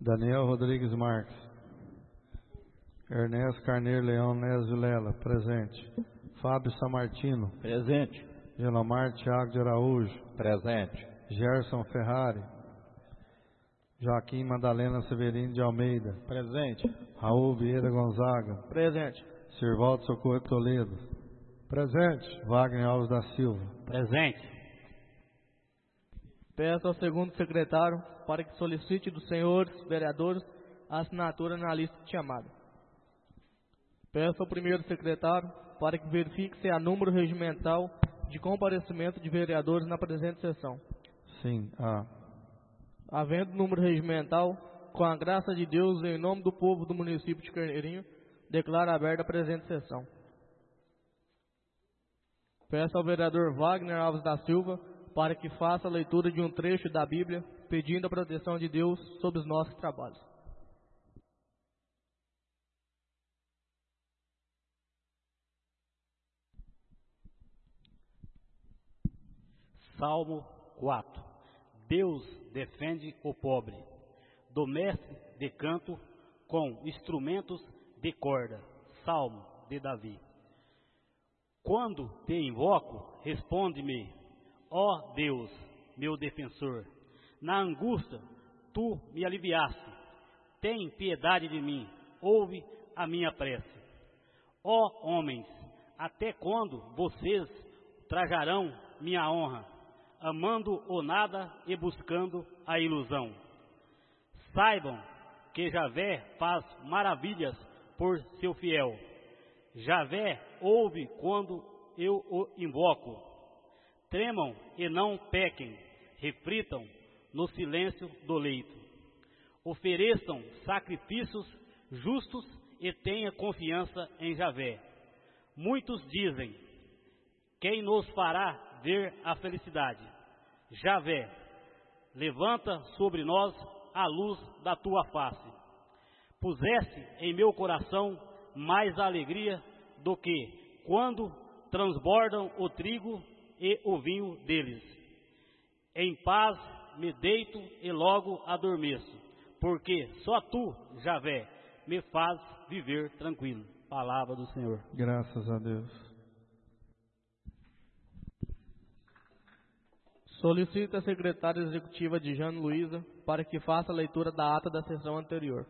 Daniel Rodrigues Marques. Ernesto Carneiro Leão Neves Vilela, presente. Fábio Samartino. Presente. Genomar Thiago de Araújo. Presente. Gerson Ferrari. Joaquim Madalena Severino de Almeida. Presente. Raul Vieira Gonzaga. Presente. Sirvaldo Socorro Toledo. Presente. Wagner Alves da Silva. Presente. Peço ao segundo secretário para que solicite dos senhores vereadores a assinatura na lista de chamada. Peço ao primeiro secretário para que verifique se há número regimental de comparecimento de vereadores na presente sessão. Sim, há. Havendo número regimental, com a graça de Deus, em nome do povo do município de Carneirinho, declaro aberta a presente sessão. Peço ao vereador Wagner Alves da Silva para que faça a leitura de um trecho da Bíblia, pedindo a proteção de Deus sobre os nossos trabalhos. Salmo 4. Deus defende o pobre. Do mestre de canto com instrumentos de corda. Salmo de Davi. Quando te invoco, responde-me, ó Deus, meu defensor. Na angústia, tu me aliviaste. Tem piedade de mim, ouve a minha prece. Ó homens, até quando vocês trajarão minha honra, amando o nada e buscando a ilusão? Saibam que Javé faz maravilhas por seu fiel. Javé ouve quando eu o invoco. Tremam e não pequem, reflitam no silêncio do leito. Ofereçam sacrifícios justos e tenha confiança em Javé. Muitos dizem, quem nos fará ver a felicidade? Javé, levanta sobre nós a luz da tua face. Puseste em meu coração mais alegria do que quando transbordam o trigo e o vinho deles. Em paz me deito e logo adormeço, porque só tu, Javé, me faz viver tranquilo. Palavra do Senhor. Graças a Deus. Solicito a secretária executiva de Jane Luiza para que faça a leitura da ata da sessão anterior.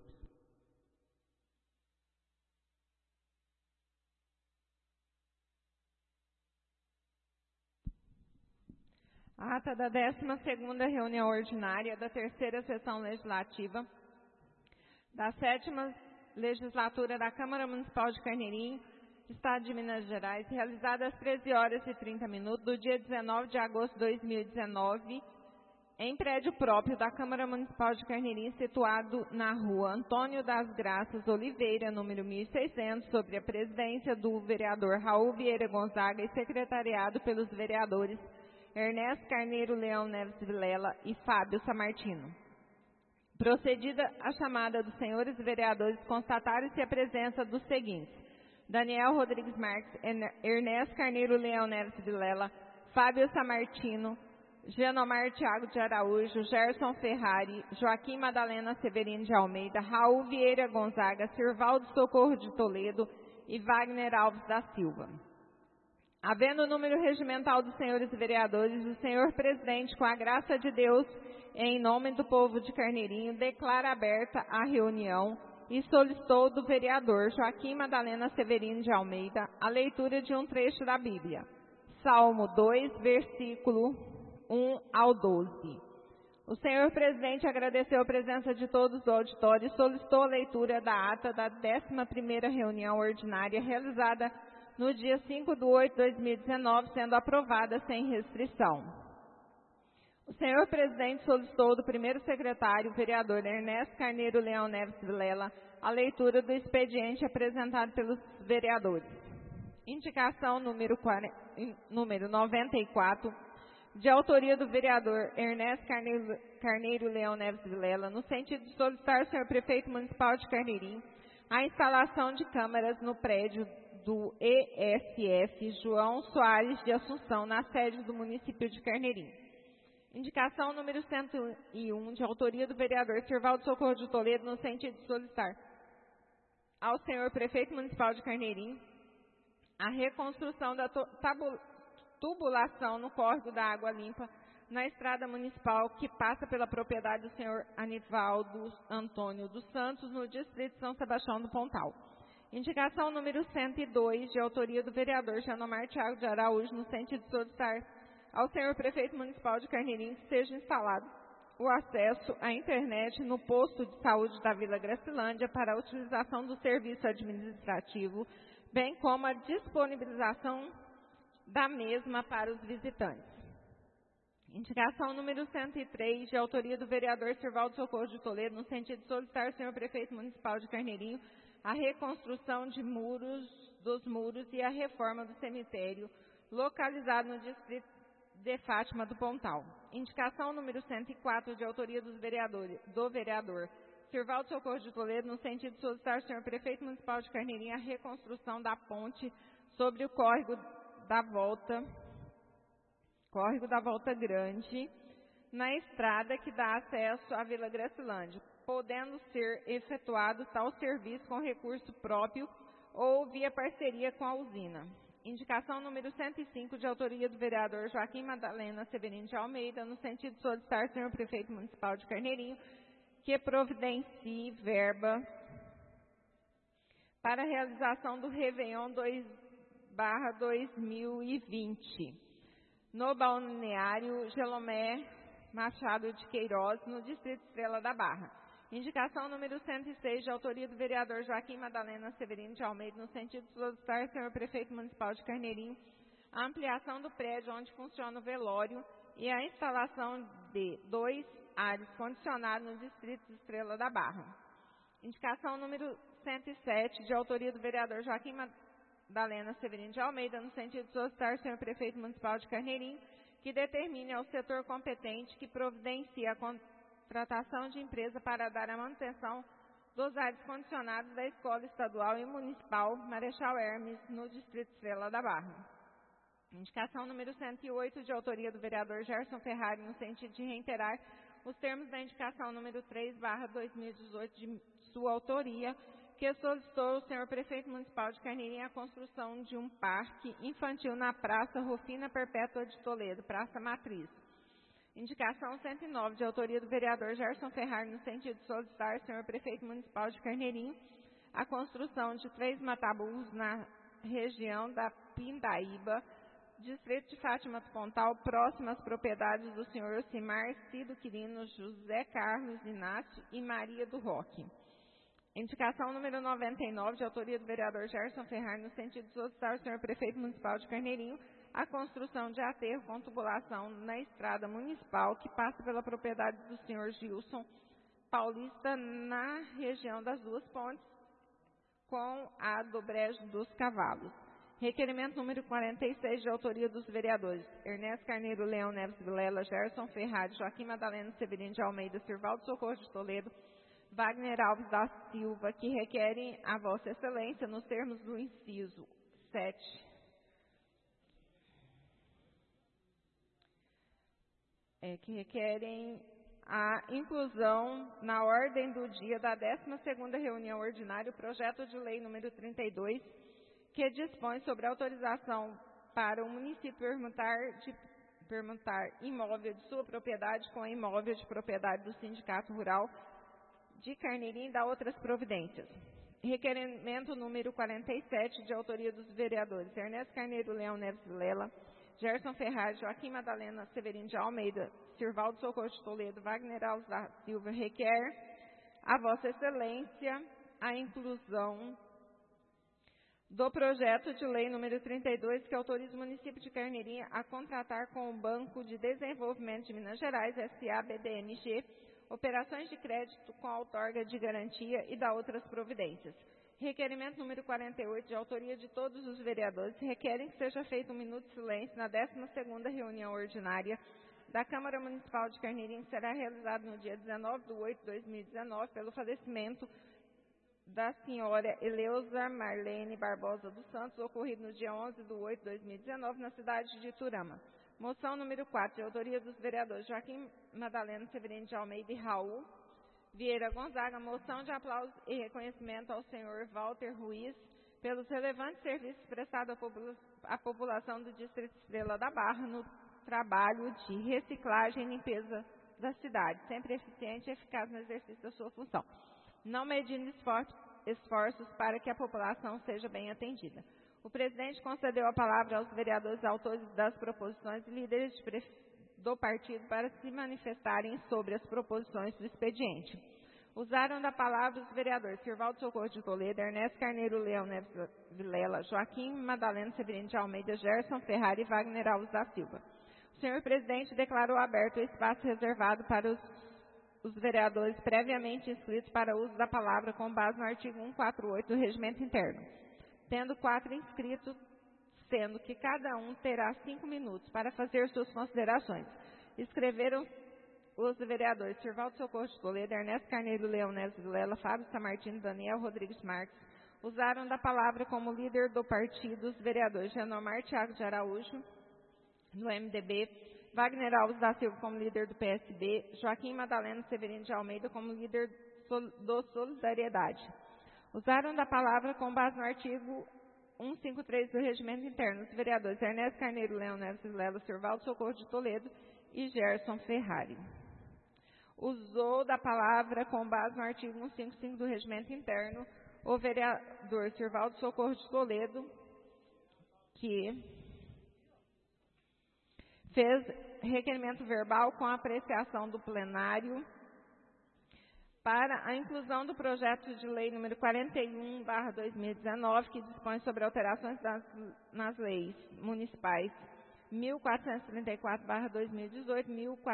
Ata da 12ª reunião ordinária da 3ª sessão legislativa da 7ª legislatura da Câmara Municipal de Carneirinho, Estado de Minas Gerais, realizada às 13h30 do dia 19 de agosto de 2019, em prédio próprio da Câmara Municipal de Carneirinho, situado na rua Antônio das Graças Oliveira, número 1600, sobre a presidência do vereador Raul Vieira Gonzaga e secretariado pelos vereadores Ernesto Carneiro Leão Neves Vilela e Fábio Samartino. Procedida a chamada dos senhores vereadores, constataram-se a presença dos seguintes: Daniel Rodrigues Marques, Ernesto Carneiro Leão Neves Vilela, Fábio Samartino, Genomar Thiago de Araújo, Gerson Ferrari, Joaquim Madalena Severino de Almeida, Raul Vieira Gonzaga, Sirvaldo Socorro de Toledo e Wagner Alves da Silva. Havendo o número regimental dos senhores vereadores, o senhor presidente, com a graça de Deus, em nome do povo de Carneirinho, declara aberta a reunião e solicitou do vereador Joaquim Madalena Severino de Almeida a leitura de um trecho da Bíblia. Salmo 2, versículo 1 ao 12. O senhor presidente agradeceu a presença de todos do auditório e solicitou a leitura da ata da 11ª reunião ordinária realizada no dia 5/8/2019, sendo aprovada sem restrição. O senhor presidente solicitou do primeiro secretário, o vereador Ernesto Carneiro Leão Neves Vilela, a leitura do expediente apresentado pelos vereadores. Indicação número 94, de autoria do vereador Ernesto Carneiro Leão Neves Vilela, no sentido de solicitar ao senhor prefeito municipal de Carneirinho a instalação de câmaras no prédio do ESF João Soares de Assunção, na sede do município de Carneirinho. Indicação número 101, de autoria do vereador Sirvaldo Socorro de Toledo, no sentido de solicitar ao senhor prefeito municipal de Carneirinho a reconstrução da tubulação no córrego da água limpa na estrada municipal que passa pela propriedade do senhor Anivaldo Antônio dos Santos, no distrito de São Sebastião do Pontal. Indicação número 102, de autoria do vereador Janomar Thiago de Araújo, no sentido de solicitar ao senhor prefeito municipal de Carneirinho que seja instalado o acesso à internet no posto de saúde da Vila Gracilândia para a utilização do serviço administrativo, bem como a disponibilização da mesma para os visitantes. Indicação número 103, de autoria do vereador Sirvaldo Socorro de Toledo, no sentido de solicitar ao senhor prefeito municipal de Carneirinho a reconstrução dos muros e a reforma do cemitério localizado no distrito de Fátima do Pontal. Indicação número 104, de autoria do vereador Sirvaldo Socorro de Toledo, no sentido de solicitar ao senhor prefeito municipal de Carneirinho a reconstrução da ponte sobre o córrego da Volta Grande, na estrada que dá acesso à Vila Gracilândia, podendo ser efetuado tal serviço com recurso próprio ou via parceria com a usina. Indicação número 105, de autoria do vereador Joaquim Madalena Severino de Almeida, no sentido de solicitar ao senhor prefeito municipal de Carneirinho que providencie verba para a realização do Réveillon 2/2020 no balneário Gelomé Machado de Queiroz, no distrito Estrela da Barra. Indicação número 106, de autoria do vereador Joaquim Madalena Severino de Almeida, no sentido de solicitar ao senhor prefeito municipal de Carneirinho a ampliação do prédio onde funciona o velório e a instalação de 2 ares condicionados no distrito de Estrela da Barra. Indicação número 107, de autoria do vereador Joaquim Madalena Severino de Almeida, no sentido de solicitar ao senhor prefeito municipal de Carneirinho que determine ao setor competente que providencie a contratação de empresa para dar a manutenção dos ares condicionados da Escola Estadual e Municipal Marechal Hermes, no distrito Estrela da Barra. Indicação número 108, de autoria do vereador Gerson Ferrari, no sentido de reiterar os termos da indicação número 3/2018 de sua autoria, que solicitou o senhor prefeito municipal de Carneirinho a construção de um parque infantil na Praça Rufina Perpétua de Toledo, Praça Matriz. Indicação 109, de autoria do vereador Gerson Ferrari, no sentido de solicitar ao senhor prefeito municipal de Carneirinho a construção de 3 mataburros na região da Pindaíba, distrito de Fátima do Pontal, próximo às propriedades do senhor Ocimar Cido Quirino, José Carlos Inácio e Maria do Roque. Indicação número 99, de autoria do vereador Gerson Ferrari, no sentido de solicitar ao senhor prefeito municipal de Carneirinho a construção de aterro com tubulação na estrada municipal que passa pela propriedade do senhor Gilson Paulista, na região das Duas Pontes, com a do Brejo dos Cavalos. Requerimento número 46, de autoria dos vereadores Ernesto Carneiro Leão Neves Vilela, Gerson Ferrari, Joaquim Madalena Severino de Almeida, Sirvaldo Socorro de Toledo, Wagner Alves da Silva, que requerem a Vossa Excelência, nos termos do inciso 7, que requerem a inclusão na ordem do dia da 12ª reunião ordinária, o projeto de lei número 32, que dispõe sobre a autorização para o município permutar imóvel de sua propriedade com imóvel de propriedade do Sindicato Rural de Carneirinho e da outras providências. Requerimento número 47, de autoria dos vereadores Ernesto Carneiro Leão Neves Vilela, Gerson Ferrari, Joaquim Madalena Severino de Almeida, Sirvaldo Socorro de Toledo, Wagner Alves da Silva, requer a Vossa Excelência a inclusão do projeto de lei número 32, que autoriza o município de Carneirinho a contratar com o Banco de Desenvolvimento de Minas Gerais, S.A. BDMG, operações de crédito com a outorga de garantia e da outras providências. Requerimento número 48, de autoria de todos os vereadores, requerem que seja feito um minuto de silêncio na 12ª reunião ordinária da Câmara Municipal de Carneirinho, que será realizada no dia 19/8/2019, pelo falecimento da senhora Eleusa Marlene Barbosa dos Santos, ocorrido no dia 11/8/2019, na cidade de Iturama. Moção número 4, de autoria dos vereadores Joaquim Madalena Severino de Almeida e Raul Vieira Gonzaga, moção de aplauso e reconhecimento ao senhor Walter Ruiz pelos relevantes serviços prestados à população do Distrito Estrela da Barra no trabalho de reciclagem e limpeza da cidade, sempre eficiente e eficaz no exercício da sua função, não medindo esforços para que a população seja bem atendida. O presidente concedeu a palavra aos vereadores autores das proposições e líderes do partido para se manifestarem sobre as proposições do expediente. Usaram da palavra os vereadores Firvaldo Socorro de Toledo, Ernesto Carneiro Leão Neves Vilela, Joaquim Madalena Severino de Almeida, Gerson Ferrari e Wagner Alves da Silva. O senhor presidente declarou aberto o espaço reservado para os vereadores previamente inscritos para uso da palavra com base no artigo 148 do Regimento Interno, tendo 4 inscritos, sendo que cada um terá 5 minutos para fazer suas considerações. Escreveram os vereadores Firvaldo Socorro de Toledo, Ernesto Carneiro Leão Neves Vilela, Fábio Samartino, Daniel Rodrigues Marques. Usaram da palavra como líder do partido os vereadores Genomar Thiago de Araújo, do MDB, Wagner Alves da Silva como líder do PSB, Joaquim Madalena Severino de Almeida como líder do Solidariedade. Usaram da palavra com base no artigo 153 do Regimento Interno os vereadores Ernesto Carneiro Leão Neves Vilela, Firvaldo Socorro de Toledo e Gerson Ferrari. Usou da palavra com base no artigo 155 do Regimento Interno o vereador Firvaldo Socorro de Toledo, que fez requerimento verbal com apreciação do plenário para a inclusão do projeto de lei número 41/2019, que dispõe sobre alterações nas leis municipais 1434/2018,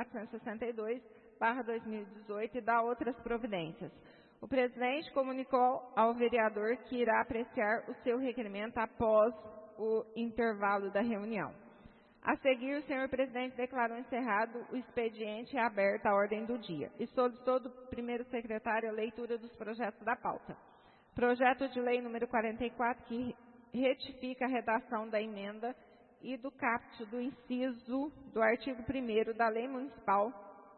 1462/2018 e da outras providências. O presidente comunicou ao vereador que irá apreciar o seu requerimento após o intervalo da reunião. A seguir, o senhor presidente declarou encerrado o expediente e aberta a ordem do dia e solicitou do primeiro secretário a leitura dos projetos da pauta. Projeto de lei número 44, que retifica a redação da emenda e do caput do inciso do artigo 1º da Lei Municipal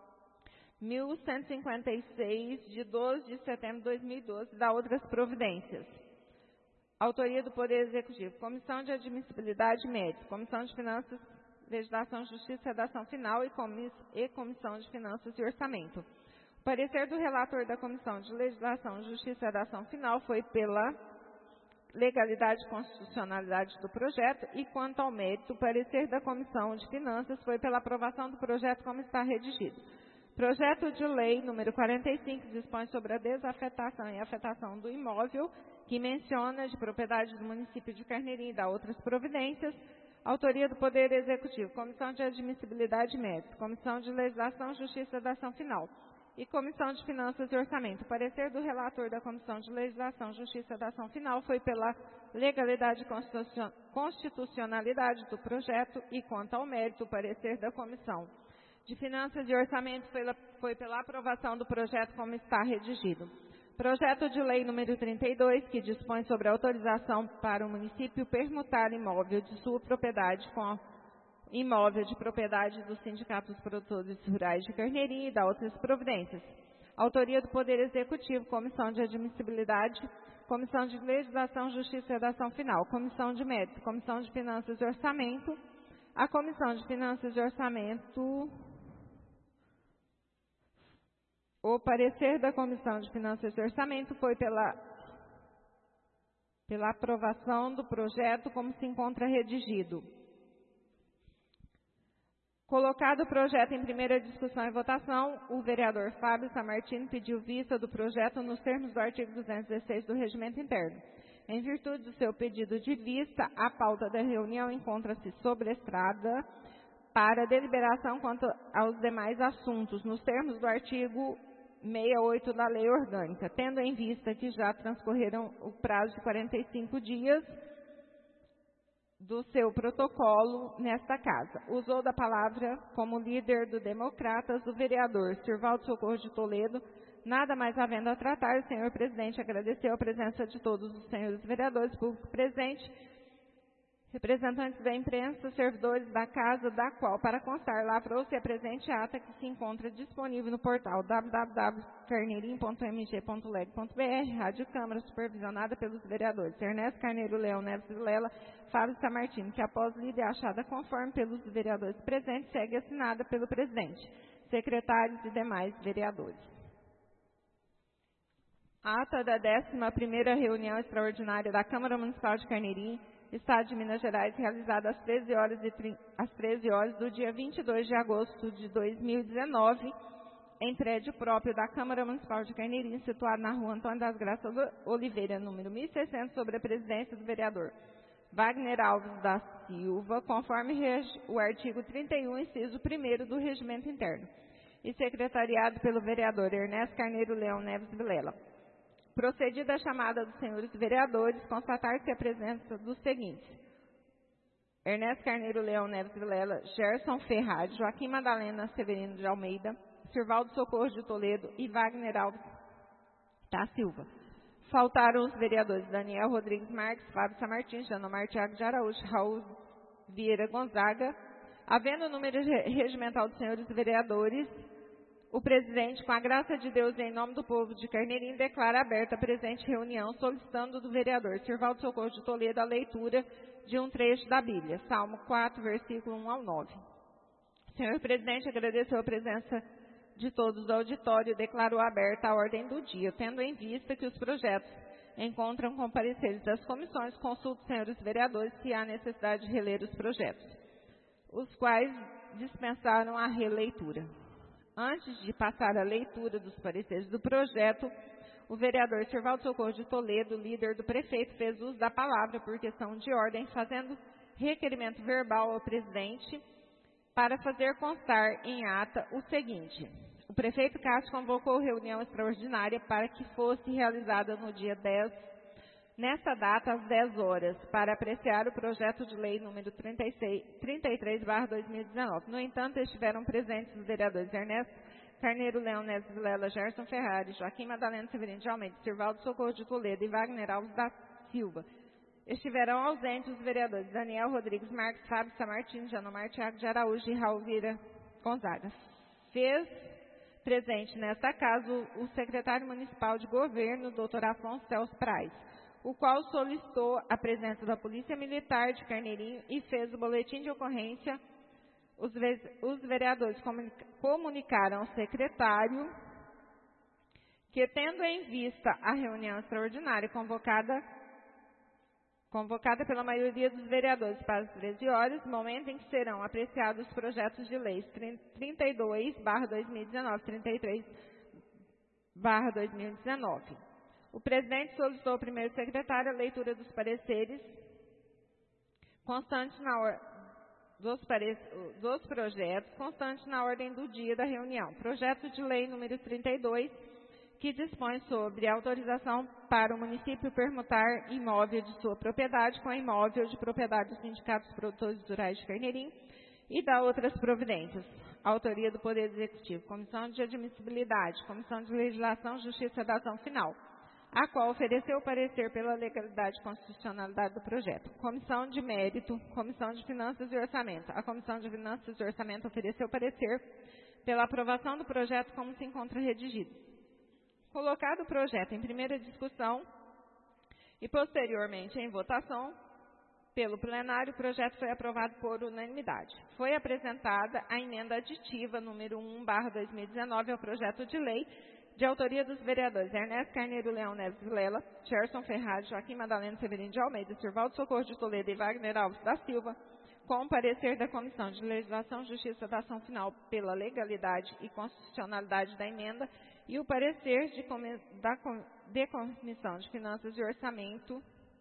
1156, de 12 de setembro de 2012, e da outras providências. Autoria do Poder Executivo. Comissão de Admissibilidade e Méritos. Comissão de Finanças, Legislação, Justiça e Redação Final e Comissão de Finanças e Orçamento. O parecer do relator da Comissão de Legislação, Justiça e Redação Final foi pela legalidade e constitucionalidade do projeto e, quanto ao mérito, o parecer da Comissão de Finanças foi pela aprovação do projeto como está redigido. Projeto de lei número 45 dispõe sobre a desafetação e afetação do imóvel, que menciona de propriedade do município de Carneirinho e da outras providências. Autoria do Poder Executivo, Comissão de Admissibilidade e Méritos, Comissão de Legislação, Justiça e Redação Final e Comissão de Finanças e Orçamento. O parecer do relator da Comissão de Legislação, Justiça e Redação Final foi pela legalidade e constitucionalidade do projeto e, quanto ao mérito, o parecer da Comissão de Finanças e Orçamento foi pela aprovação do projeto como está redigido. Projeto de lei número 32, que dispõe sobre a autorização para o município permutar imóvel de sua propriedade com imóvel de propriedade do Sindicato dos Produtores Rurais de Carneirinho e da outras providências. Autoria do Poder Executivo, Comissão de Admissibilidade, Comissão de Legislação, Justiça e Redação Final, Comissão de Méritos, Comissão de Finanças e Orçamento. A Comissão de Finanças e Orçamento... O parecer da Comissão de Finanças e Orçamento foi pela aprovação do projeto como se encontra redigido. Colocado o projeto em primeira discussão e votação, o vereador Fábio Samartino pediu vista do projeto nos termos do artigo 216 do Regimento Interno. Em virtude do seu pedido de vista, a pauta da reunião encontra-se sobrestrada para deliberação quanto aos demais assuntos, nos termos do artigo 68 da Lei Orgânica, tendo em vista que já transcorreram o prazo de 45 dias do seu protocolo nesta casa. Usou da palavra como líder do Democratas o vereador Firvaldo Socorro de Toledo. Nada mais havendo a tratar, o senhor presidente agradeceu a presença de todos os senhores vereadores públicos presentes, Representantes da imprensa, servidores da casa, da qual, para constar, lavrou-se a presente ata que se encontra disponível no portal www.carneirim.mg.leg.br, Rádio Câmara, supervisionada pelos vereadores Ernesto Carneiro Leão Neves Vilela, Fábio Samartino, que após lida e achada conforme pelos vereadores presentes, segue assinada pelo presidente, secretários e demais vereadores. Ata da 11ª reunião extraordinária da Câmara Municipal de Carneirim, Estado de Minas Gerais, realizada às 13 horas do dia 22 de agosto de 2019, em prédio próprio da Câmara Municipal de Carneirim, situado na rua Antônio das Graças Oliveira, número 1600, sobre a presidência do vereador Wagner Alves da Silva, conforme o artigo 31, inciso 1º do Regimento Interno, e secretariado pelo vereador Ernesto Carneiro Leão Neves Vilela. Procedida a chamada dos senhores vereadores, constatar-se a presença dos seguintes: Ernesto Carneiro Leão Neves Vilela, Gerson Ferrari, Joaquim Madalena Severino de Almeida, Sirvaldo Socorro de Toledo e Wagner Alves da Silva. Faltaram os vereadores Daniel Rodrigues Marques, Fábio Samartins, Janomar Thiago de Araújo, Raul Vieira Gonzaga. Havendo o número regimental dos senhores vereadores, o presidente, com a graça de Deus, em nome do povo de Carneirim, declara aberta a presente reunião, solicitando do vereador Sirvaldo Socorro de Toledo a leitura de um trecho da Bíblia, Salmo 4, versículo 1 ao 9. O senhor presidente agradeceu a presença de todos do auditório e declarou aberta a ordem do dia, tendo em vista que os projetos encontram compareceres das comissões, consulta os senhores vereadores se há necessidade de reler os projetos, os quais dispensaram a releitura. Antes de passar a leitura dos pareceres do projeto, o vereador Sirvaldo Socorro de Toledo, líder do prefeito, fez uso da palavra por questão de ordem, fazendo requerimento verbal ao presidente para fazer constar em ata o seguinte: o prefeito Cássio convocou reunião extraordinária para que fosse realizada no dia 10, nesta data, às 10 horas, para apreciar o projeto de lei número 33/2019. No entanto, estiveram presentes os vereadores Ernesto Carneiro Leão Neves Vilela, Gerson Ferrari, Joaquim Madalena Severino de Almeida, Sirvaldo Socorro de Toledo e Wagner Alves da Silva. Estiverão ausentes os vereadores Daniel Rodrigues Marques, Fábio Samartins, Janomar Thiago de Araújo e Raul Vieira Gonzaga. Fez presente nesta casa o secretário municipal de governo, Dr. Afonso Celso Prais, o qual solicitou a presença da Polícia Militar de Carneirim e fez o boletim de ocorrência. Os vereadores comunicaram ao secretário que, tendo em vista a reunião extraordinária convocada pela maioria dos vereadores para as 13 horas, momento em que serão apreciados os projetos de leis 32/2019, 33/2019. O presidente solicitou ao primeiro secretário a leitura dos pareceres constantes dos projetos constantes na ordem do dia da reunião. Projeto de lei número 32, que dispõe sobre autorização para o município permutar imóvel de sua propriedade com imóvel de propriedade dos sindicatos produtores rurais de Carneirim e da outras providências. Autoria do Poder Executivo, Comissão de Admissibilidade, Comissão de Legislação, Justiça e Dação Final, a qual ofereceu parecer pela legalidade e constitucionalidade do projeto. Comissão de Mérito, Comissão de Finanças e Orçamento. A Comissão de Finanças e Orçamento ofereceu parecer pela aprovação do projeto como se encontra redigido. Colocado o projeto em primeira discussão e posteriormente em votação pelo plenário, o projeto foi aprovado por unanimidade. Foi apresentada a emenda aditiva número 1/2019 ao projeto de lei, de autoria dos vereadores Ernesto Carneiro Leão Neves Vilela, Gerson Ferrari, Joaquim Madalena Severino de Almeida, Sirvaldo Socorro de Toledo e Wagner Alves da Silva, com o parecer da Comissão de Legislação, Justiça e Dação Final pela legalidade e constitucionalidade da emenda e o parecer de Comissão de Finanças e Orçamento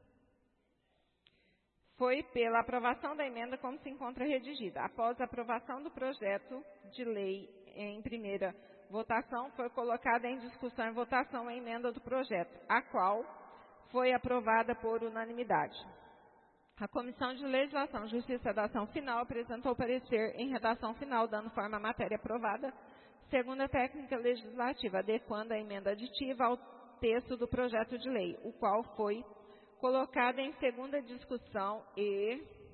foi pela aprovação da emenda como se encontra redigida. Após a aprovação do projeto de lei em primeira votação, foi colocada em discussão e votação a emenda do projeto, a qual foi aprovada por unanimidade. A Comissão de Legislação, Justiça e Dação Final apresentou parecer em redação final, dando forma à matéria aprovada, segundo a técnica legislativa, adequando a emenda aditiva ao texto do projeto de lei, o qual foi colocado em segunda discussão e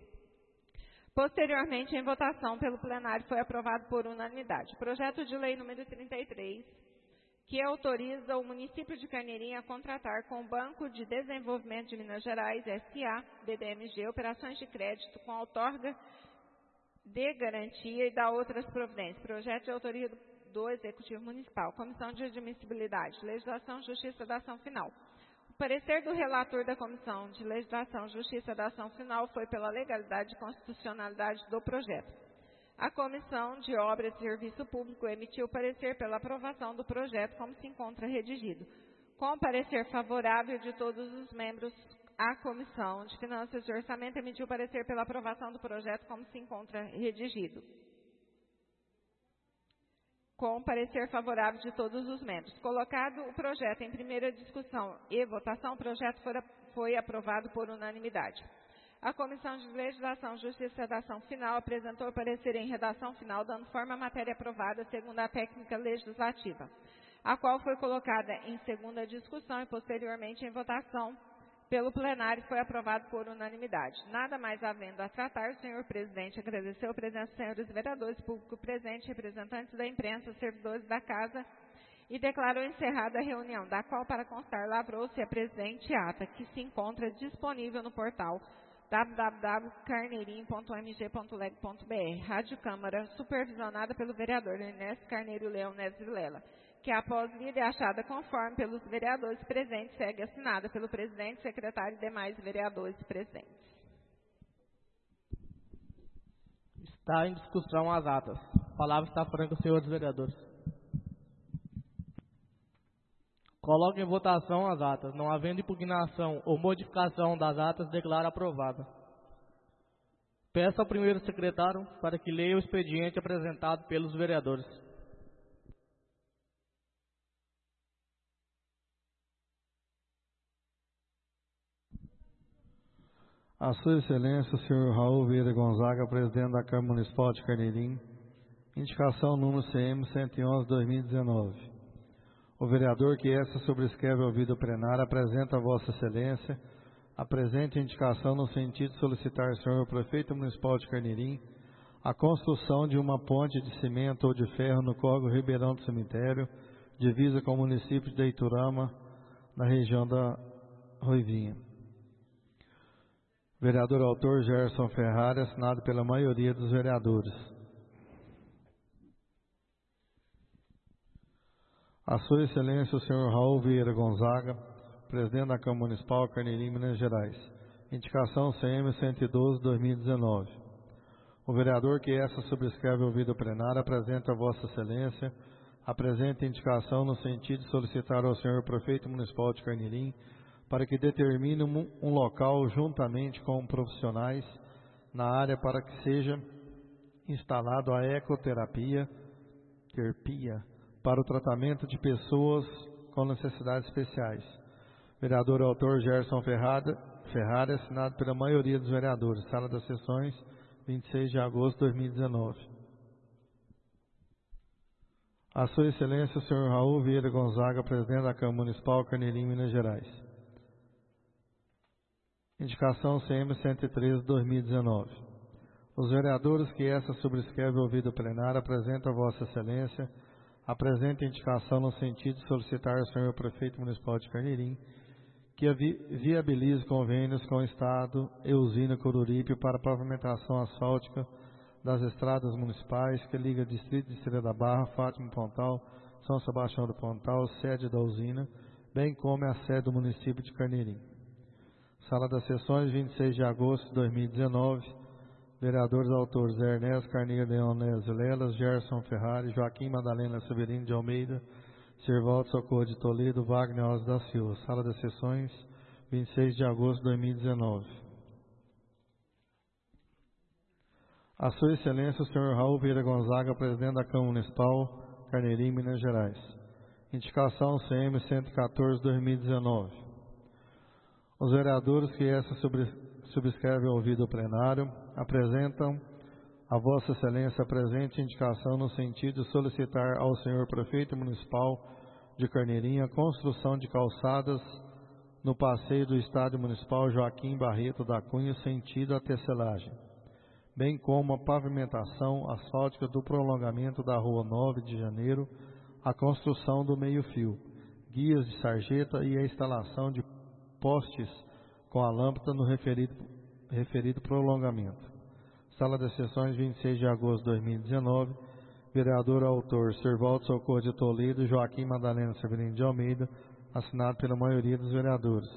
Posteriormente, em votação pelo plenário, foi aprovado por unanimidade. Projeto de lei número 33, que autoriza o município de Carneirinha a contratar com o Banco de Desenvolvimento de Minas Gerais, SA, BDMG, operações de crédito com outorga de garantia e da outras providências. Projeto de autoria do Executivo Municipal. Comissão de Admissibilidade, Legislação, Justiça da Ação Final. O parecer do relator da Comissão de Legislação, Justiça da Ação Final foi pela legalidade e constitucionalidade do projeto. A Comissão de Obras e Serviço Público emitiu parecer pela aprovação do projeto como se encontra redigido. Com o parecer favorável de todos os membros, a Comissão de Finanças e Orçamento emitiu parecer pela aprovação do projeto como se encontra redigido. Com o parecer favorável de todos os membros. Colocado o projeto em primeira discussão e votação, o projeto foi aprovado por unanimidade. A Comissão de Legislação, Justiça e Redação Final apresentou parecer em redação final, dando forma à matéria aprovada segundo a técnica legislativa, a qual foi colocada em segunda discussão e posteriormente em votação pelo plenário e foi aprovado por unanimidade. Nada mais havendo a tratar, o senhor presidente agradeceu a presença dos senhores vereadores, público presente, representantes da imprensa, servidores da casa e declarou encerrada a reunião, da qual, para constar, lavrou-se a presente ata, que se encontra disponível no portal www.carneirinho.mg.leg.br. Rádio Câmara, supervisionada pelo vereador Ernesto Carneiro Leão Neves Vilela, que após lida e achada conforme pelos vereadores presentes, segue assinada pelo presidente, secretário e demais vereadores presentes. Está em discussão as atas. A palavra está franca, senhores vereadores. Coloque em votação as atas. Não havendo impugnação ou modificação das atas, declaro aprovada. Peço ao primeiro secretário para que leia o expediente apresentado pelos vereadores. A Sua Excelência, o senhor Raul Vieira Gonzaga, presidente da Câmara Municipal de Carneirinho, indicação número CM 111/2019. O vereador que essa sobrescreve ao ouvido plenário apresenta a Vossa Excelência a presente indicação no sentido de solicitar ao senhor prefeito municipal de Carneirinho a construção de uma ponte de cimento ou de ferro no córrego Ribeirão do Cemitério, divisa com o município de Iturama, na região da Ruivinha. Vereador autor Gerson Ferrari, assinado pela maioria dos vereadores. A Sua Excelência, o senhor Raul Vieira Gonzaga, presidente da Câmara Municipal Carneirinho, Minas Gerais. Indicação CM 112/2019. O vereador que essa sobrescreve ao ouvido plenário apresenta a Vossa Excelência a presente indicação no sentido de solicitar ao senhor prefeito municipal de Carneirinho para que determine um local juntamente com profissionais na área para que seja instalado a ecoterapia para o tratamento de pessoas com necessidades especiais. Vereador autor Gerson Ferrari, assinado pela maioria dos vereadores. Sala das Sessões, 26 de agosto de 2019. A Sua Excelência, o senhor Raul Vieira Gonzaga, presidente da Câmara Municipal Carneirinho, Minas Gerais. Indicação CM 113/2019. Os vereadores que essa sobrescreve ao ouvido plenário apresentam a Vossa Excelência a presente indicação no sentido de solicitar ao senhor prefeito municipal de Carneirinho que viabilize convênios com o Estado e usina Coruripe para a pavimentação asfáltica das estradas municipais que liga Distrito de Estrela da Barra, Fátima Pontal, São Sebastião do Pontal, sede da usina, bem como a sede do município de Carneirinho. Sala das Sessões, 26 de agosto de 2019. Vereadores autores Ernesto Carneiro Leão Neves Vilela, Gerson Ferrari, Joaquim Madalena Severino de Almeida, Sirvaldo Socorro de Toledo, Wagner Alves da Silva. Sala das Sessões, 26 de agosto de 2019. A Sua Excelência, o senhor Raul Vieira Gonzaga, presidente da Câmara Municipal Carneirinho, Minas Gerais. Indicação CM 114/2019. Os vereadores que essa subscrevem ao ouvido plenário apresentam a Vossa Excelência a presente indicação no sentido de solicitar ao senhor prefeito municipal de Carneirinho a construção de calçadas no passeio do Estádio Municipal Joaquim Barreto da Cunha, sentido a Tecelagem, bem como a pavimentação asfáltica do prolongamento da Rua 9 de Janeiro, a construção do meio-fio, guias de sarjeta e a instalação de postes com a lâmpada no referido prolongamento. Sala das Sessões, 26 de agosto de 2019. Vereador autor, Servaldo Socorro de Toledo, Joaquim Madalena Severino de Almeida, assinado pela maioria dos vereadores.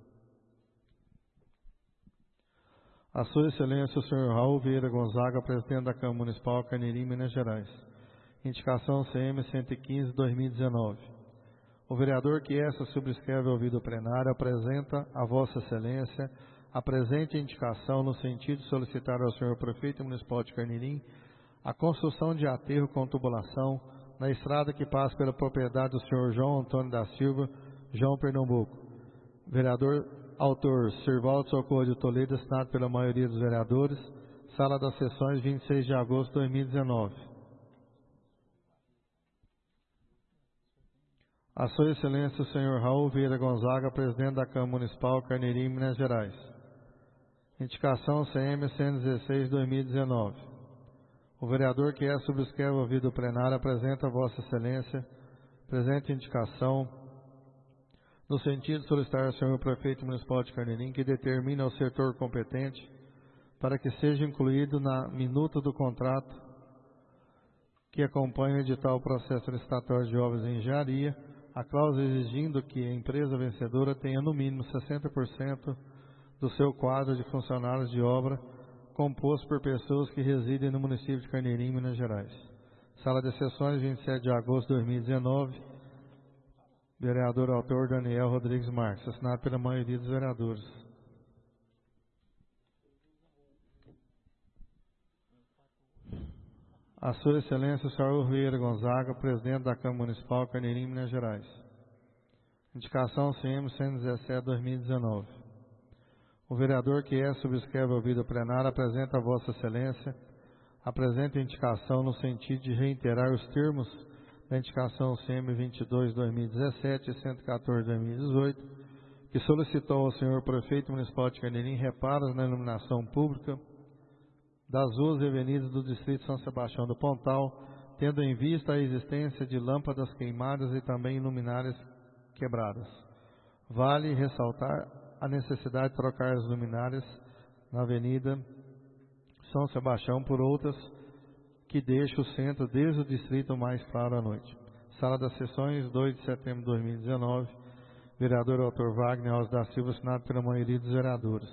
A Sua Excelência, o senhor Raul Vieira Gonzaga, presidente da Câmara Municipal Carneirinho, Minas Gerais. Indicação CM 115/2019. O vereador que essa subscreve ao ouvido plenário apresenta a Vossa Excelência a presente indicação no sentido de solicitar ao senhor prefeito municipal de Carneirinho a construção de aterro com tubulação na estrada que passa pela propriedade do senhor João Antônio da Silva, João Pernambuco. Vereador autor, Servaldo Socorro de Toledo, assinado pela maioria dos vereadores. Sala das Sessões, 26 de agosto de 2019. A Sua Excelência, o senhor Raul Vieira Gonzaga, presidente da Câmara Municipal Carneirinho, Minas Gerais. Indicação CM 116/2019. O vereador que subscreve o ouvido plenário apresenta a Vossa Excelência presente indicação no sentido de solicitar ao senhor prefeito municipal de Carneirinho que determine ao setor competente para que seja incluído na minuta do contrato que acompanha o edital processo licitatório de obras de engenharia a cláusula exigindo que a empresa vencedora tenha no mínimo 60% do seu quadro de funcionários de obra composto por pessoas que residem no município de Carneirinho, Minas Gerais. Sala de Sessões, 27 de agosto de 2019. Vereador autor Daniel Rodrigues Marques, assinado pela maioria dos vereadores. A Sua Excelência, o senhor Vieira Gonzaga, presidente da Câmara Municipal Carneirinho, Minas Gerais. Indicação CM 117/2019. O vereador que subscreve o ouvido plenário apresenta a Vossa Excelência a presente indicação no sentido de reiterar os termos da indicação CM 22/2017 e 114/2018, que solicitou ao senhor prefeito municipal de Carneirinho reparos na iluminação pública das ruas e avenidas do distrito São Sebastião do Pontal, tendo em vista a existência de lâmpadas queimadas e também luminárias quebradas. Vale ressaltar a necessidade de trocar as luminárias na Avenida São Sebastião por outras que deixam o centro desde o distrito mais claro à noite. Sala das Sessões, 2 de setembro de 2019. Vereador autor Wagner Alves da Silva, assinado pela maioria dos vereadores.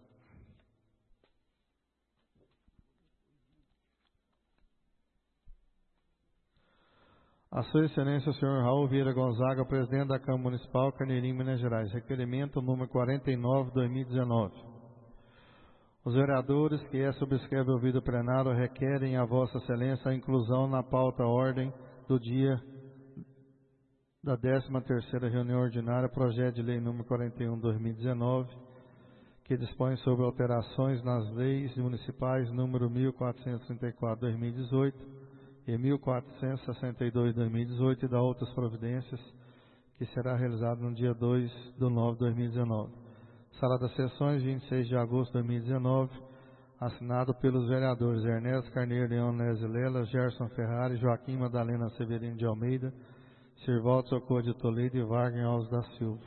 A Sua Excelência, o senhor Raul Vieira Gonzaga, presidente da Câmara Municipal Carneirinho, Minas Gerais. Requerimento número 49/2019. Os vereadores que subscrevem o ouvido plenário requerem a Vossa Excelência a inclusão na pauta ordem do dia da 13ª reunião ordinária, projeto de lei número 41/2019, que dispõe sobre alterações nas leis municipais número 1434/2018 e 1462/2018 e da outras providências, que será realizado no dia 2/9/2019. Sala das Sessões, 26 de agosto de 2019, assinado pelos vereadores Ernesto Carneiro Leão Nese Lela, Gerson Ferrari, Joaquim Madalena Severino de Almeida, Servaldo Socorro de Toledo e Wagner Alves da Silva.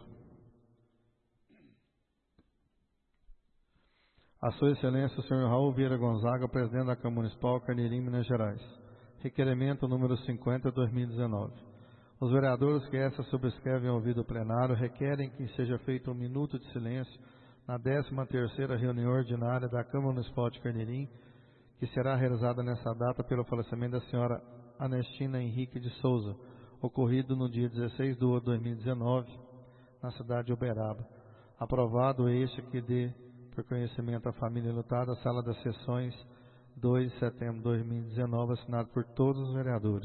A Sua Excelência, o senhor Raul Vieira Gonzaga, presidente da Câmara Municipal Carneirinho, Minas Gerais. Requerimento número 50/2019. Os vereadores que subscrevem ao ouvido plenário requerem que seja feito um minuto de silêncio na 13ª reunião ordinária da Câmara Municipal de Carneirinho, que será realizada nessa data pelo falecimento da senhora Anestina Henrique de Souza, ocorrido no dia 16 de 2019, na cidade de Uberaba. Aprovado este que dê por conhecimento à família lutada, Sala das Sessões, 2 de setembro de 2019, assinado por todos os vereadores.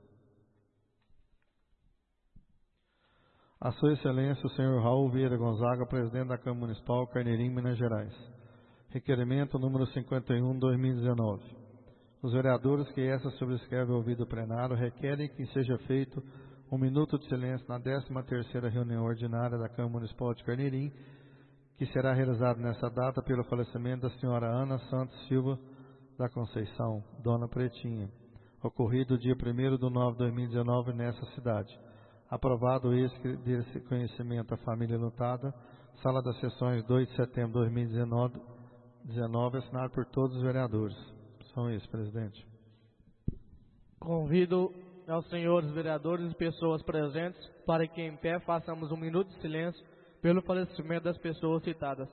A Sua Excelência, o senhor Raul Vieira Gonzaga, presidente da Câmara Municipal Carneirinho, Minas Gerais. Requerimento número 51/2019. Os vereadores que subscrevem o ouvido plenário requerem que seja feito um minuto de silêncio na 13ª reunião ordinária da Câmara Municipal de Carneirinho, que será realizado nessa data pelo falecimento da senhora Ana Santos Silva, da Conceição, Dona Pretinha, ocorrido dia 1º/9/2019 nessa cidade. Aprovado esse conhecimento à família lutada, Sala das Sessões, 2 de setembro de 2019, assinado por todos os vereadores. São esses, presidente. Convido aos senhores vereadores e pessoas presentes para que em pé façamos 1 minuto de silêncio pelo falecimento das pessoas citadas.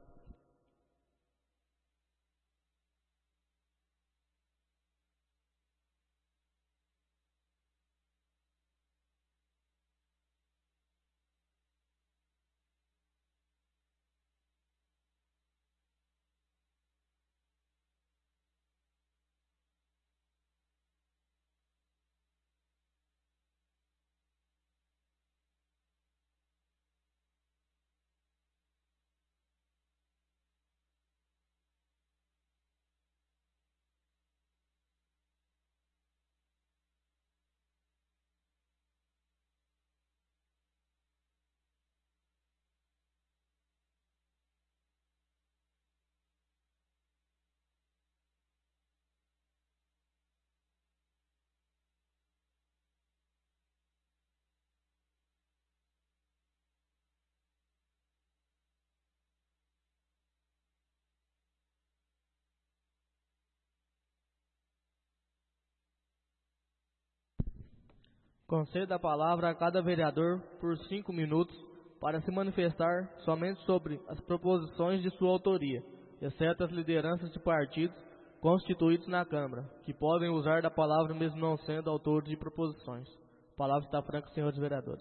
Conceda a palavra a cada vereador por 5 minutos para se manifestar somente sobre as proposições de sua autoria, exceto as lideranças de partidos constituídos na Câmara, que podem usar da palavra mesmo não sendo autores de proposições. A palavra está franca, senhores vereadores.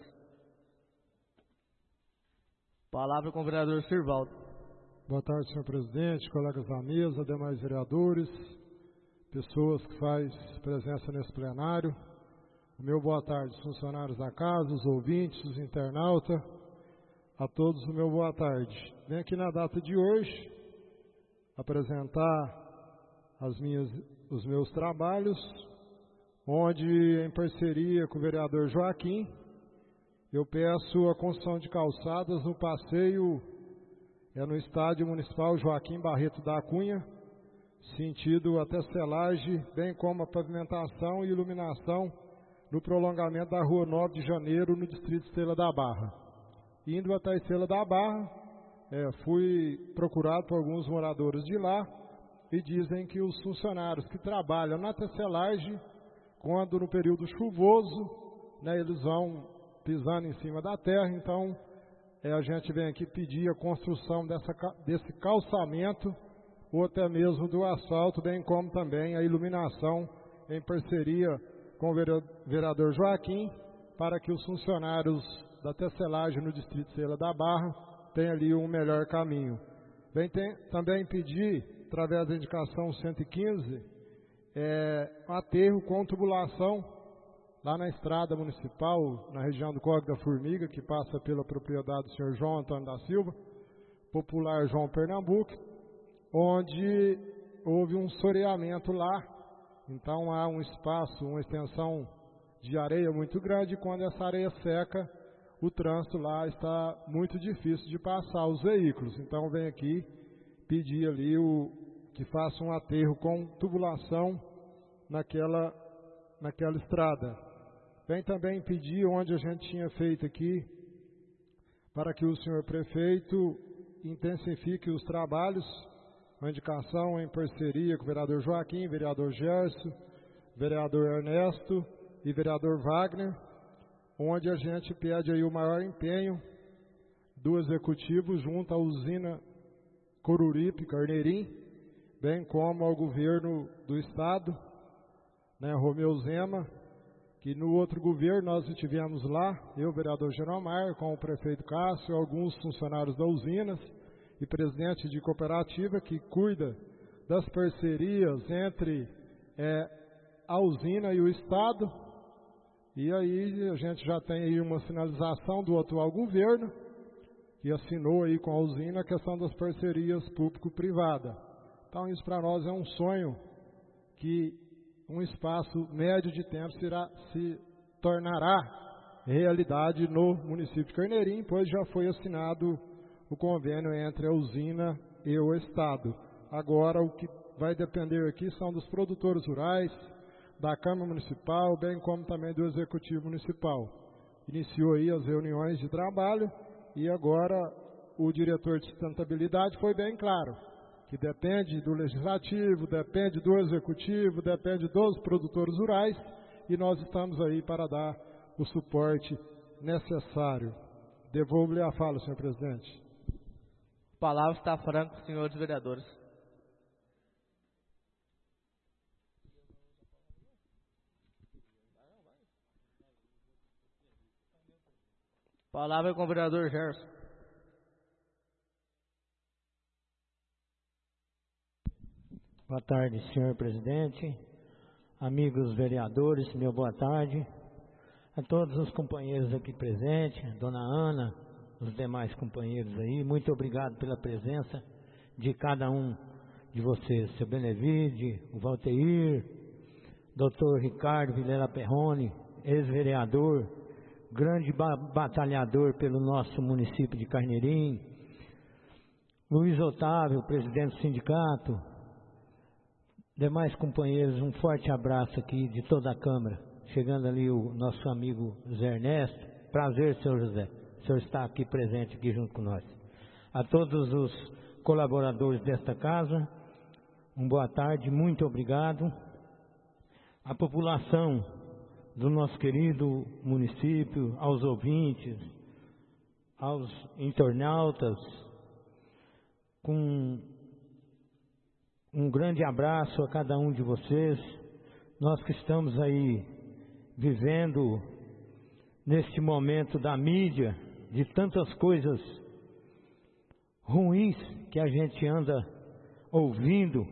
Palavra com o vereador Sirvaldo. Boa tarde, senhor presidente, colegas da mesa, demais vereadores, pessoas que fazem presença nesse plenário. O meu boa tarde, funcionários da casa, os ouvintes, os internautas, a todos o meu boa tarde. Venho aqui na data de hoje apresentar os meus trabalhos, onde em parceria com o vereador Joaquim, eu peço a construção de calçadas no passeio, no estádio municipal Joaquim Barreto da Cunha, sentido até Selagem, bem como a pavimentação e iluminação no prolongamento da Rua 9 de Janeiro, no distrito Estrela da Barra. Indo até Estrela da Barra, fui procurado por alguns moradores de lá e dizem que os funcionários que trabalham na tecelagem, quando no período chuvoso, eles vão pisando em cima da terra. Então, a gente vem aqui pedir a construção desse calçamento ou até mesmo do asfalto, bem como também a iluminação em parceria com o vereador Joaquim, para que os funcionários da tecelagem no distrito Estrela da Barra tenham ali um melhor caminho. Vem também pedir, através da indicação 115, aterro com tubulação lá na estrada municipal, na região do Córrego da Formiga, que passa pela propriedade do senhor João Antônio da Silva, popular João Pernambuco, onde houve um soreamento lá. Então há um espaço, uma extensão de areia muito grande, e quando essa areia seca, o trânsito lá está muito difícil de passar os veículos. Então vem aqui pedir ali que faça um aterro com tubulação naquela estrada. Vem também pedir, onde a gente tinha feito aqui, para que o senhor prefeito intensifique os trabalhos, uma indicação em parceria com o vereador Joaquim, vereador Gerson, vereador Ernesto e vereador Wagner, onde a gente pede aí o maior empenho do executivo junto à usina Coruripe, Carneirim, bem como ao governo do estado, Romeu Zema, que no outro governo nós estivemos lá, eu, vereador Geromar, com o prefeito Cássio, alguns funcionários da usinas, e presidente de cooperativa que cuida das parcerias entre a usina e o Estado. E aí a gente já tem aí uma sinalização do atual governo, que assinou aí com a usina a questão das parcerias público-privada. Então isso para nós é um sonho que um espaço médio de tempo se tornará realidade no município de Carneirim, pois já foi assinado o convênio entre a usina e o Estado. Agora, o que vai depender aqui são dos produtores rurais, da Câmara Municipal, bem como também do Executivo Municipal. Iniciou aí as reuniões de trabalho e agora o diretor de sustentabilidade foi bem claro, que depende do Legislativo, depende do Executivo, depende dos produtores rurais e nós estamos aí para dar o suporte necessário. Devolvo-lhe a fala, senhor presidente. A palavra está franca, senhores vereadores. A palavra é com o vereador Gerson. Boa tarde, senhor presidente, amigos vereadores, meu boa tarde. A todos os companheiros aqui presentes, a dona Ana, os demais companheiros aí, muito obrigado pela presença de cada um de vocês, seu Benevide, o Valteir, doutor Ricardo Vilela Perrone, ex-vereador, grande batalhador pelo nosso município de Carneirim, Luiz Otávio, presidente do sindicato, demais companheiros, um forte abraço aqui de toda a Câmara. Chegando ali o nosso amigo Zé Ernesto. Prazer, senhor José. O senhor está aqui presente aqui junto com nós. A todos os colaboradores desta casa, uma boa tarde, muito obrigado. A população do nosso querido município, aos ouvintes, aos internautas, com um grande abraço a cada um de vocês. Nós que estamos aí vivendo neste momento da mídia, de tantas coisas ruins que a gente anda ouvindo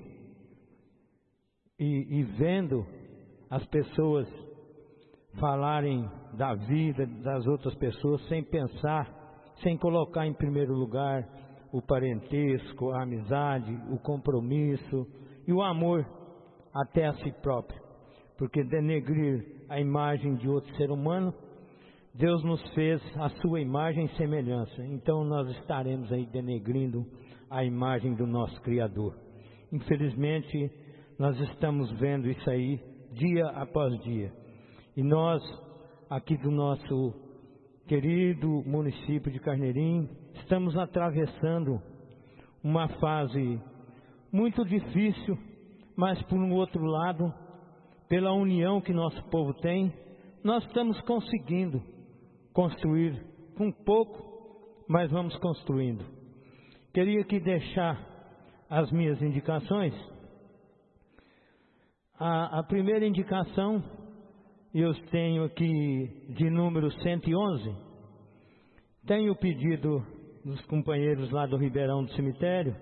e vendo as pessoas falarem da vida das outras pessoas sem pensar, sem colocar em primeiro lugar o parentesco, a amizade, o compromisso e o amor até a si próprio. Porque denegrir a imagem de outro ser humano, Deus nos fez a sua imagem e semelhança. Então nós estaremos aí denegrindo a imagem do nosso Criador. Infelizmente, nós estamos vendo isso aí dia após dia. E nós, aqui do nosso querido município de Carneirim, estamos atravessando uma fase muito difícil, mas por um outro lado, pela união que nosso povo tem, nós estamos conseguindo construir com pouco, mas vamos construindo. Queria aqui deixar as minhas indicações. A primeira indicação, eu tenho aqui de número 111, tenho o pedido dos companheiros lá do Ribeirão do Cemitério,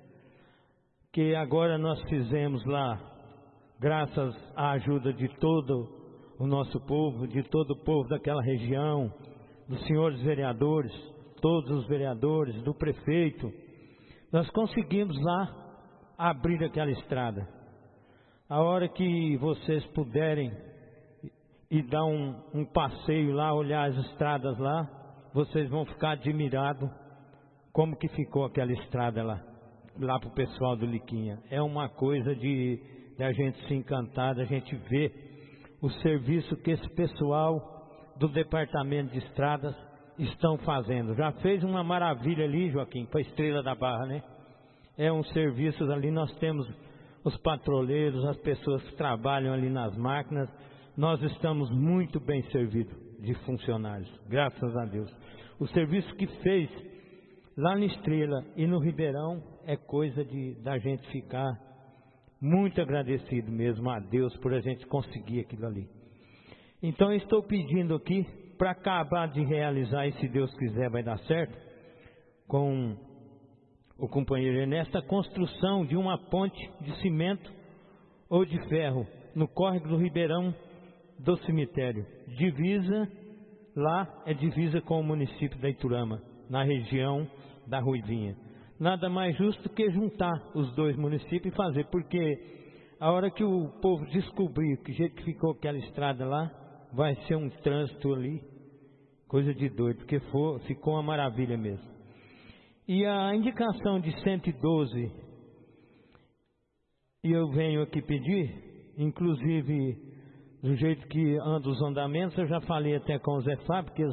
que agora nós fizemos lá, graças à ajuda de todo o nosso povo, de todo o povo daquela região, dos senhores vereadores, todos os vereadores, do prefeito, nós conseguimos lá abrir aquela estrada. A hora que vocês puderem e dar um passeio lá, olhar as estradas lá, vocês vão ficar admirados como que ficou aquela estrada lá para o pessoal do Liquinha. É uma coisa de a gente se encantar, da gente ver o serviço que esse pessoal do Departamento de Estradas estão fazendo. Já fez uma maravilha ali, Joaquim, para a Estrela da Barra, né? É um serviço ali, nós temos os patrulheiros, as pessoas que trabalham ali nas máquinas, nós estamos muito bem servidos de funcionários, graças a Deus. O serviço que fez lá na Estrela e no Ribeirão é coisa da gente ficar muito agradecido mesmo a Deus por a gente conseguir aquilo ali. Então eu estou pedindo aqui, para acabar de realizar, e se Deus quiser vai dar certo, com o companheiro Ernesto, a construção de uma ponte de cimento ou de ferro no córrego do Ribeirão do Cemitério. Divisa, lá é divisa com o município da Iturama, na região da Ruivinha. Nada mais justo que juntar os dois municípios e fazer, porque a hora que o povo descobrir que jeito que ficou aquela estrada lá, vai ser um trânsito ali, coisa de doido, porque ficou uma maravilha mesmo. E a indicação de 112 E eu venho aqui pedir, inclusive do jeito que anda os andamentos, eu já falei até com o Zé Fábio, que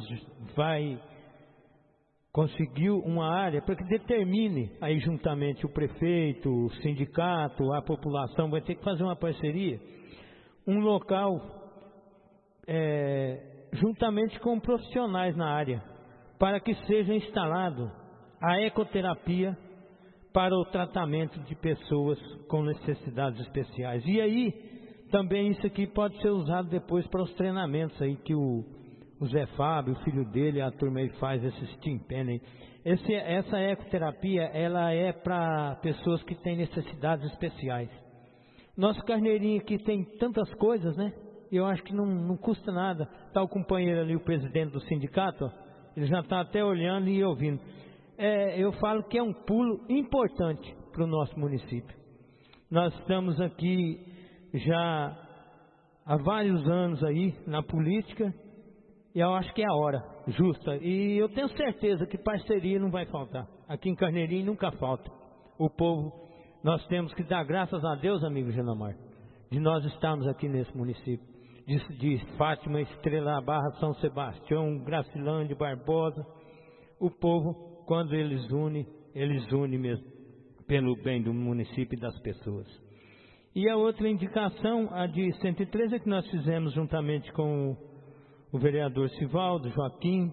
conseguiu uma área para que determine, aí juntamente o prefeito, o sindicato, a população, vai ter que fazer uma parceria, um local juntamente com profissionais na área, para que seja instalado a ecoterapia para o tratamento de pessoas com necessidades especiais. E aí, também isso aqui pode ser usado depois para os treinamentos aí que o Zé Fábio, o filho dele, a turma aí faz esses team pen. Essa ecoterapia, ela é para pessoas que têm necessidades especiais. Nosso Carneirinho aqui tem tantas coisas, né? Eu acho que não custa nada. Está o companheiro ali, o presidente do sindicato, ó, ele já está até olhando e ouvindo. Eu falo que é um pulo importante para o nosso município. Nós estamos aqui já há vários anos aí na política, e eu acho que é a hora justa. E eu tenho certeza que parceria não vai faltar. Aqui em Carneirinho nunca falta. O povo, nós temos que dar graças a Deus, amigo Genamar, de nós estarmos aqui nesse município. De Fátima, Estrela da Barra, São Sebastião, Gracilândia, Barbosa. O povo, quando eles unem mesmo, pelo bem do município e das pessoas. E a outra indicação, a de 113, é que nós fizemos juntamente com o vereador Sivaldo, Joaquim,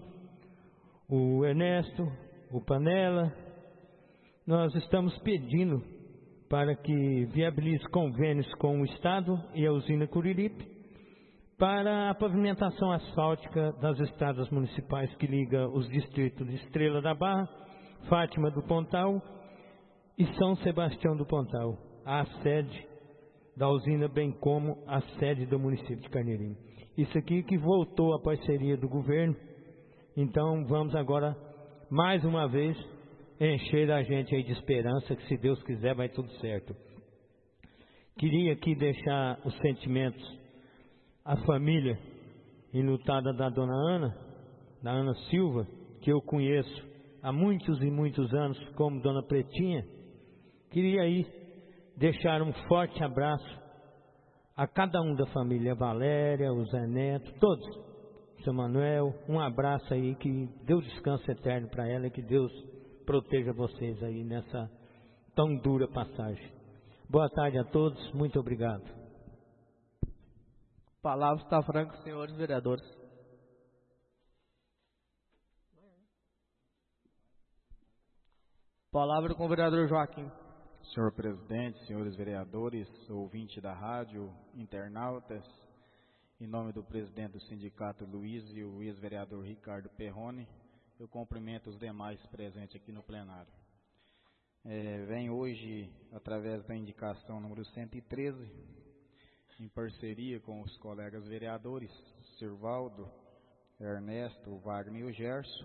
o Ernesto, o Panela. Nós estamos pedindo para que viabilize convênios com o Estado e a usina Curiripe para a pavimentação asfáltica das estradas municipais que liga os distritos de Estrela da Barra, Fátima do Pontal e São Sebastião do Pontal, a sede da usina, bem como a sede do município de Carneirinho. Isso aqui que voltou a parceria do governo, então vamos agora, mais uma vez, encher a gente aí de esperança, que se Deus quiser vai tudo certo. Queria aqui deixar os sentimentos à família enlutada da dona Ana Silva, que eu conheço há muitos e muitos anos como dona Pretinha. Queria aí deixar um forte abraço a cada um da família, a Valéria, o Zé Neto, todos, o seu Manuel, um abraço aí, que Deus descanse eterno para ela e que Deus proteja vocês aí nessa tão dura passagem. Boa tarde a todos, muito obrigado. Palavra está franca, senhores vereadores. Palavra com o vereador Joaquim. Senhor presidente, senhores vereadores, ouvinte da rádio, internautas, em nome do presidente do sindicato Luiz e o ex-vereador Ricardo Perrone, eu cumprimento os demais presentes aqui no plenário. Venho hoje, através da indicação número 113, em parceria com os colegas vereadores Sirvaldo, Ernesto, Wagner e o Gerson,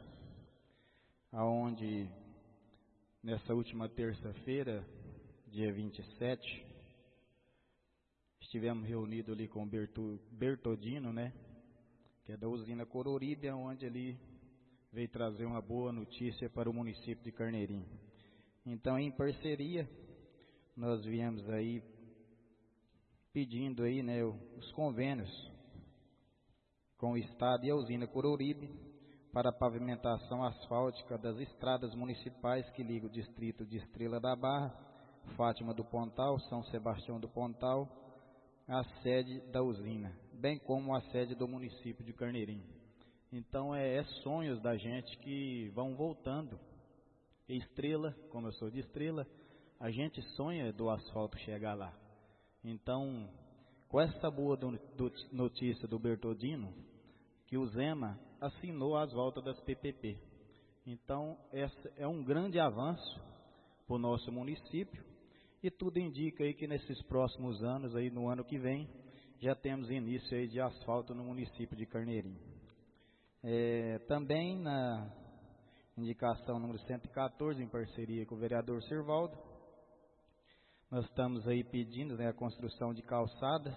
aonde nessa última terça-feira, dia 27, estivemos reunidos ali com o Bertodino, né, que é da usina Cororibe, onde ele veio trazer uma boa notícia para o município de Carneirinho. Então, em parceria, nós viemos aí pedindo aí, né, os convênios com o Estado e a usina Cororibe para a pavimentação asfáltica das estradas municipais que ligam o distrito de Estrela da Barra, Fátima do Pontal, São Sebastião do Pontal, a sede da usina, bem como a sede do município de Carneirinho. Então, sonhos da gente que vão voltando. Estrela, como eu sou de Estrela, a gente sonha do asfalto chegar lá. Então, com essa boa notícia do Bertodino, que o Zema assinou as voltas das PPP. Então, esse é um grande avanço para o nosso município, e tudo indica aí que nesses próximos anos, aí no ano que vem, já temos início aí de asfalto no município de Carneirinho. Também na indicação número 114, em parceria com o vereador Sirvaldo, nós estamos aí pedindo, né, a construção de calçadas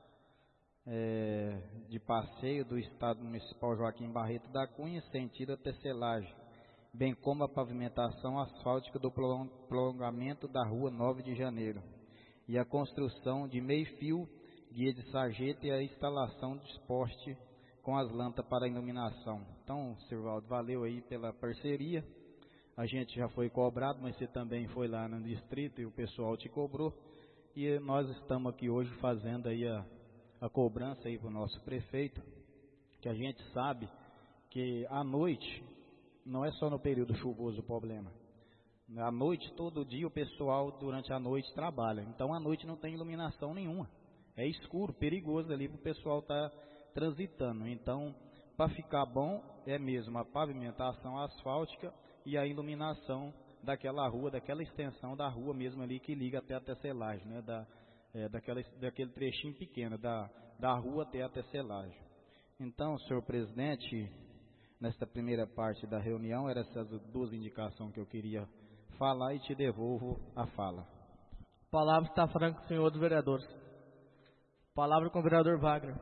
de passeio do Estado Municipal Joaquim Barreto da Cunha, sentido a Tecelagem, bem como a pavimentação asfáltica do prolongamento da Rua 9 de Janeiro e a construção de meio-fio, guia de sarjeta e a instalação de poste com as lâmpadas para iluminação. Então, Sirvaldo, valeu aí pela parceria. A gente já foi cobrado, mas você também foi lá no distrito e o pessoal te cobrou. E nós estamos aqui hoje fazendo aí a cobrança aí para o nosso prefeito, que a gente sabe que à noite, não é só no período chuvoso o problema. À noite, todo dia, o pessoal durante a noite trabalha. Então, à noite não tem iluminação nenhuma. É escuro, perigoso ali para o pessoal estar transitando. Então, para ficar bom, é mesmo a pavimentação asfáltica e a iluminação daquela rua, daquela extensão da rua mesmo ali que liga até a tecelagem, né? Daquele trechinho pequeno, da rua até a tecelagem. Então, senhor presidente, nesta primeira parte da reunião, eram essas duas indicações que eu queria falar e te devolvo a fala. Palavra está franca, senhores vereadores. Palavra com o vereador Wagner.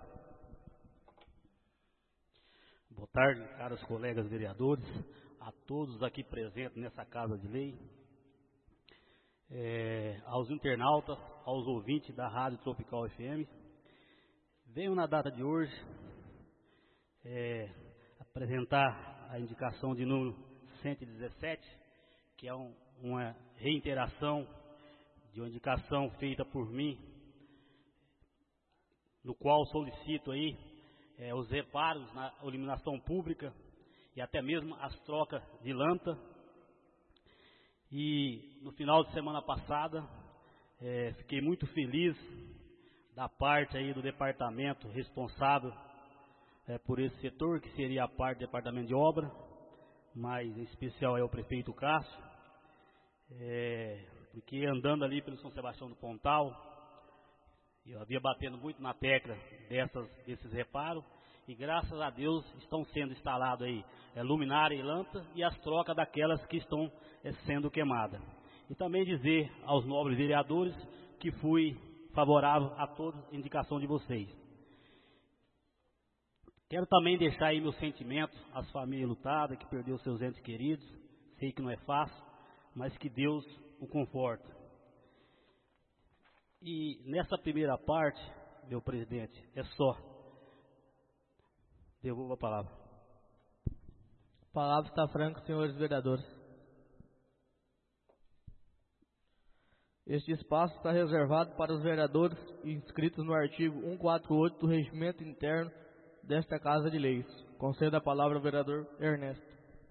Boa tarde, caros colegas vereadores, a todos aqui presentes nessa Casa de Lei, aos internautas, aos ouvintes da Rádio Tropical FM. Venho na data de hoje apresentar a indicação de número 117, que é uma reiteração de uma indicação feita por mim, no qual solicito aí os reparos na iluminação pública e até mesmo as trocas de lâmpada. E no final de semana passada, fiquei muito feliz da parte aí do departamento responsável por esse setor, que seria a parte do departamento de obra, mas em especial é o prefeito Cássio, porque andando ali pelo São Sebastião do Pontal, eu havia batendo muito na tecla desses reparos, e graças a Deus estão sendo instalados aí luminária e lâmpada e as trocas daquelas que estão sendo queimadas. E também dizer aos nobres vereadores que fui favorável a toda a indicação de vocês. Quero também deixar aí meu sentimento às famílias lutadas, que perderam seus entes queridos. Sei que não é fácil, mas que Deus o conforta. E nessa primeira parte, meu presidente, é só. Devolvo a palavra. Palavra está franca, senhores vereadores. Este espaço está reservado para os vereadores inscritos no artigo 148 do Regimento Interno desta Casa de Leis. Concedo a palavra ao vereador Ernesto.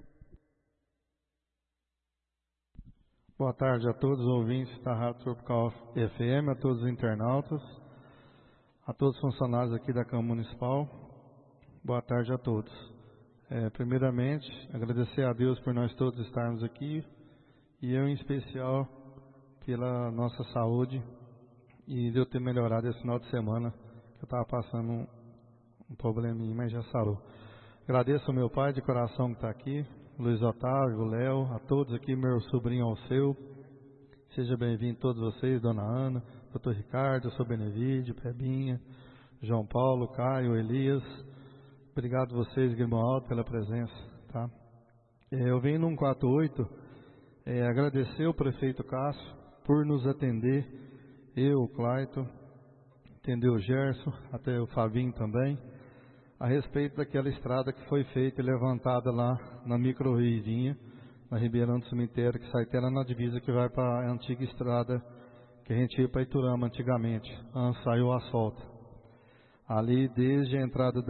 Boa tarde a todos os ouvintes da Rádio Tropical FM, a todos os internautas, a todos os funcionários aqui da Câmara Municipal. Boa tarde a todos. Primeiramente, agradecer a Deus por nós todos estarmos aqui e eu em especial pela nossa saúde e de eu ter melhorado esse final de semana, que eu estava passando um probleminha, mas já sarou. Agradeço ao meu pai de coração que está aqui, Luiz Otávio, o Léo, a todos aqui, meu sobrinho Alceu. Seja bem-vindo todos vocês, Dona Ana, Dr. Ricardo, Sr. Benevídio, Pebinha, João Paulo, Caio, Elias. Obrigado a vocês, Grimaldo, pela presença. Tá? Eu venho no 148 agradecer ao prefeito Cássio por nos atender, eu, o Claito, atender o Gerson, até o Fabinho também, a respeito daquela estrada que foi feita e levantada lá na micro-rivinha, na Ribeirão do Cemitério, que sai até lá na divisa que vai para a antiga estrada que a gente ia para Iturama antigamente, antes saiu o asfalto. Ali, desde a entrada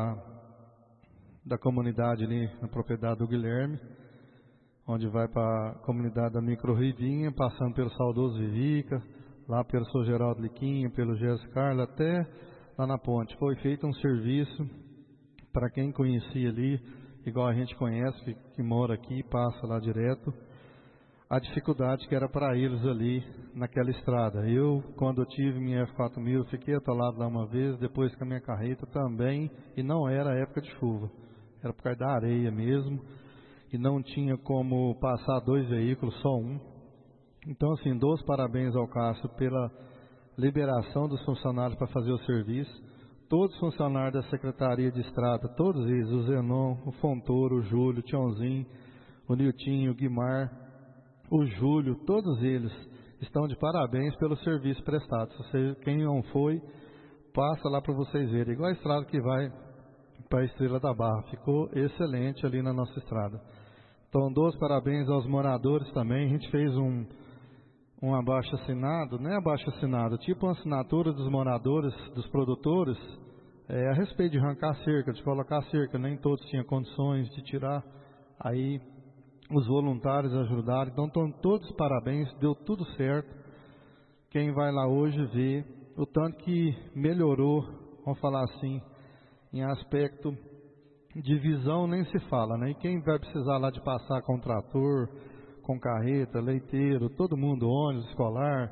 da comunidade ali, na propriedade do Guilherme, onde vai para a comunidade da micro-rivinha, passando pelo saudoso Vivica, lá pelo Sr. Geraldo Liquinha, pelo Gerson Carlos, até lá na ponte. Foi feito um serviço para quem conhecia ali, igual a gente conhece, que mora aqui, passa lá direto, a dificuldade que era para eles ali naquela estrada. Eu, quando eu tive minha F4000, fiquei atolado lá uma vez, depois com a minha carreta também, e não era época de chuva, era por causa da areia mesmo, e não tinha como passar dois veículos, só um. Então, assim, dou os parabéns ao Cássio pela liberação dos funcionários para fazer o serviço. Todos os funcionários da Secretaria de Estrada, todos eles, o Zenon, o Fontoro, o Júlio, o Tiãozinho, o Niltinho, o Guimar, o Júlio, todos eles estão de parabéns pelo serviço prestado. Se você, quem não foi, passa lá para vocês verem. Igual a estrada que vai para a Estrela da Barra. Ficou excelente ali na nossa estrada. Então, dou os parabéns aos moradores também. A gente fez um abaixo-assinado, não é abaixo-assinado, tipo uma assinatura dos moradores, dos produtores, a respeito de arrancar cerca, de colocar cerca. Nem todos tinham condições de tirar. Aí os voluntários ajudaram. Então, estão todos parabéns, deu tudo certo. Quem vai lá hoje vê o tanto que melhorou, vamos falar assim, em aspecto de visão nem se fala, né? E quem vai precisar lá de passar com trator, com carreta, leiteiro, todo mundo, ônibus escolar,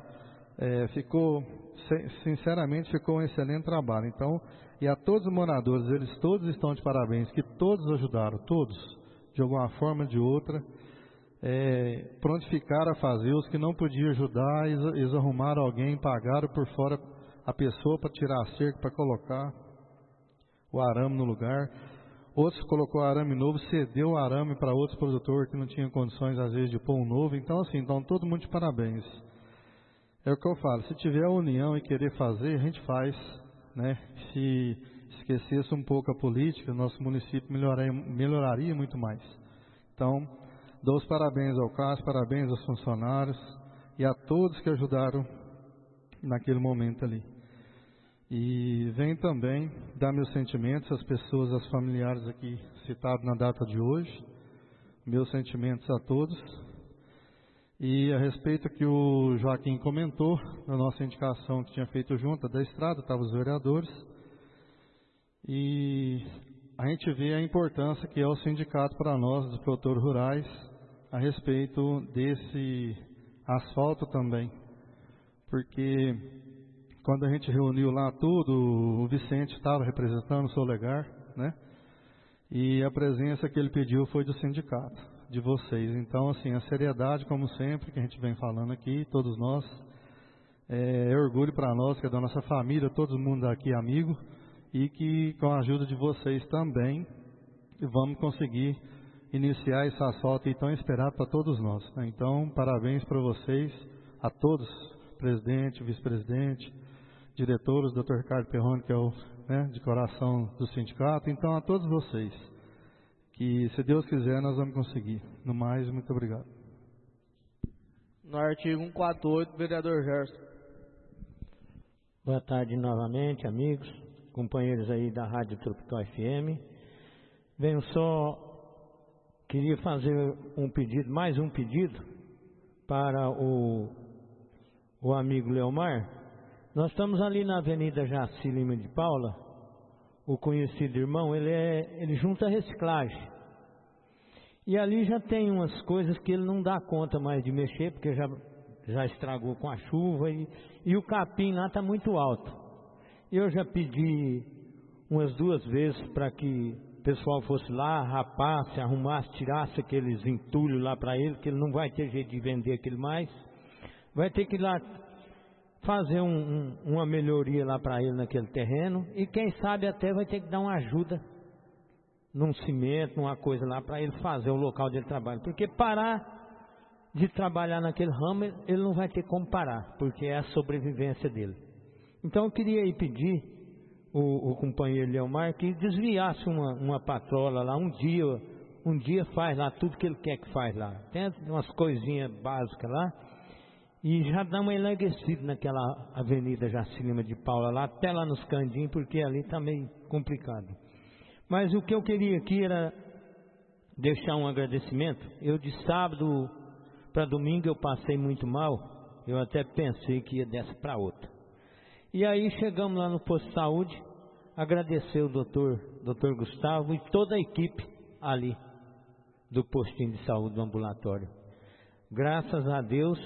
sinceramente ficou um excelente trabalho. Então, e a todos os moradores, eles todos estão de parabéns, que todos ajudaram, todos, de alguma forma ou de outra, prontificaram a fazer. Os que não podiam ajudar, eles arrumaram alguém, pagaram por fora a pessoa para tirar a cerca, para colocar o arame no lugar. Outros colocou arame novo, cedeu o arame para outros produtores que não tinham condições, às vezes, de pôr um novo. Então, assim, então todo mundo de parabéns. É o que eu falo, se tiver a união e querer fazer, a gente faz, né? Se esquecesse um pouco a política, nosso município melhoraria muito mais. Então, dou os parabéns ao Cássio, parabéns aos funcionários e a todos que ajudaram naquele momento ali. E venho também dar meus sentimentos às pessoas, aos familiares aqui citados na data de hoje. Meus sentimentos a todos. E a respeito que o Joaquim comentou, na nossa indicação que tinha feito junta da estrada, estavam os vereadores. E a gente vê a importância que é o sindicato para nós, dos produtores rurais, a respeito desse asfalto também. Porque quando a gente reuniu lá tudo, o Vicente estava representando o Solegar, né? E a presença que ele pediu foi do sindicato, de vocês. Então, assim, a seriedade, como sempre, que a gente vem falando aqui, todos nós, é orgulho para nós, que é da nossa família, todo mundo aqui é amigo, e que com a ajuda de vocês também, vamos conseguir iniciar esse asfalto tão esperado para todos nós, né? Então, parabéns para vocês, a todos, presidente, vice-presidente, diretores, Dr. Ricardo Perrone, que é o de coração do sindicato. Então, a todos vocês, que se Deus quiser, nós vamos conseguir. No mais, muito obrigado. No artigo 148, vereador Gerson. Boa tarde novamente, amigos, companheiros aí da Rádio Tropical FM. Queria fazer um pedido, mais um pedido, para o amigo Leomar. Nós estamos ali na Avenida Jaci Lima de Paula. O conhecido irmão, ele junta reciclagem. E ali já tem umas coisas que ele não dá conta mais de mexer, porque já estragou com a chuva e o capim lá está muito alto. Eu já pedi umas 2 vezes para que o pessoal fosse lá, rapasse, arrumasse, tirasse aqueles entulhos lá para ele, que ele não vai ter jeito de vender aquilo mais. Vai ter que ir lá fazer uma melhoria lá para ele naquele terreno, e quem sabe até vai ter que dar uma ajuda num cimento, numa coisa lá para ele fazer o local onde ele trabalha, porque parar de trabalhar naquele ramo ele não vai ter como parar, porque é a sobrevivência dele. Então eu queria aí pedir o companheiro Leomar que desviasse uma patrola lá, um dia faz lá tudo que ele quer que faz lá, tem umas coisinhas básicas lá. E já dá uma enlanguecida naquela Avenida Jaci Lima de Paula lá, até lá nos Candinhos, porque ali está meio complicado. Mas o que eu queria aqui era deixar um agradecimento. Eu de sábado para domingo eu passei muito mal, eu até pensei que ia dessa para outra. E aí chegamos lá no posto de saúde, agradecer o doutor Gustavo e toda a equipe ali do postinho de saúde do ambulatório. Graças a Deus,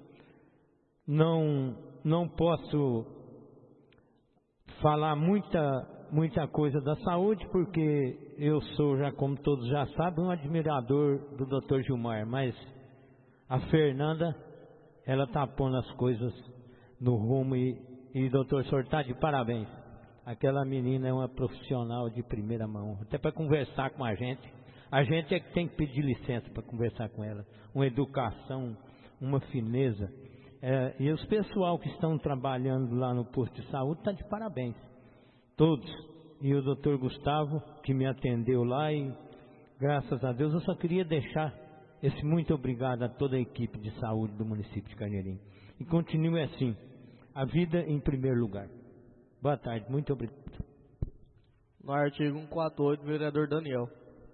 não posso falar muita coisa da saúde, porque eu sou, já como todos já sabem, um admirador do Dr. Gilmar, mas a Fernanda, ela está pondo as coisas no rumo e doutor, o senhor está de parabéns. Aquela menina é uma profissional de primeira mão, até para conversar com a gente é que tem que pedir licença para conversar com ela, uma educação, uma fineza. E os pessoal que estão trabalhando lá no posto de saúde está de parabéns. Todos. E o doutor Gustavo, que me atendeu lá, e graças a Deus eu só queria deixar esse muito obrigado a toda a equipe de saúde do município de Carneirinho. E continue assim, a vida em primeiro lugar. Boa tarde, muito obrigado. No artigo 148, vereador Daniel.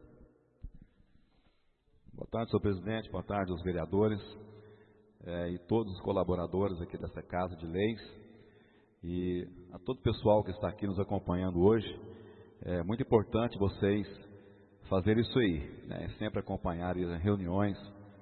Boa tarde, senhor presidente, boa tarde aos vereadores e todos os colaboradores aqui dessa Casa de Leis e a todo o pessoal que está aqui nos acompanhando hoje. É muito importante vocês fazerem isso aí, né? Sempre acompanharem as reuniões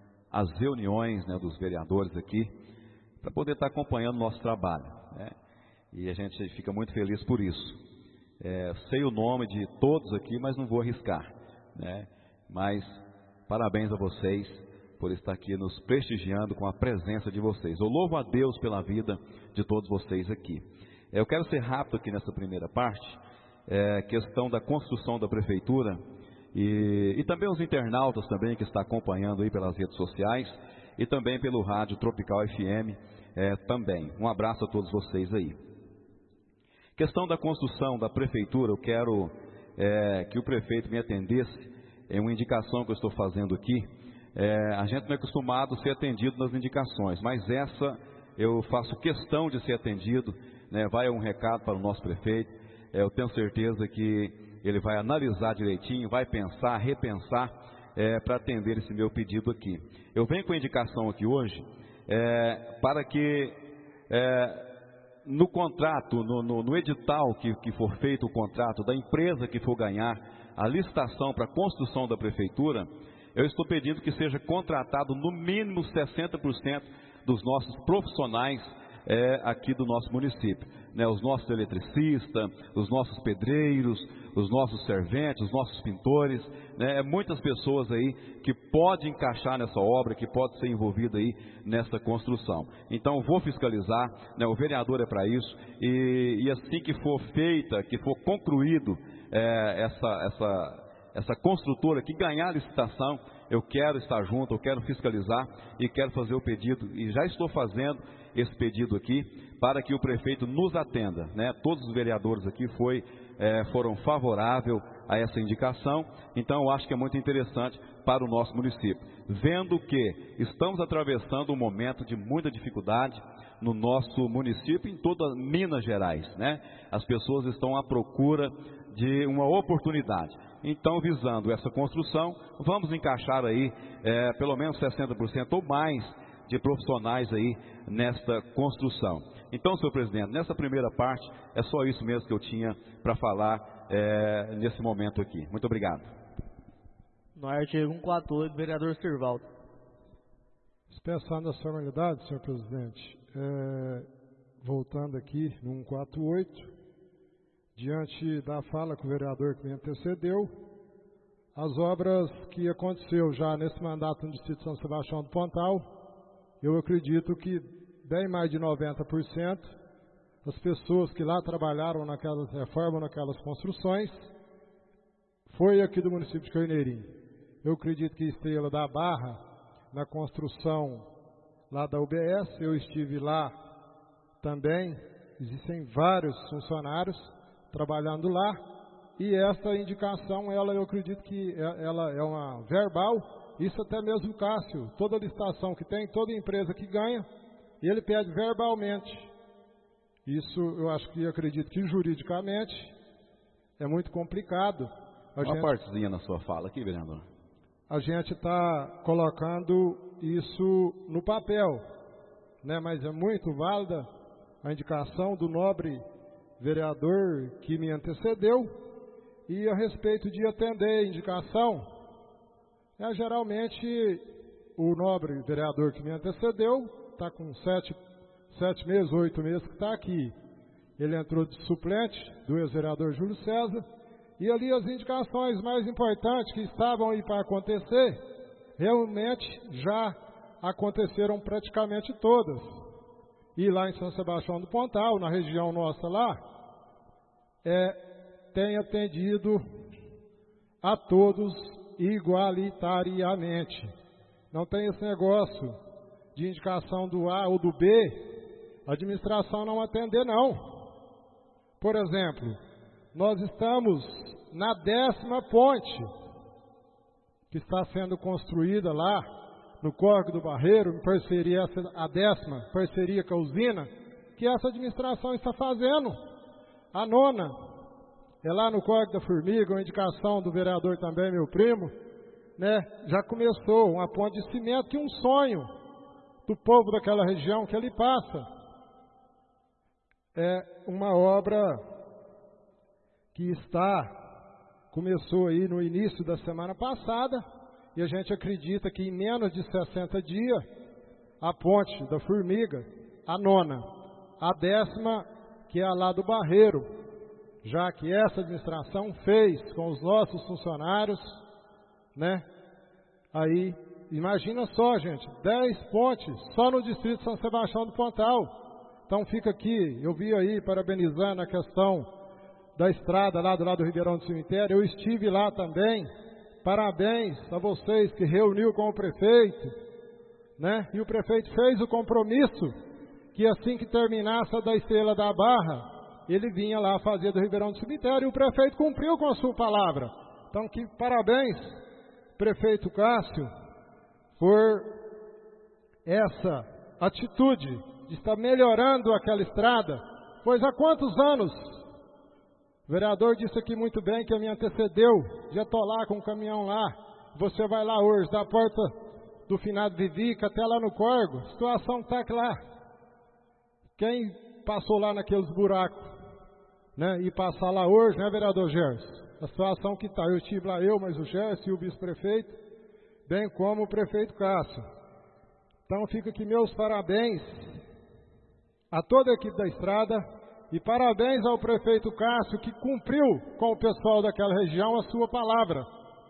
dos vereadores aqui, para poder estar acompanhando o nosso trabalho, né? E a gente fica muito feliz por isso. Sei o nome de todos aqui, mas não vou arriscar, né? Mas parabéns a vocês por estar aqui nos prestigiando com a presença de vocês. Eu louvo a Deus pela vida de todos vocês aqui. Eu quero ser rápido aqui nessa primeira parte, questão da construção da prefeitura e também os internautas também que estão acompanhando aí pelas redes sociais e também pelo rádio Tropical FM também. Um abraço a todos vocês aí. Questão da construção da prefeitura, eu quero que o prefeito me atendesse em uma indicação que eu estou fazendo aqui. A gente não é acostumado a ser atendido nas indicações, mas essa eu faço questão de ser atendido, né? Vai um recado para o nosso prefeito. Eu tenho certeza que ele vai analisar direitinho, vai pensar, repensar para atender esse meu pedido aqui. Eu venho com a indicação aqui hoje para que no contrato, no edital que for feito o contrato da empresa que for ganhar a licitação para a construção da prefeitura, eu estou pedindo que seja contratado no mínimo 60% dos nossos profissionais aqui do nosso município, né? Os nossos eletricistas, os nossos pedreiros, os nossos serventes, os nossos pintores, né? Muitas pessoas aí que podem encaixar nessa obra, que podem ser envolvidas aí nessa construção. Então vou fiscalizar, né? O vereador é para isso, e assim que for feita, que for concluído essa construtora que ganhar a licitação, eu quero estar junto, eu quero fiscalizar e quero fazer o pedido, e já estou fazendo esse pedido aqui, para que o prefeito nos atenda, né? Todos os vereadores aqui foram favoráveis a essa indicação, então eu acho que é muito interessante para o nosso município, vendo que estamos atravessando um momento de muita dificuldade no nosso município, em toda Minas Gerais, né? As pessoas estão à procura de uma oportunidade. Então, visando essa construção, vamos encaixar aí pelo menos 60% ou mais de profissionais aí nesta construção. Então, senhor presidente, nessa primeira parte, é só isso mesmo que eu tinha para falar nesse momento aqui. Muito obrigado. No artigo 148, vereador Sirvaldo. Dispensando as formalidades, senhor presidente, voltando aqui no 148, diante da fala que o vereador que me antecedeu, as obras que aconteceu já nesse mandato no distrito de São Sebastião do Pontal, eu acredito que bem mais de 90% das pessoas que lá trabalharam naquelas reformas, naquelas construções, foi aqui do município de Carneirinho. Eu acredito que Estrela da Barra, na construção lá da UBS, eu estive lá também, existem vários funcionários trabalhando lá, e essa indicação, eu acredito que ela é uma verbal, isso até mesmo Cássio, toda licitação que tem, toda empresa que ganha, ele pede verbalmente. Isso eu acho que acredito que juridicamente é muito complicado. Uma partezinha na sua fala aqui, vereador. A gente está colocando isso no papel, né? Mas é muito válida a indicação do nobre vereador que me antecedeu, e a respeito de atender a indicação, geralmente o nobre vereador que me antecedeu está com 7 meses, 8 meses que está aqui. Ele entrou de suplente do ex-vereador Júlio César, e ali as indicações mais importantes que estavam aí para acontecer, realmente já aconteceram praticamente todas. E lá em São Sebastião do Pontal, na região nossa lá, tem atendido a todos igualitariamente. Não tem esse negócio de indicação do A ou do B, a administração não atender, não. Por exemplo, nós estamos na 10ª ponte que está sendo construída lá no Córrego do Barreiro, em parceria, a 10ª parceria com a usina, que essa administração está fazendo. A 9ª é lá no Córrego da Formiga, uma indicação do vereador também, meu primo, né? Já começou uma ponte de cimento, que é um sonho do povo daquela região que ali passa. É uma obra que começou aí no início da semana passada, e a gente acredita que em menos de 60 dias, a ponte da Formiga, a 9ª, a 10ª, que é a lá do Barreiro, já que essa administração fez com os nossos funcionários, né? Aí, imagina só, gente, 10 pontes só no distrito de São Sebastião do Pontal. Então fica aqui, eu vi aí parabenizando a questão da estrada lá do lado do Ribeirão do Cemitério, eu estive lá também. Parabéns a vocês que reuniu com o prefeito, né? E o prefeito fez o compromisso que assim que terminasse a da Estrela da Barra, ele vinha lá fazer do Ribeirão do Cemitério, e o prefeito cumpriu com a sua palavra. Então, que parabéns, prefeito Cássio, por essa atitude de estar melhorando aquela estrada, pois há quantos anos, o vereador disse aqui muito bem que me antecedeu, de atolar com o caminhão lá, você vai lá hoje, da porta do finado Vivica até lá no Córrego, a situação está que lá, quem passou lá naqueles buracos, né, e passar lá hoje, né, vereador Gerson, a situação que está, eu estive lá, mas o Gerson e o vice-prefeito, bem como o prefeito Cássio. Então fica aqui meus parabéns a toda a equipe da estrada e parabéns ao prefeito Cássio que cumpriu com o pessoal daquela região a sua palavra.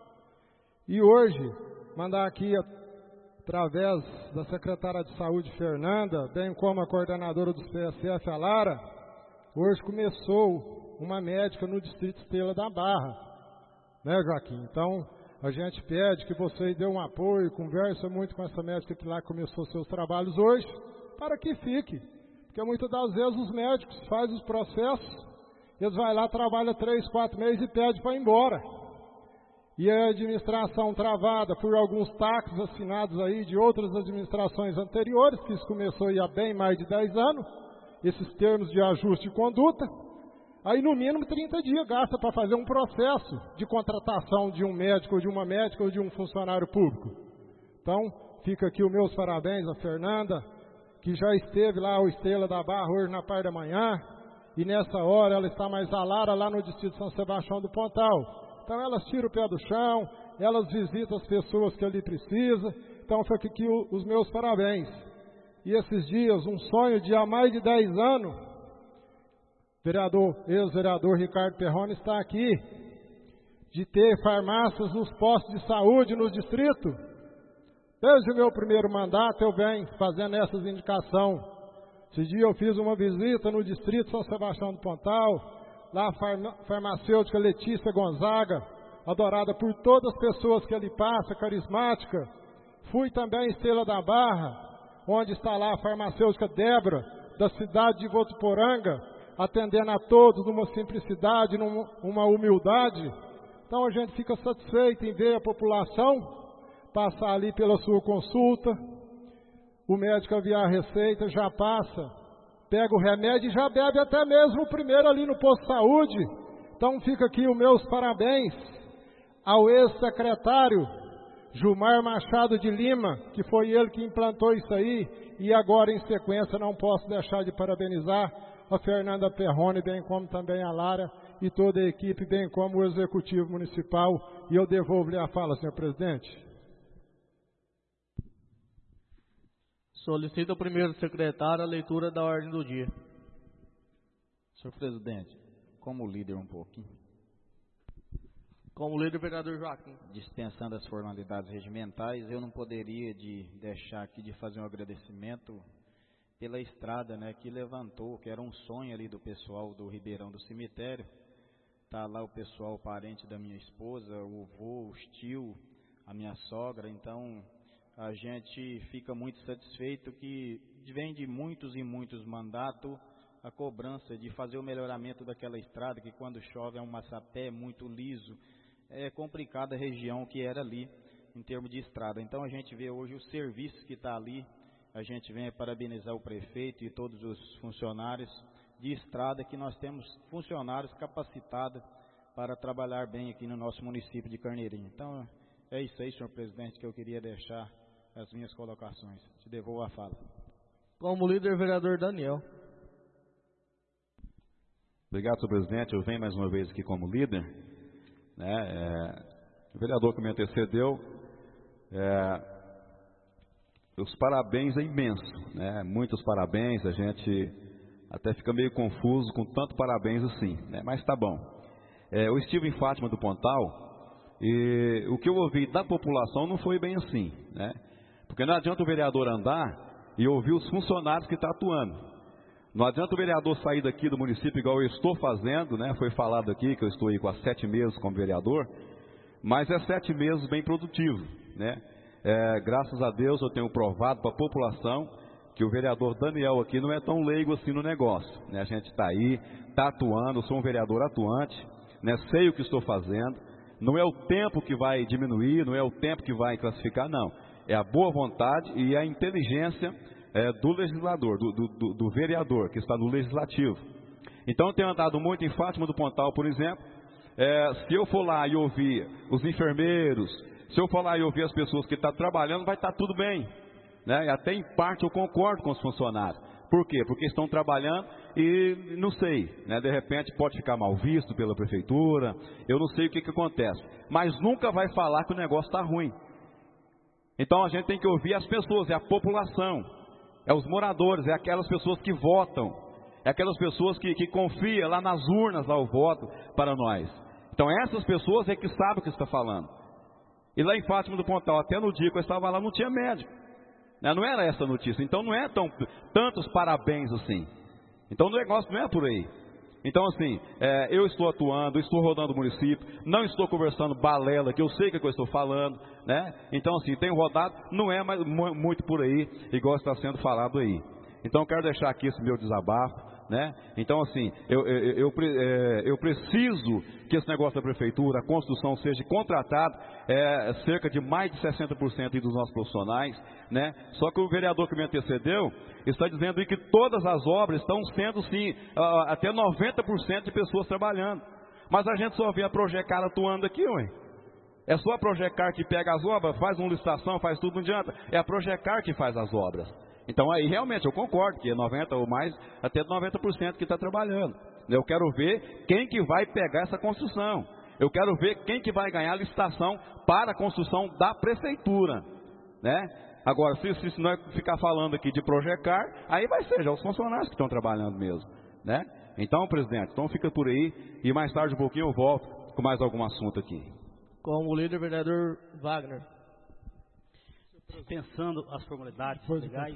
E hoje, mandar aqui através da secretária de saúde Fernanda, bem como a coordenadora dos PSF, a Lara, hoje começou uma médica no distrito Estrela da Barra, né, Joaquim? Então, a gente pede que vocês dêem um apoio, conversa muito com essa médica que lá começou seus trabalhos hoje, para que fique. Porque muitas das vezes os médicos fazem os processos, eles vão lá, trabalham 3, 4 meses e pedem para ir embora. E a administração travada por alguns taxas assinados aí de outras administrações anteriores, que isso começou aí há bem mais de 10 anos, esses termos de ajuste de conduta, aí no mínimo 30 dias gasta para fazer um processo de contratação de um médico, ou de uma médica, ou de um funcionário público. Então, fica aqui os meus parabéns a Fernanda, que já esteve lá, o Estrela da Barra, hoje na parte da manhã, e nessa hora ela está mais a Lara lá no distrito de São Sebastião do Pontal. Então elas tiram o pé do chão, elas visitam as pessoas que ali precisam. Então fica aqui os meus parabéns. E esses dias, um sonho de há mais de 10 anos, ex-vereador Ricardo Perrone está aqui, de ter farmácias nos postos de saúde no distrito. Desde o meu primeiro mandato eu venho fazendo essas indicações. Esse dia eu fiz uma visita no distrito São Sebastião do Pontal, lá a farmacêutica Letícia Gonzaga, adorada por todas as pessoas que ali passa, carismática. Fui também em Estrela da Barra, onde está lá a farmacêutica Débora, da cidade de Votuporanga, atendendo a todos numa simplicidade, numa humildade. Então a gente fica satisfeito em ver a população passar ali pela sua consulta, o médico aviar a receita, já passa, pega o remédio e já bebe até mesmo o primeiro ali no posto de saúde. Então fica aqui os meus parabéns ao ex-secretário Gilmar Machado de Lima, que foi ele que implantou isso aí, e agora em sequência não posso deixar de parabenizar a Fernanda Perrone, bem como também a Lara e toda a equipe, bem como o Executivo Municipal, e eu devolvo-lhe a fala, senhor presidente. Solicito ao primeiro secretário a leitura da ordem do dia. Senhor presidente, como líder um pouquinho. Como líder, vereador Joaquim. Dispensando as formalidades regimentais, eu não poderia deixar aqui de fazer um agradecimento pela estrada, né, que levantou, que era um sonho ali do pessoal do Ribeirão do Cemitério. Está lá o pessoal, o parente da minha esposa, o avô, os tio, a minha sogra. Então, a gente fica muito satisfeito que vem de muitos e muitos mandatos a cobrança de fazer o melhoramento daquela estrada, que quando chove é um maçapé muito liso, é complicada a região que era ali em termos de estrada. Então a gente vê hoje o serviço que está ali, a gente vem parabenizar o prefeito e todos os funcionários de estrada, que nós temos funcionários capacitados para trabalhar bem aqui no nosso município de Carneirinho. Então é isso aí, senhor presidente, que eu queria deixar as minhas colocações. Te devolvo a fala. Como líder, vereador Daniel. Obrigado, senhor presidente. Eu venho mais uma vez aqui como líder. O vereador que me antecedeu, os parabéns é imenso, né? Muitos parabéns, a gente até fica meio confuso com tanto parabéns assim, né? Mas tá bom. Eu estive em Fátima do Pontal e o que eu ouvi da população não foi bem assim, né? Porque não adianta o vereador andar e ouvir os funcionários que estão atuando. Não adianta o vereador sair daqui do município igual eu estou fazendo, né? Foi falado aqui que eu estou aí com 7 meses como vereador, mas é 7 meses bem produtivo, né? Graças a Deus eu tenho provado para a população que o vereador Daniel aqui não é tão leigo assim no negócio, né? A gente está aí, está atuando, sou um vereador atuante, né? Sei o que estou fazendo, não é o tempo que vai diminuir, não é o tempo que vai classificar, não. É a boa vontade e a inteligência do legislador, do vereador que está no legislativo. Então eu tenho andado muito em Fátima do Pontal, por exemplo. Se eu for lá e ouvir os enfermeiros, se eu for lá e ouvir as pessoas que estão trabalhando, vai estar tudo bem, né? E até em parte eu concordo com os funcionários. Por quê? Porque estão trabalhando e não sei, né? De repente pode ficar mal visto pela prefeitura, eu não sei o que acontece, mas nunca vai falar que o negócio está ruim. Então a gente tem que ouvir as pessoas, é a população, é os moradores, é aquelas pessoas que votam, é aquelas pessoas que confiam lá nas urnas, lá o voto para nós. Então essas pessoas é que sabem o que está falando. E lá em Fátima do Pontal, até no dia que eu estava lá, não tinha médico, né? Não era essa a notícia, então não é tantos parabéns assim. Então o negócio não é por aí. Então assim, eu estou atuando, estou rodando o município, não estou conversando balela, que eu sei o que eu estou falando, né? Então assim, tenho rodado, não é mais, muito por aí, igual está sendo falado aí. Então eu quero deixar aqui esse meu desabafo, né? Então assim, eu preciso que esse negócio da prefeitura, a construção seja contratado, cerca de mais de 60% dos nossos profissionais, né? Só que o vereador que me antecedeu está dizendo aí que todas as obras estão sendo sim, até 90% de pessoas trabalhando. Mas a gente só vê a Projecar atuando aqui, ué. É só a Projecar que pega as obras, faz uma licitação, faz tudo, não adianta. É a Projecar que faz as obras. Então aí realmente eu concordo que é 90% ou mais, até 90% que está trabalhando. Eu quero ver quem que vai pegar essa construção. Eu quero ver quem que vai ganhar a licitação para a construção da prefeitura, né? Agora, se nós ficar falando aqui de Projecar, aí vai ser já os funcionários que estão trabalhando mesmo, né? Então, presidente, então fica por aí e mais tarde um pouquinho eu volto com mais algum assunto aqui. Como líder, vereador Wagner. Pensando as formalidades legais,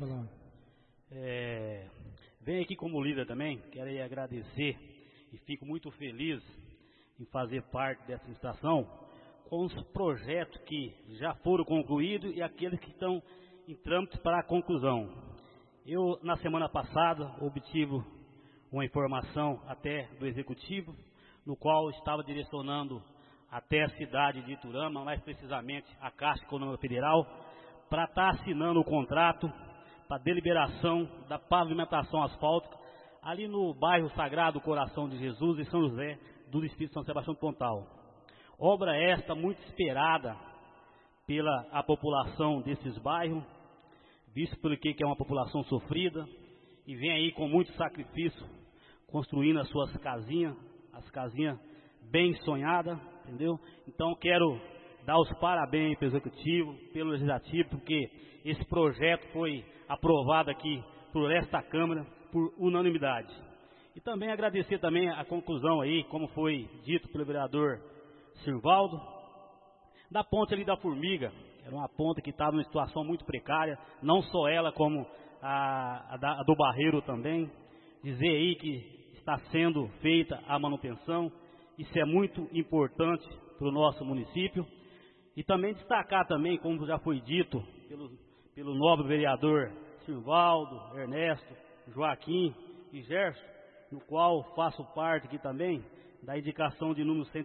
venho aqui como líder também, quero aí agradecer e fico muito feliz em fazer parte dessa administração com os projetos que já foram concluídos e aqueles que estão em trâmite para a conclusão. Eu, na semana passada, obtive uma informação até do Executivo, no qual estava direcionando até a cidade de Iturama, mais precisamente a Caixa Econômica Federal, para estar assinando o contrato para deliberação da pavimentação asfáltica ali no bairro Sagrado Coração de Jesus e São José do distrito de São Sebastião do Pontal. Obra esta muito esperada pela a população desses bairros, visto porque é uma população sofrida e vem aí com muito sacrifício construindo as suas casinhas, as casinhas bem sonhadas, entendeu? Então quero dar os parabéns para o Executivo, pelo Legislativo, porque esse projeto foi aprovado aqui por esta Câmara por unanimidade. E também agradecer também a conclusão aí, como foi dito pelo vereador Sirvaldo, da ponte ali da Formiga. Era uma ponte que estava numa situação muito precária, não só ela, como a do Barreiro também. Dizer aí que está sendo feita a manutenção, isso é muito importante para o nosso município. E também destacar também, como já foi dito pelo nobre vereador Silvaldo, Ernesto, Joaquim e Gerson, no qual faço parte aqui também, da indicação de número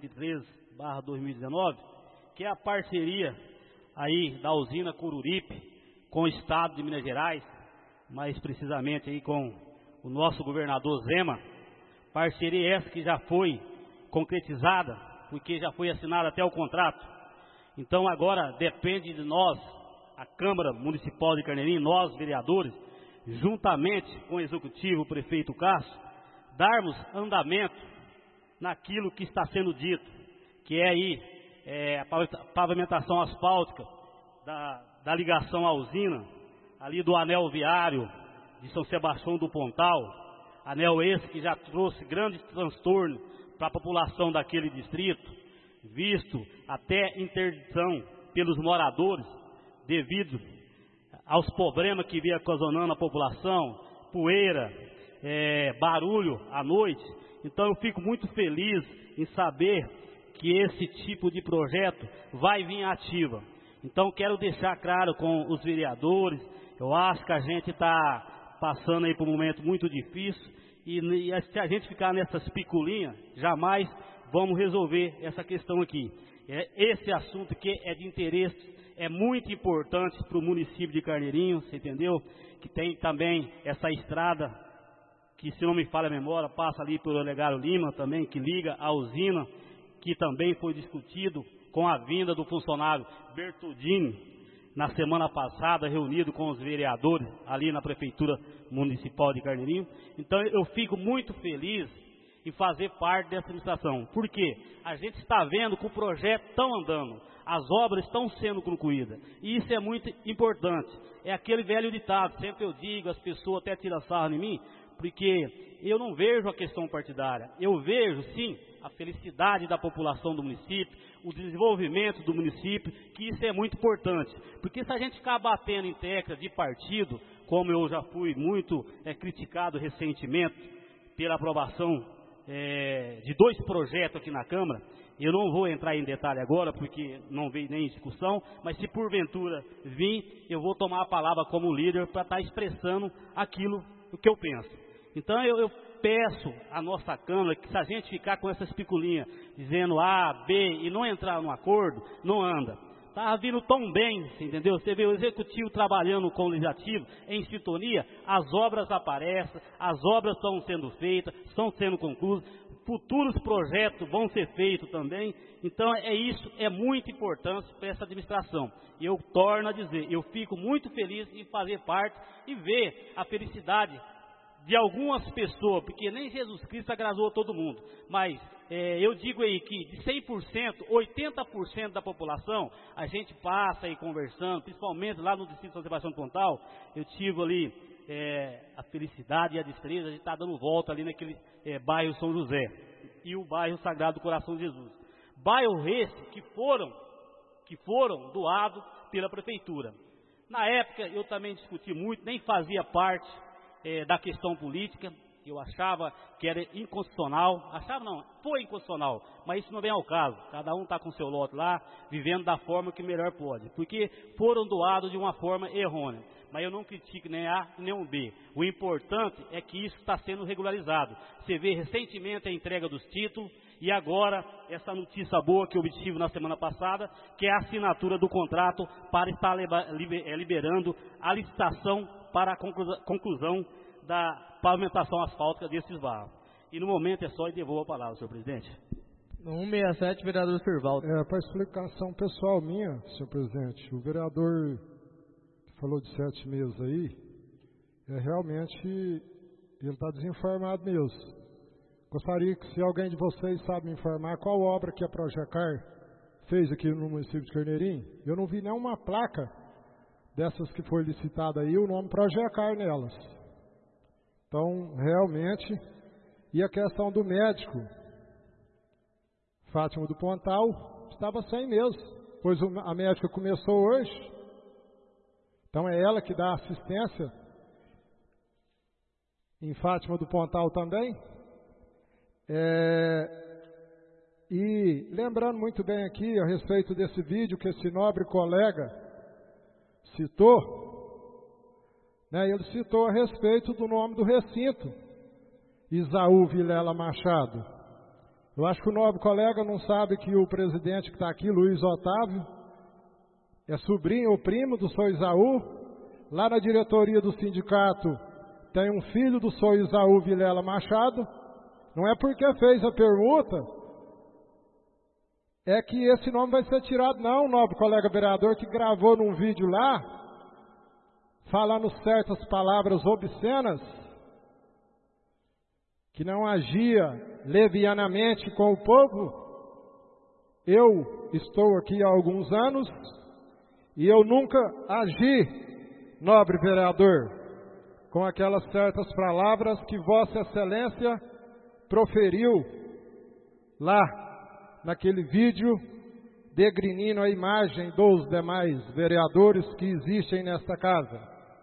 103/2019, que é a parceria aí da usina Coruripe com o Estado de Minas Gerais, mais precisamente aí com o nosso governador Zema, parceria essa que já foi concretizada, porque já foi assinado até o contrato. Então agora depende de nós, a Câmara Municipal de Carneirinho, nós vereadores, juntamente com o Executivo, o Prefeito Cássio, darmos andamento naquilo que está sendo dito, que é aí a pavimentação asfáltica da ligação à usina, ali do anel viário de São Sebastião do Pontal, anel esse que já trouxe grande transtorno para a população daquele distrito, visto até interdição pelos moradores, devido aos problemas que vem ocasionando a população, poeira, barulho à noite. Então eu fico muito feliz em saber que esse tipo de projeto vai vir ativa. Então quero deixar claro com os vereadores, eu acho que a gente está passando aí por um momento muito difícil e se a gente ficar nessas piculinhas, jamais vamos resolver essa questão aqui. Esse assunto que é de interesse, é muito importante para o município de Carneirinho, você entendeu? Que tem também essa estrada, que se não me falha a memória, passa ali pelo Olegário Lima também, que liga a usina, que também foi discutido com a vinda do funcionário Bertodini, na semana passada, reunido com os vereadores ali na Prefeitura Municipal de Carneirinho. Então eu fico muito feliz em fazer parte dessa administração, porque a gente está vendo que o projeto está andando, as obras estão sendo concluídas, e isso é muito importante. É aquele velho ditado, sempre eu digo, as pessoas até tiram sarro em mim, porque eu não vejo a questão partidária, eu vejo sim a felicidade da população do município, o desenvolvimento do município, que isso é muito importante, porque se a gente ficar batendo em tecla de partido, como eu já fui muito criticado recentemente pela aprovação de 2 projetos aqui na Câmara, eu não vou entrar em detalhe agora, porque não veio nem em discussão, mas se porventura vir, eu vou tomar a palavra como líder para estar expressando aquilo que eu penso. Então eu peço à nossa Câmara que se a gente ficar com essas piculinhas, dizendo A, B, e não entrar num acordo, não anda. Está vindo tão bem, entendeu? Você vê o Executivo trabalhando com o Legislativo em sintonia, as obras aparecem, as obras estão sendo feitas, estão sendo concluídas, futuros projetos vão ser feitos também. Então isso é muito importante para essa administração. E eu torno a dizer, eu fico muito feliz em fazer parte e ver a felicidade de algumas pessoas, porque nem Jesus Cristo agradou todo mundo, mas eu digo aí que de 100%, 80% da população, a gente passa aí conversando, principalmente lá no distrito de São Sebastião do Pontal, eu tive ali a felicidade e a destreza de estar dando volta ali naquele bairro São José e o bairro Sagrado do Coração de Jesus. Bairro esse que foram doados pela prefeitura. Na época eu também discuti muito, nem fazia parte da questão política, eu achava que era inconstitucional, foi inconstitucional, mas isso não vem ao caso, cada um está com seu lote lá, vivendo da forma que melhor pode, porque foram doados de uma forma errônea, mas eu não critico nem A nem um B, o importante é que isso está sendo regularizado. Você vê recentemente a entrega dos títulos, e agora essa notícia boa que eu obtive na semana passada, que é a assinatura do contrato para estar liberando a licitação para a conclusão da pavimentação asfáltica desses bairros. E no momento é só e devolvo a palavra, senhor presidente. 167, vereador Silvaldo. Para explicação pessoal minha, senhor presidente, o vereador que falou de 7 meses aí, realmente ele está desinformado mesmo. Gostaria que, se alguém de vocês sabe me informar qual obra que a Projecar fez aqui no município de Carneirinho. Eu não vi nenhuma placa dessas que foi licitada aí, o nome Projecar nelas. Então, realmente, e a questão do médico, Fátima do Pontal, estava sem mesmo, pois a médica começou hoje, então é ela que dá assistência em Fátima do Pontal também. E lembrando muito bem aqui a respeito desse vídeo que esse nobre colega citou, né, ele citou a respeito do nome do recinto, Isaú Vilela Machado. Eu acho que o nobre colega não sabe que o presidente que está aqui, Luiz Otávio, é sobrinho ou primo do senhor Isaú. Lá na diretoria do sindicato tem um filho do senhor Isaú Vilela Machado. Não é porque fez a permuta, é que esse nome vai ser tirado, não, o nobre colega vereador que gravou num vídeo lá, falando certas palavras obscenas, que não agia levianamente com o povo. Eu estou aqui há alguns anos e eu nunca agi, nobre vereador, com aquelas certas palavras que Vossa Excelência proferiu lá naquele vídeo, degrinindo a imagem dos demais vereadores que existem nesta casa.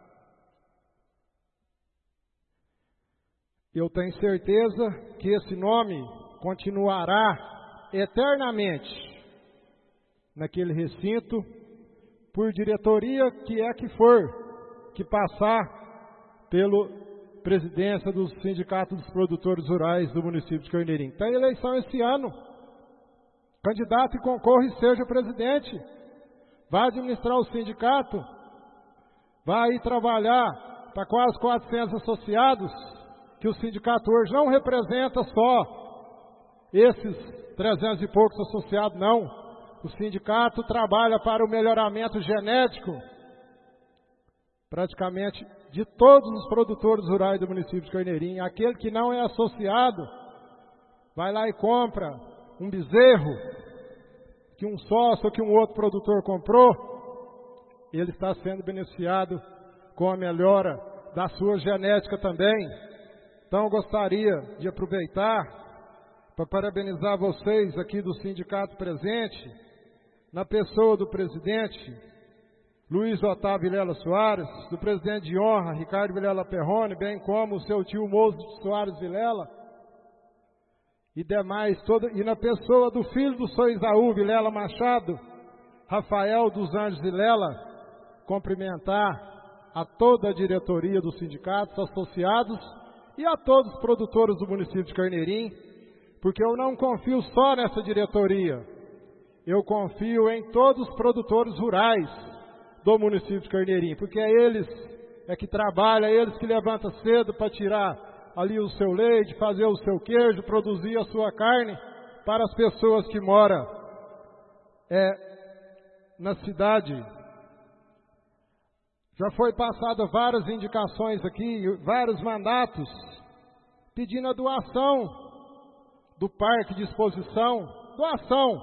Eu tenho certeza que esse nome continuará eternamente naquele recinto, por diretoria que for, que passar pela presidência do Sindicato dos Produtores Rurais do município de Carneirinho. Tem eleição esse ano. Candidato e concorre e seja presidente. Vai administrar o sindicato. Vai trabalhar para quase 400 associados, que o sindicato hoje não representa só esses 300 e poucos associados, não. O sindicato trabalha para o melhoramento genético, praticamente, de todos os produtores rurais do município de Carneirinho. Aquele que não é associado, vai lá e compra um bezerro que um sócio ou que um outro produtor comprou, ele está sendo beneficiado com a melhora da sua genética também. Então eu gostaria de aproveitar para parabenizar vocês aqui do sindicato presente, na pessoa do presidente Luiz Otávio Vilela Soares, do presidente de honra Ricardo Vilela Perrone, bem como o seu tio Moço Soares Vilela, e demais, e na pessoa do filho do senhor Isaú Vilela Machado, Rafael dos Anjos Vilela, cumprimentar a toda a diretoria dos sindicatos associados e a todos os produtores do município de Carneirinho, porque eu não confio só nessa diretoria, eu confio em todos os produtores rurais do município de Carneirinho, porque é eles que trabalham, é eles que levantam cedo para tirar ali o seu leite, fazer o seu queijo, produzir a sua carne para as pessoas que moram na cidade. Já foi passada várias indicações aqui, vários mandatos, pedindo a doação do parque de exposição, doação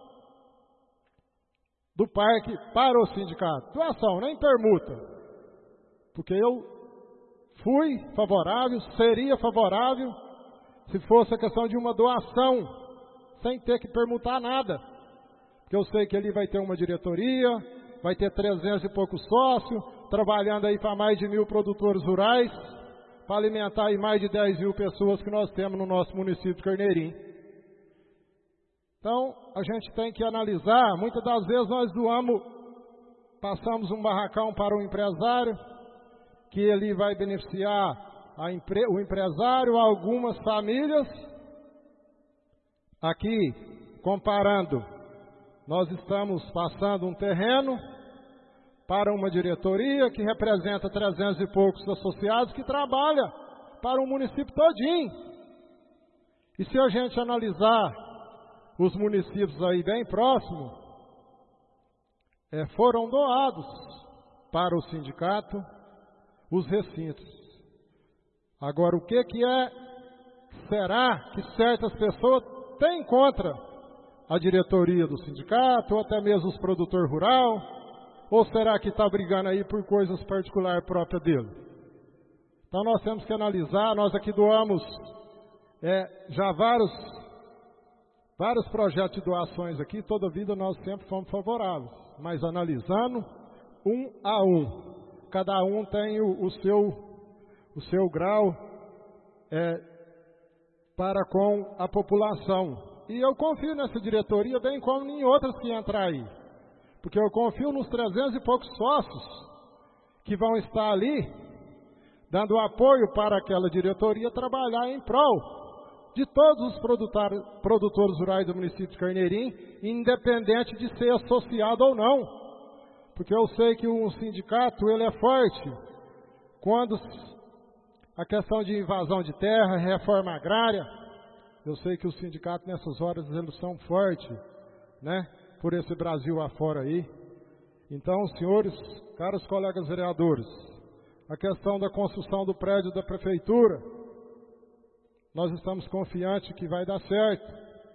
do parque para o sindicato, doação, nem permuta, porque eu fui favorável, seria favorável, se fosse a questão de uma doação, sem ter que permutar nada. Porque eu sei que ali vai ter uma diretoria, vai ter 300 e poucos sócios, trabalhando aí para mais de 1.000 produtores rurais, para alimentar aí mais de 10.000 pessoas que nós temos no nosso município de Carneirinho. Então, a gente tem que analisar, muitas das vezes nós doamos, passamos um barracão para um empresário, que ele vai beneficiar o empresário, algumas famílias. Aqui, comparando, nós estamos passando um terreno para uma diretoria que representa 300 e poucos associados que trabalha para o município todinho. E se a gente analisar os municípios aí bem próximos, foram doados para o sindicato os recintos. Agora, o que será que certas pessoas têm contra a diretoria do sindicato, ou até mesmo os produtores rurais, ou será que está brigando aí por coisas particulares próprias dele? Então nós temos que analisar, nós aqui doamos já vários projetos de doações aqui, toda a vida nós sempre fomos favoráveis, mas analisando um a um. Cada um tem o seu grau para com a população. E eu confio nessa diretoria, bem como em outras que entrar aí. Porque eu confio nos 300 e poucos sócios que vão estar ali, dando apoio para aquela diretoria trabalhar em prol de todos os produtores rurais do município de Carneirinho, independente de ser associado ou não. Porque eu sei que um sindicato ele é forte quando a questão de invasão de terra, reforma agrária, eu sei que os sindicatos nessas horas eles são fortes, né? Por esse Brasil afora aí. Então, senhores, caros colegas vereadores, a questão da construção do prédio da prefeitura, nós estamos confiantes que vai dar certo,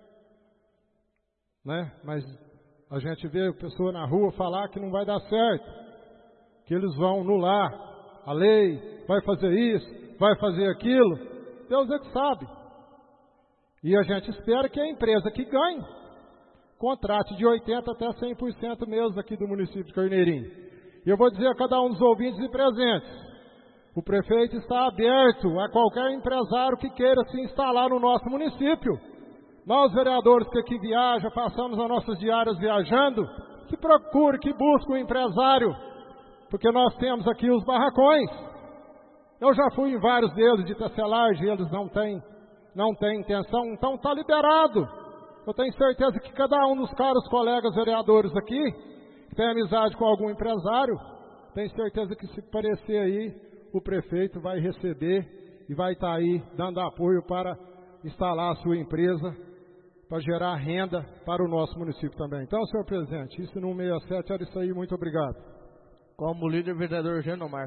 né? Mas a gente vê a pessoa na rua falar que não vai dar certo, que eles vão anular a lei, vai fazer isso, vai fazer aquilo. Deus é que sabe. E a gente espera que a empresa que ganhe contrate de 80% até 100% mesmo aqui do município de Carneirinho. E eu vou dizer a cada um dos ouvintes e presentes, o prefeito está aberto a qualquer empresário que queira se instalar no nosso município. Nós, vereadores que aqui viajam, passamos as nossas diárias viajando, que procure, que busque um empresário, porque nós temos aqui os barracões. Eu já fui em vários deles de tecelagem, eles não têm intenção, então está liberado. Eu tenho certeza que cada um dos caros colegas vereadores aqui, que tem amizade com algum empresário, tenho certeza que se parecer aí, o prefeito vai receber e vai estar aí dando apoio para instalar a sua empresa, para gerar renda para o nosso município também. Então, senhor presidente, isso no 67 era isso aí, muito obrigado. Como líder, vereador Genomar.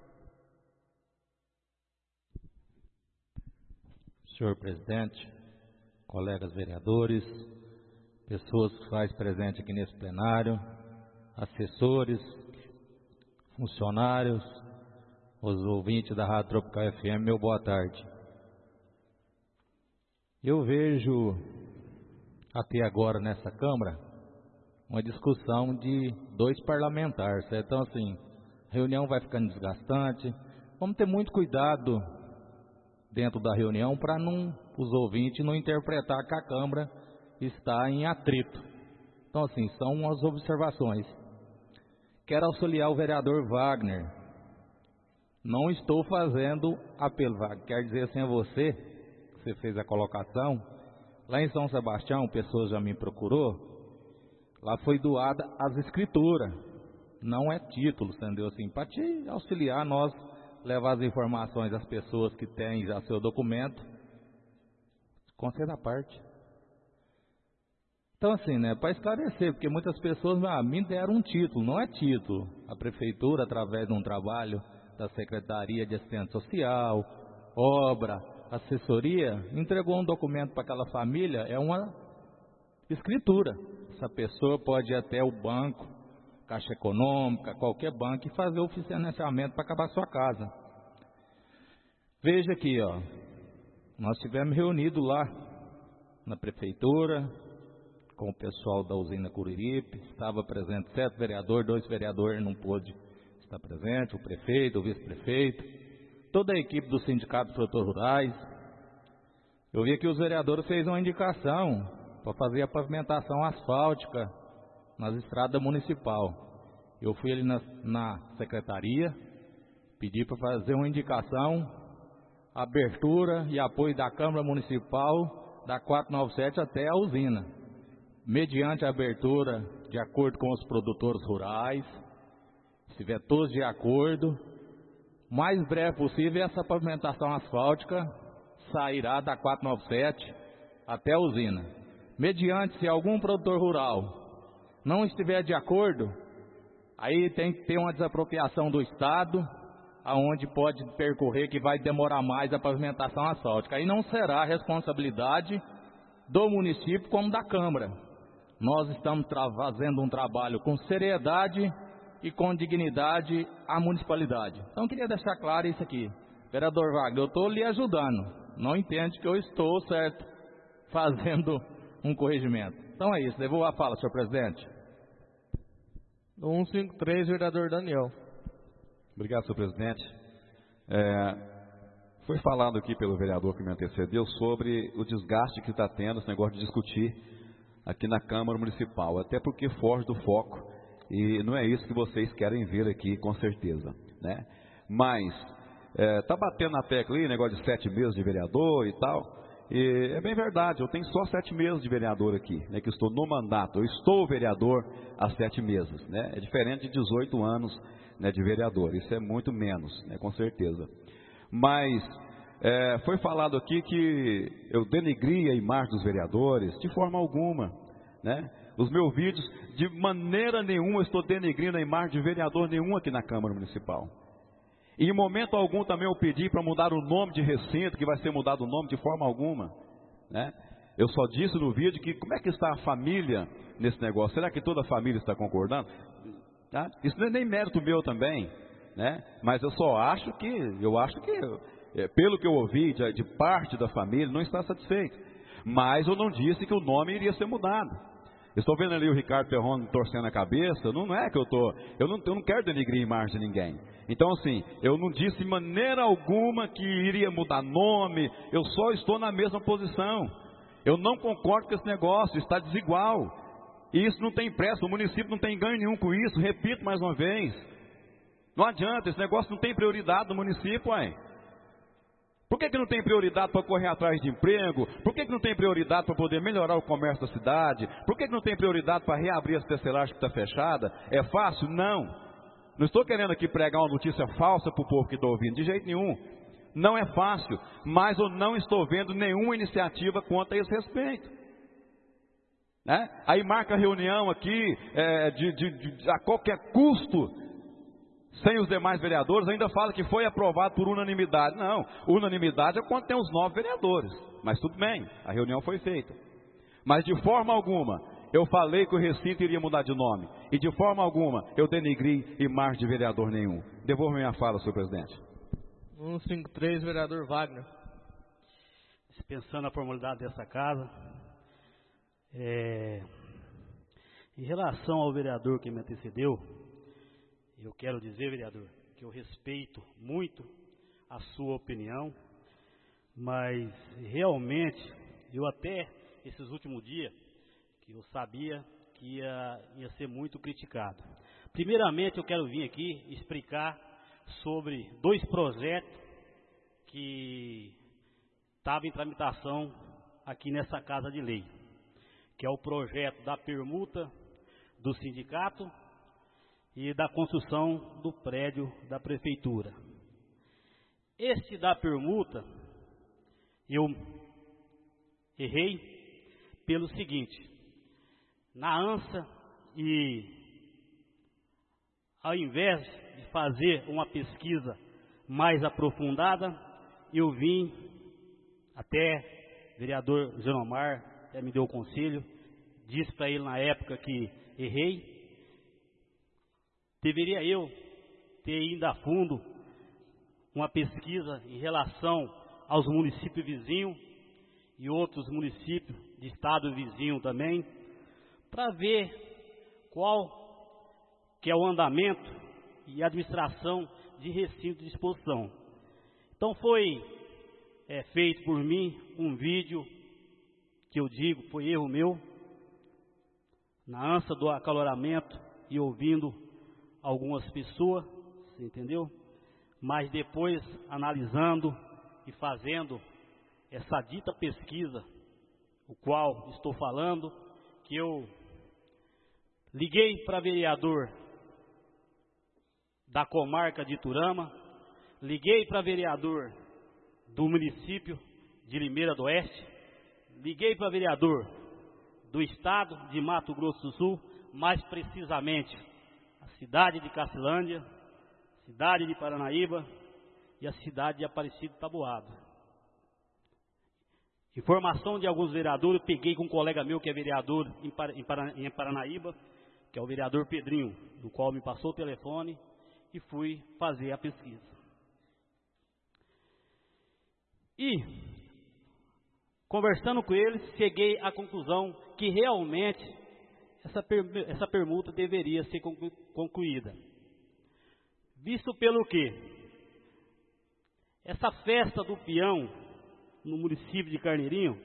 Senhor presidente, colegas vereadores, pessoas que fazem presente aqui nesse plenário, assessores, funcionários, os ouvintes da Rádio Tropical FM, meu boa tarde. Eu vejo até agora nessa Câmara uma discussão de 2 parlamentares, certo? Então assim, a reunião vai ficando desgastante, vamos ter muito cuidado dentro da reunião para os ouvintes não interpretar que a Câmara está em atrito. Então assim, são as observações. Quero auxiliar o vereador Wagner. Não estou fazendo apelo, Wagner. Quer dizer assim a você, que você fez a colocação, lá em São Sebastião, pessoas já me procurou, lá foi doada as escrituras, não é título, entendeu? Assim, para te auxiliar, nós levar as informações às pessoas que têm já seu documento, conceda a parte. Então assim, né, para esclarecer, porque muitas pessoas me deram um título, não é título. A prefeitura, através de um trabalho da Secretaria de Assistência Social, obra, assessoria, entregou um documento para aquela família, é uma escritura. Essa pessoa pode ir até o banco, Caixa Econômica, qualquer banco, e fazer o financiamento para acabar a sua casa. Veja aqui, ó, nós tivemos reunido lá na prefeitura, com o pessoal da usina Curiripe, estava presente 7 vereadores, 2 vereadores não pôde estar presente, o prefeito, o vice-prefeito, toda a equipe do Sindicato de Produtores Rurais. Eu vi que os vereadores fez uma indicação para fazer a pavimentação asfáltica nas estradas municipal. Eu fui ali na secretaria, pedi para fazer uma indicação, abertura e apoio da Câmara Municipal da 497 até a usina, mediante a abertura de acordo com os produtores rurais. Se tiver todos de acordo, mais breve possível, essa pavimentação asfáltica sairá da 497 até a usina. Mediante, se algum produtor rural não estiver de acordo, aí tem que ter uma desapropriação do Estado, aonde pode percorrer que vai demorar mais a pavimentação asfáltica. Aí não será responsabilidade do município como da Câmara. Nós estamos fazendo um trabalho com seriedade e com dignidade à municipalidade. Então eu queria deixar claro isso aqui. Vereador Wagner, eu estou lhe ajudando. Não entende que eu estou, certo, fazendo um corrigimento. Então é isso, devolvo a fala, senhor presidente. 153, vereador Daniel. Obrigado, senhor presidente. Foi falado aqui pelo vereador que me antecedeu sobre o desgaste que está tendo esse negócio de discutir aqui na Câmara Municipal, até porque foge do foco E não é isso que vocês querem ver aqui, com certeza, né? Mas tá batendo na tecla aí, negócio de 7 meses de vereador e tal. E é bem verdade, eu tenho só 7 meses de vereador aqui, né, que eu estou no mandato. Eu estou vereador há 7 meses, né? É diferente de 18 anos, né, de vereador. Isso é muito menos, né, com certeza. Mas foi falado aqui que eu denegri a imagem dos vereadores. De forma alguma, né? Os meus vídeos, de maneira nenhuma eu estou denegrindo a imagem de vereador nenhum aqui na Câmara Municipal. E em momento algum também eu pedi para mudar o nome de recinto, que vai ser mudado o nome de forma alguma, né? Eu só disse no vídeo que como é que está a família nesse negócio. Será que toda a família está concordando? Tá? Isso não é nem mérito meu também, né? Mas eu só acho que, pelo que eu ouvi de parte da família, não está satisfeito. Mas eu não disse que o nome iria ser mudado. Estou vendo ali o Ricardo Perrone torcendo a cabeça. Não é que eu não quero denegrir a imagem de ninguém. Então assim, eu não disse de maneira alguma que iria mudar nome. Eu só estou na mesma posição. Eu não concordo com esse negócio, está desigual. E isso não tem pressa, o município não tem ganho nenhum com isso. Repito mais uma vez, não adianta, esse negócio não tem prioridade no município, ué. Por que não tem prioridade para correr atrás de emprego? Por que não tem prioridade para poder melhorar o comércio da cidade? Por que não tem prioridade para reabrir as tecelagens que está fechada? É fácil? Não. Não estou querendo aqui pregar uma notícia falsa para o povo que está ouvindo, de jeito nenhum. Não é fácil, mas eu não estou vendo nenhuma iniciativa quanto a esse respeito, né? Aí marca reunião aqui a qualquer custo, sem os demais vereadores, ainda fala que foi aprovado por unanimidade. Não, unanimidade é quando tem os 9 vereadores. Mas tudo bem, a reunião foi feita. Mas de forma alguma eu falei que o recinto iria mudar de nome. E de forma alguma eu denegri imagem de vereador nenhum. Devolva minha fala, senhor presidente. 153, vereador Wagner. Dispensando a formalidade dessa casa, em relação ao vereador que me antecedeu, eu quero dizer, vereador, que eu respeito muito a sua opinião, mas realmente, eu até esses últimos dias, que eu sabia que ia ser muito criticado. Primeiramente, eu quero vir aqui explicar sobre 2 projetos que estavam em tramitação aqui nessa Casa de Lei, que é o projeto da permuta do sindicato e da construção do prédio da prefeitura. Este da permuta, eu errei pelo seguinte: na ânsia e ao invés de fazer uma pesquisa mais aprofundada, eu vim até o vereador Genomar, até me deu o conselho, disse para ele na época que errei. Deveria eu ter ido a fundo uma pesquisa em relação aos municípios vizinhos e outros municípios de estado vizinho também, para ver qual que é o andamento e administração de recinto de exposição. Então foi feito por mim um vídeo que eu digo foi erro meu, na ânsia do acaloramento e ouvindo algumas pessoas, você entendeu? Mas depois, analisando e fazendo essa dita pesquisa, o qual estou falando, que eu liguei para vereador da comarca de Iturama, liguei para vereador do município de Limeira do Oeste, liguei para vereador do estado de Mato Grosso do Sul, mais precisamente a cidade de Cacilândia, cidade de Paranaíba e a cidade de Aparecido Taboado. Informação de alguns vereadores, eu peguei com um colega meu que é vereador em Paranaíba, que é o vereador Pedrinho, do qual me passou o telefone e fui fazer a pesquisa. E, conversando com eles, cheguei à conclusão que realmente essa permuta deveria ser concluída. Visto pelo que essa festa do peão no município de Carneirinho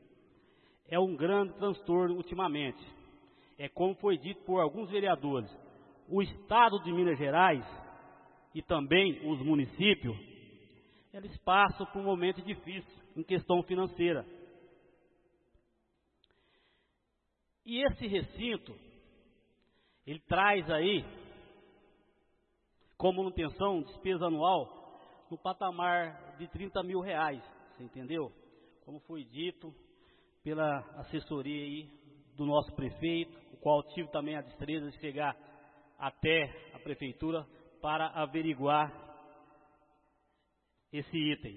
é um grande transtorno ultimamente. É como foi dito por alguns vereadores, o Estado de Minas Gerais e também os municípios, eles passam por um momento difícil em questão financeira. E esse recinto, ele traz aí, como manutenção, despesa anual, no patamar de R$30 mil, você entendeu? Como foi dito pela assessoria aí do nosso prefeito, o qual tive também a destreza de chegar até a prefeitura para averiguar esse item.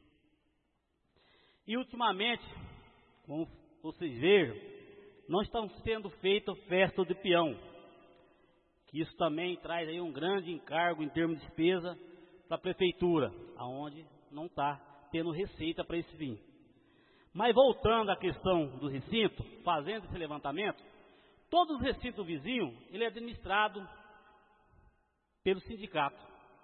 E ultimamente, como vocês vejam, não estão sendo feitas festas de peão, que isso também traz aí um grande encargo em termos de despesa para a prefeitura, aonde não está tendo receita para esse fim. Mas voltando à questão do recinto, fazendo esse levantamento, todos os recintos vizinhos, ele é administrado pelo sindicato,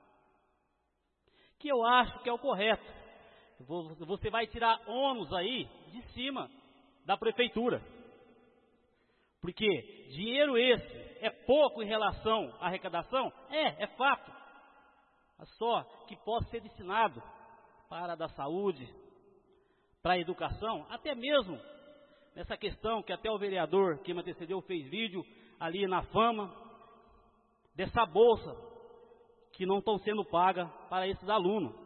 que eu acho que é o correto. Você vai tirar ônus aí de cima da prefeitura, porque dinheiro esse é pouco em relação à arrecadação? É fato. Mas só que possa ser destinado para a área da saúde, para a educação, até mesmo nessa questão que até o vereador que me antecedeu fez vídeo ali na Fama, dessa bolsa que não estão sendo paga para esses alunos.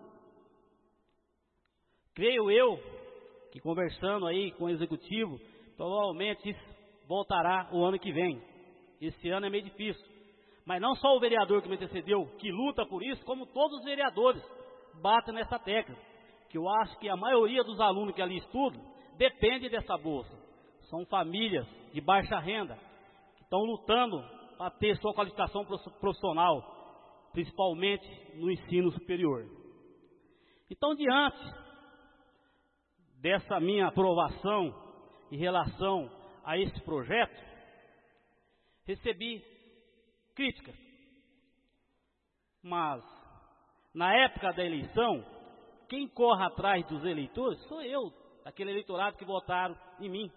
Creio eu que conversando aí com o executivo, provavelmente isso voltará o ano que vem. Esse ano é meio difícil. Mas não só o vereador que me antecedeu, que luta por isso, como todos os vereadores batem nessa tecla. Que eu acho que a maioria dos alunos que ali estudam depende dessa bolsa. São famílias de baixa renda, que estão lutando para ter sua qualificação profissional, principalmente no ensino superior. Então, diante dessa minha aprovação em relação a esse projeto, recebi críticas. Mas, na época da eleição, quem corre atrás dos eleitores sou eu, aquele eleitorado que votaram em mim.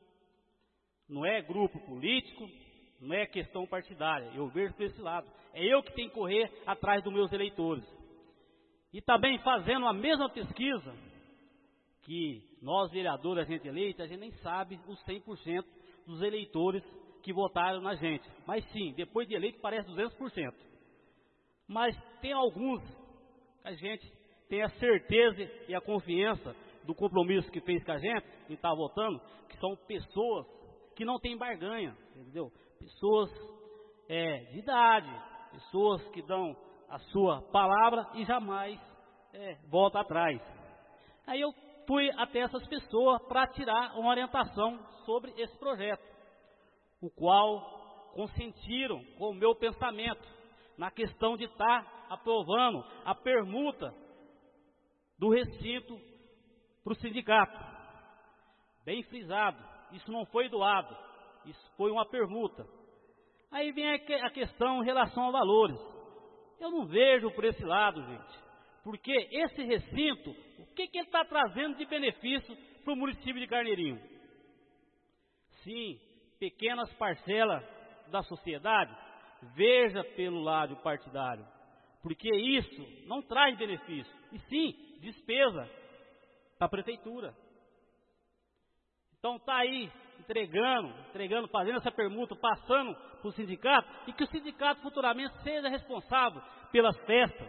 Não é grupo político, não é questão partidária, eu vejo por esse lado. É eu que tenho que correr atrás dos meus eleitores. E também fazendo a mesma pesquisa, que nós vereadores, a gente eleita, a gente nem sabe os 100% dos eleitores que votaram na gente. Mas sim, depois de eleito parece 200%. Mas tem alguns que a gente tem a certeza e a confiança do compromisso que fez com a gente, em estar votando, que são pessoas que não têm barganha, entendeu? Pessoas de idade, pessoas que dão a sua palavra e jamais voltam atrás. Aí eu fui até essas pessoas para tirar uma orientação sobre esse projeto, o qual consentiram com o meu pensamento na questão de estar aprovando a permuta do recinto para o sindicato. Bem frisado, isso não foi doado, isso foi uma permuta. Aí vem a questão em relação a valores. Eu não vejo por esse lado, gente, porque esse recinto, o que ele está trazendo de benefício para o município de Carneirinho? Sim, pequenas parcelas da sociedade, veja pelo lado partidário, porque isso não traz benefício, e sim despesa para a prefeitura. Então está aí entregando, fazendo essa permuta, passando para o sindicato, e que o sindicato futuramente seja responsável pelas festas,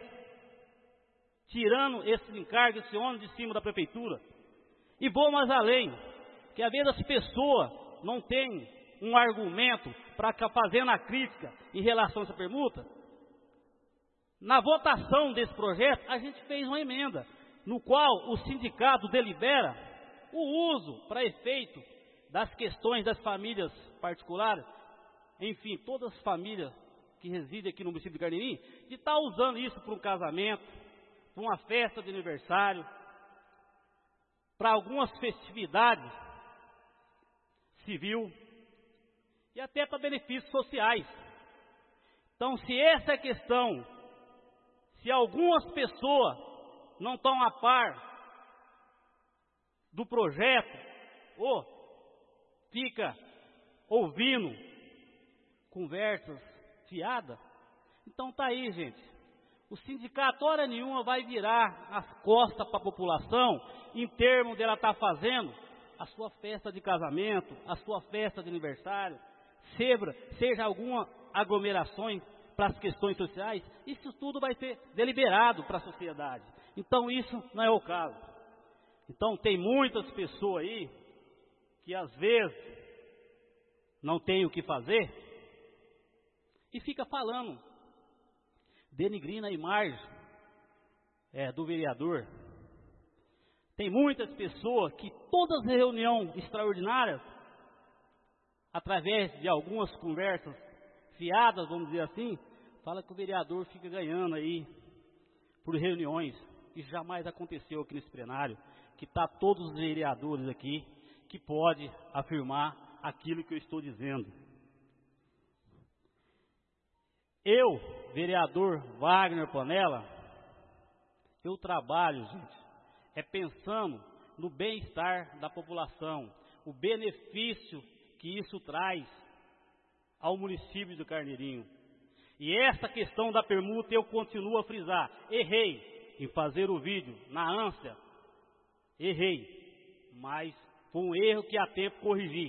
tirando esse encargo, esse ônus de cima da prefeitura. E vou mais além, que às vezes as pessoas não têm um argumento para fazendo a crítica em relação a essa permuta. Na votação desse projeto, a gente fez uma emenda, no qual o sindicato delibera o uso para efeito das questões das famílias particulares, enfim, todas as famílias que residem aqui no município de Carneirinho, de estar usando isso para um casamento, para uma festa de aniversário, para algumas festividades civil e até para benefícios sociais. Então, se essa é a questão, se algumas pessoas não estão a par do projeto, ou fica ouvindo conversas fiada. Então tá aí, gente. O sindicato, hora nenhuma, vai virar as costas para a população em termos dela estar fazendo a sua festa de casamento, a sua festa de aniversário, seja alguma aglomerações para as questões sociais. Isso tudo vai ser deliberado para a sociedade. Então isso não é o caso. Então tem muitas pessoas aí que às vezes não tem o que fazer e fica falando, denigrindo a imagem do vereador. Tem muitas pessoas que todas as reuniões extraordinárias, através de algumas conversas fiadas, vamos dizer assim, fala que o vereador fica ganhando aí por reuniões. Isso jamais aconteceu aqui nesse plenário, que está todos os vereadores aqui que pode afirmar aquilo que eu estou dizendo. Eu, vereador Wagner Panella, eu trabalho, gente, pensando no bem-estar da população, o benefício que isso traz ao município do Carneirinho. E essa questão da permuta eu continuo a frisar. Errei em fazer o vídeo na ânsia, errei, mas foi um erro que há tempo corrigi,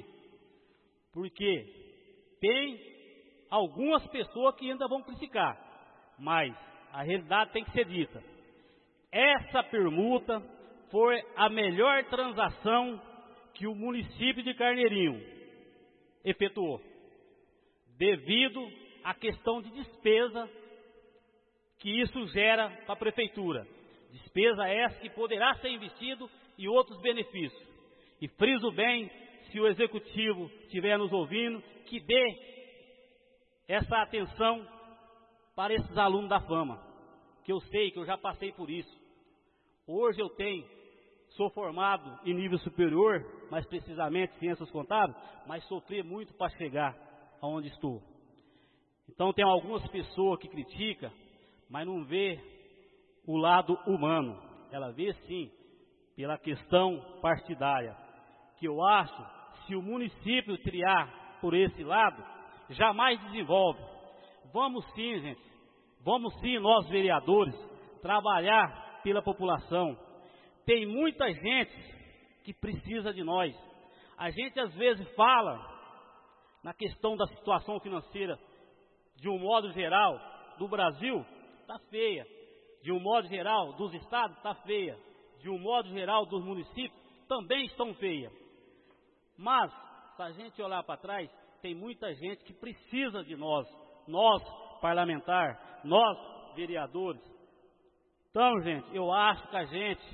porque tem algumas pessoas que ainda vão criticar, mas a realidade tem que ser dita. Essa permuta foi a melhor transação que o município de Carneirinho efetuou, devido à questão de despesa que isso gera para a prefeitura. Despesa essa que poderá ser investido em outros benefícios. E friso bem, se o executivo estiver nos ouvindo, que dê essa atenção para esses alunos da fama, que eu sei que eu já passei por isso. Hoje eu sou formado em nível superior, mais precisamente ciências contábeis, mas sofri muito para chegar aonde estou. Então tem algumas pessoas que criticam, mas não vê o lado humano. Ela vê sim pela questão partidária, que eu acho, se o município triar por esse lado, jamais desenvolve. Vamos sim, gente, vamos sim, nós vereadores, trabalhar pela população. Tem muita gente que precisa de nós. A gente às vezes fala na questão da situação financeira, de um modo geral, do Brasil, está feia. De um modo geral, dos estados, está feia. De um modo geral, dos municípios, também estão feias. Mas, se a gente olhar para trás, tem muita gente que precisa de nós parlamentares, nós, vereadores. Então, gente, eu acho que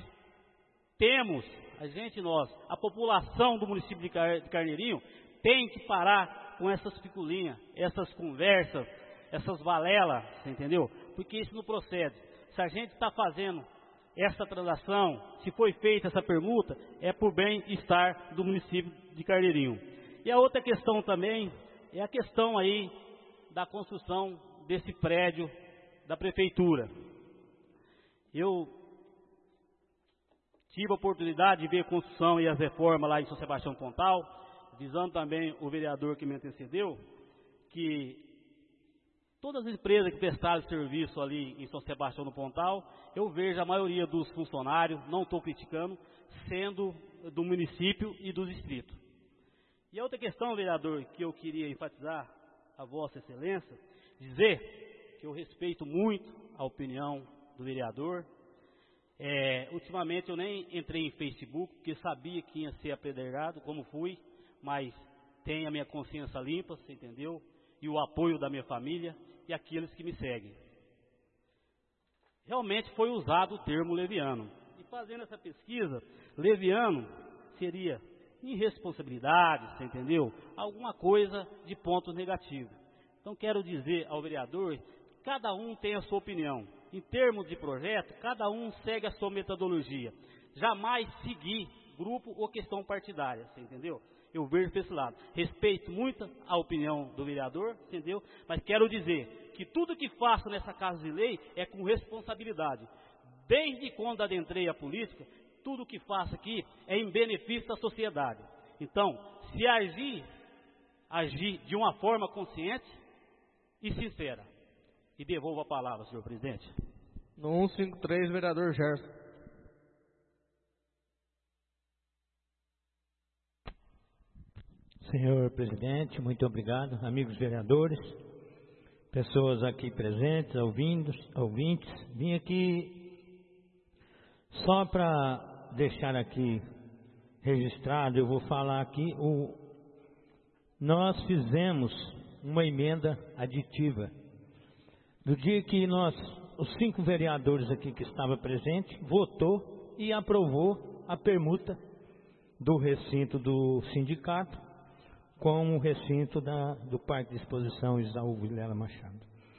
a população do município de Carneirinho tem que parar com essas piculinhas, essas conversas, essas balelas, entendeu? Porque isso não procede. Se a gente está fazendo essa transação, se foi feita essa permuta, é por bem-estar do município de Carneirinho. E a outra questão também é a questão aí da construção desse prédio da prefeitura. Eu tive a oportunidade de ver a construção e as reformas lá em São Sebastião do Pontal, visando também o vereador que me antecedeu, que todas as empresas que prestaram serviço ali em São Sebastião do Pontal, eu vejo a maioria dos funcionários, não estou criticando, sendo do município e do distrito. E a outra questão, vereador, que eu queria enfatizar a Vossa Excelência, dizer que eu respeito muito a opinião do vereador. Ultimamente eu nem entrei em Facebook, porque sabia que ia ser apedrejado, como fui, mas tenho a minha consciência limpa, você entendeu? E o apoio da minha família e aqueles que me seguem. Realmente foi usado o termo leviano. E fazendo essa pesquisa, leviano seria irresponsabilidade, você entendeu? Alguma coisa de ponto negativo. Então quero dizer ao vereador que cada um tem a sua opinião. Em termos de projeto, cada um segue a sua metodologia. Jamais seguir grupo ou questão partidária, você entendeu? Eu vejo para esse lado. Respeito muito a opinião do vereador, entendeu? Mas quero dizer que tudo que faço nessa Casa de Lei é com responsabilidade. Desde quando adentrei a política, tudo que faço aqui é em benefício da sociedade. Então, se agir de uma forma consciente, e sincera. E devolvo a palavra, senhor presidente. No 153, vereador Gerson. Senhor presidente, muito obrigado. Amigos vereadores, pessoas aqui presentes, ouvintes, vim aqui só para deixar aqui registrado, eu vou falar aqui, nós fizemos uma emenda aditiva. No dia que os 5 vereadores aqui que estavam presentes, votou e aprovou a permuta do recinto do sindicato com o recinto do Parque de Exposição Isaú Vilela Machado.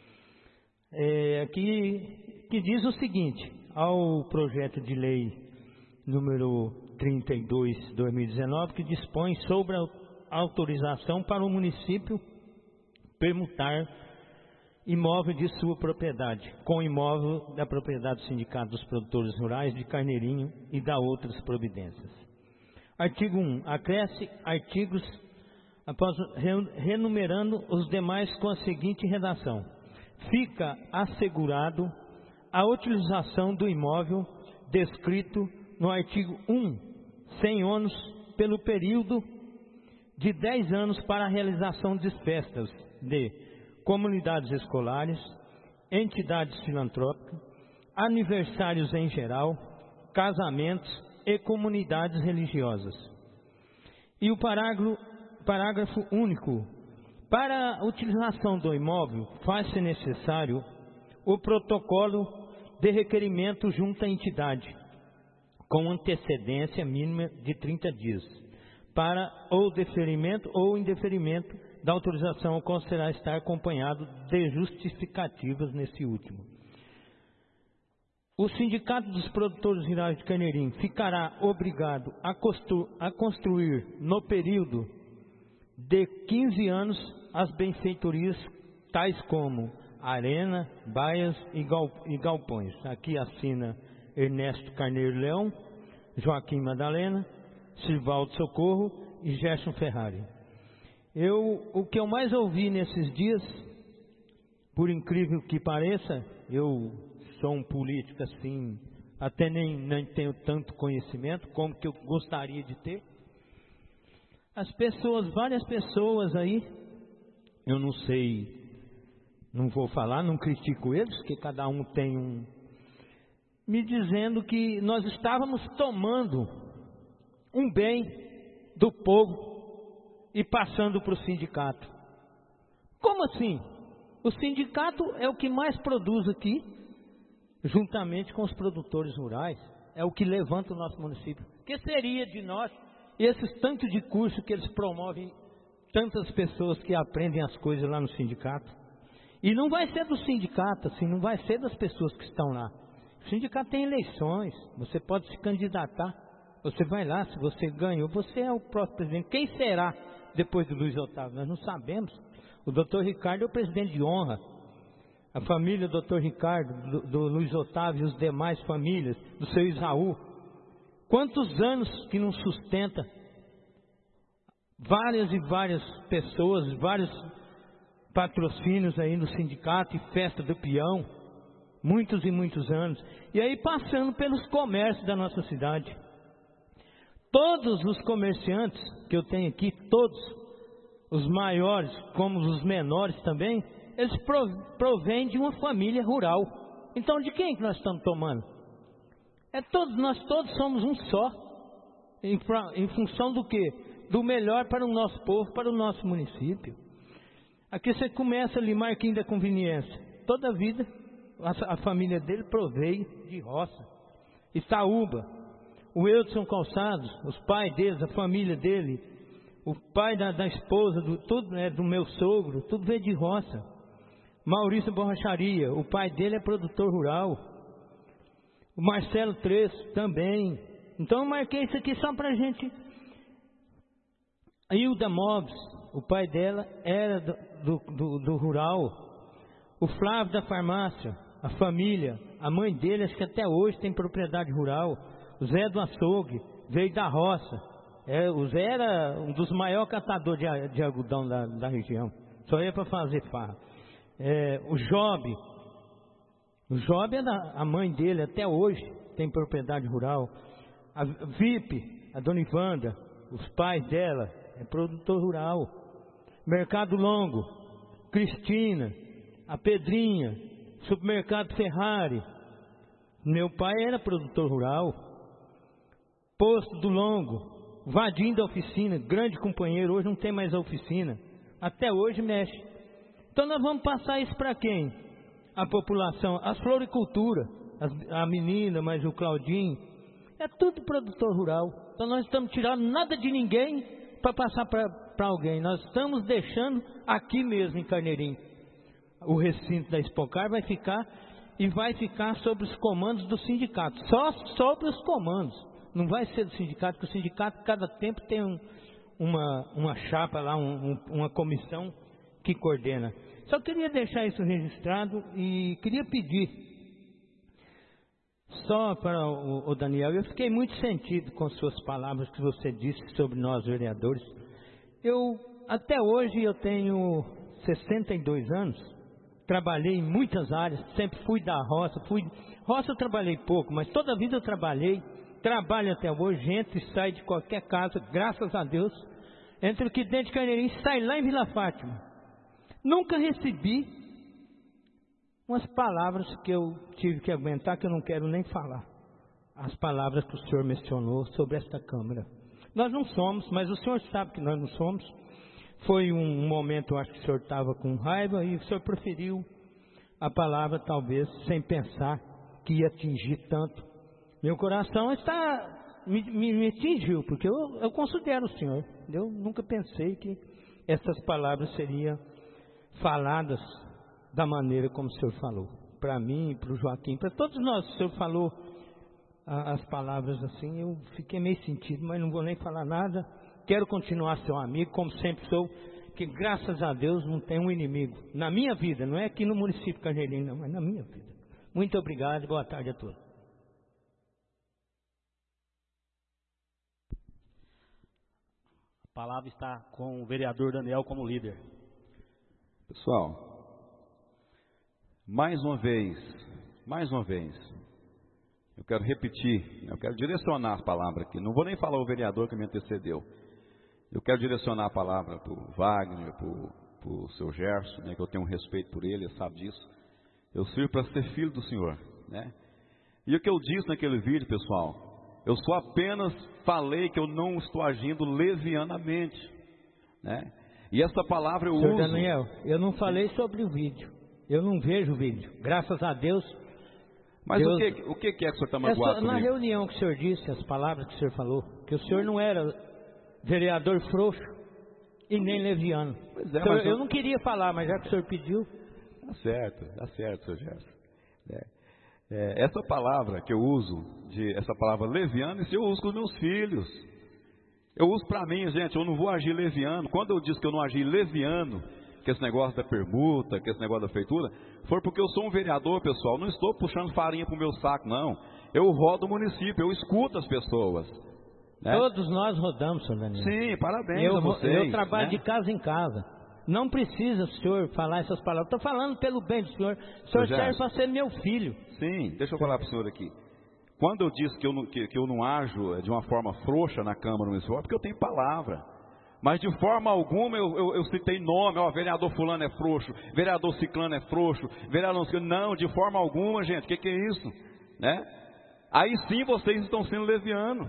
Que diz o seguinte: ao projeto de lei número 32/2019, que dispõe sobre a autorização para o município permutar imóvel de sua propriedade com imóvel da propriedade do Sindicato dos Produtores Rurais de Carneirinho e da outras providências. Artigo 1. Acresce artigos após renumerando os demais com a seguinte redação: fica assegurado a utilização do imóvel descrito no artigo 1, sem ônus, pelo período de 10 anos para a realização de festas de comunidades escolares, entidades filantrópicas, aniversários em geral, casamentos e comunidades religiosas. E o parágrafo único: para a utilização do imóvel, faz-se necessário o protocolo de requerimento junto à entidade, com antecedência mínima de 30 dias, para o deferimento ou indeferimento da autorização, qual será estar acompanhado de justificativas nesse último. O Sindicato dos Produtores Rurais de Carneirinho ficará obrigado a construir no período de 15 anos as benfeitorias tais como arena, baias e galpões. Aqui assina Ernesto Carneiro Leão, Joaquim Madalena, Silvaldo Socorro e Gerson Ferrari. O que eu mais ouvi nesses dias, por incrível que pareça, eu sou um político assim, até nem tenho tanto conhecimento como que eu gostaria de ter. Várias pessoas aí, eu não sei, não vou falar, não critico eles, porque cada um tem me dizendo que nós estávamos tomando um bem do povo e passando para o sindicato. Como assim? O sindicato é o que mais produz aqui, juntamente com os produtores rurais, é o que levanta o nosso município. O que seria de nós, esses tantos de curso que eles promovem, tantas pessoas que aprendem as coisas lá no sindicato? E não vai ser do sindicato, assim, não vai ser das pessoas que estão lá. O sindicato tem eleições, você pode se candidatar, você vai lá, se você ganhou, você é o próximo presidente. Quem será depois do Luiz Otávio? Nós não sabemos. O doutor Ricardo é o presidente de honra. A família do doutor Ricardo, do Luiz Otávio e as demais famílias, do seu Isaú. Quantos anos que não sustenta várias e várias pessoas, vários patrocínios aí no sindicato e festa do peão. Muitos e muitos anos. E aí passando pelos comércios da nossa cidade. Todos os comerciantes que eu tenho aqui, todos, os maiores como os menores também, eles provêm de uma família rural. Então de quem que nós estamos tomando? Nós todos somos um só. Em função do quê? Do melhor para o nosso povo, para o nosso município. Aqui você começa ali, Marquinhos da Conveniência. Toda a vida, a família dele proveio de roça. Itaúba, o Eudson Calçados, os pais deles, a família dele, o pai da esposa, do meu sogro, tudo veio de roça. Maurício Borracharia, o pai dele é produtor rural. O Marcelo Tresso também. Então eu marquei isso aqui só pra gente. A Hilda Mobs, o pai dela era do rural. O Flávio da farmácia, a família, a mãe dele, acho que até hoje tem propriedade rural. O Zé do açougue, veio da roça. O Zé era um dos maiores catadores de algodão da região. Só ia para fazer farra. O Job. O Job a mãe dele até hoje tem propriedade rural. A VIP, a Dona Ivanda, os pais dela, é produtor rural. Mercado Longo, Cristina, a Pedrinha, Supermercado Ferrari. Meu pai era produtor rural. Posto do Longo, Vadim da oficina, grande companheiro, hoje não tem mais a oficina. Até hoje mexe. Então nós vamos passar isso para quem? A população, a floricultura, a menina, mas o Claudinho, é tudo produtor rural. Então nós estamos tirando nada de ninguém para passar para alguém. Nós estamos deixando aqui mesmo em Carneirinho. O recinto da Expocar vai ficar sob os comandos do sindicato. Só sobre os comandos. Não vai ser do sindicato, porque o sindicato cada tempo tem uma chapa lá, uma comissão que coordena. Só queria deixar isso registrado e queria pedir, só para o Daniel, eu fiquei muito sentido com suas palavras que você disse sobre nós vereadores. Até hoje eu tenho 62 anos, trabalhei em muitas áreas, sempre fui da roça. Roça eu trabalhei pouco, mas toda a vida eu trabalhei, trabalho até hoje, entra e sai de qualquer casa, graças a Deus, entre aqui dentro de Carneirinho e sai lá em Vila Fátima. Nunca recebi umas palavras que eu tive que aguentar, que eu não quero nem falar. As palavras que o senhor mencionou sobre esta Câmara. Nós não somos, mas o senhor sabe que nós não somos. Foi um momento, eu acho que o senhor estava com raiva e o senhor preferiu a palavra, talvez, sem pensar que ia atingir tanto. Meu coração me atingiu, porque eu considero o senhor. Eu nunca pensei que essas palavras seriam faladas da maneira como o senhor falou. Para mim, para o Joaquim, para todos nós, o senhor falou as palavras assim, eu fiquei meio sentido, mas não vou nem falar nada. Quero continuar seu amigo, como sempre sou, que graças a Deus não tem um inimigo na minha vida, não é aqui no município de Carneirinho, não, mas na minha vida. Muito obrigado e boa tarde a todos. A palavra está com o vereador Daniel como líder. Pessoal, mais uma vez, eu quero repetir, eu quero direcionar a palavra aqui. Não vou nem falar o vereador que me antecedeu. Eu quero direcionar a palavra para o Wagner, para o seu Gerson, né, que eu tenho um respeito por ele sabe disso. Eu sirvo para ser filho do Senhor, né? E o que eu disse naquele vídeo, pessoal, eu só apenas falei que eu não estou agindo levianamente, né? E essa palavra eu Senhor uso... Daniel, eu não falei sobre o vídeo. Eu não vejo o vídeo. Graças a Deus. Mas Deus... o que é que o senhor está magoado comigo? Na reunião que o senhor disse, as palavras que o senhor falou, que o senhor não era vereador frouxo e nem leviano. Pois é, senhor, mas eu não queria falar, mas já que o senhor pediu... Tá certo, senhor Gerson. Essa palavra que eu uso, essa palavra leviano, isso eu uso com os meus filhos. Eu uso para mim, gente, eu não vou agir leviano. Quando eu disse que eu não agi leviano, que esse negócio da permuta, que esse negócio da feitura, foi porque eu sou um vereador, pessoal. Não estou puxando farinha para o meu saco, não. Eu rodo o município, eu escuto as pessoas. Né? Todos nós rodamos, senhor Daniel. Sim, parabéns a vocês. Eu trabalho, né, de casa em casa. Não precisa o senhor falar essas palavras. Estou falando pelo bem do senhor. O senhor serve para ser meu filho. Sim, deixa eu falar para o senhor aqui. Quando eu disse que eu não ajo de uma forma frouxa na Câmara Municipal, é porque eu tenho palavra. Mas de forma alguma eu citei nome, vereador fulano é frouxo, vereador ciclano é frouxo, vereador... Não, de forma alguma, gente, o que é isso? Né? Aí sim vocês estão sendo levianos.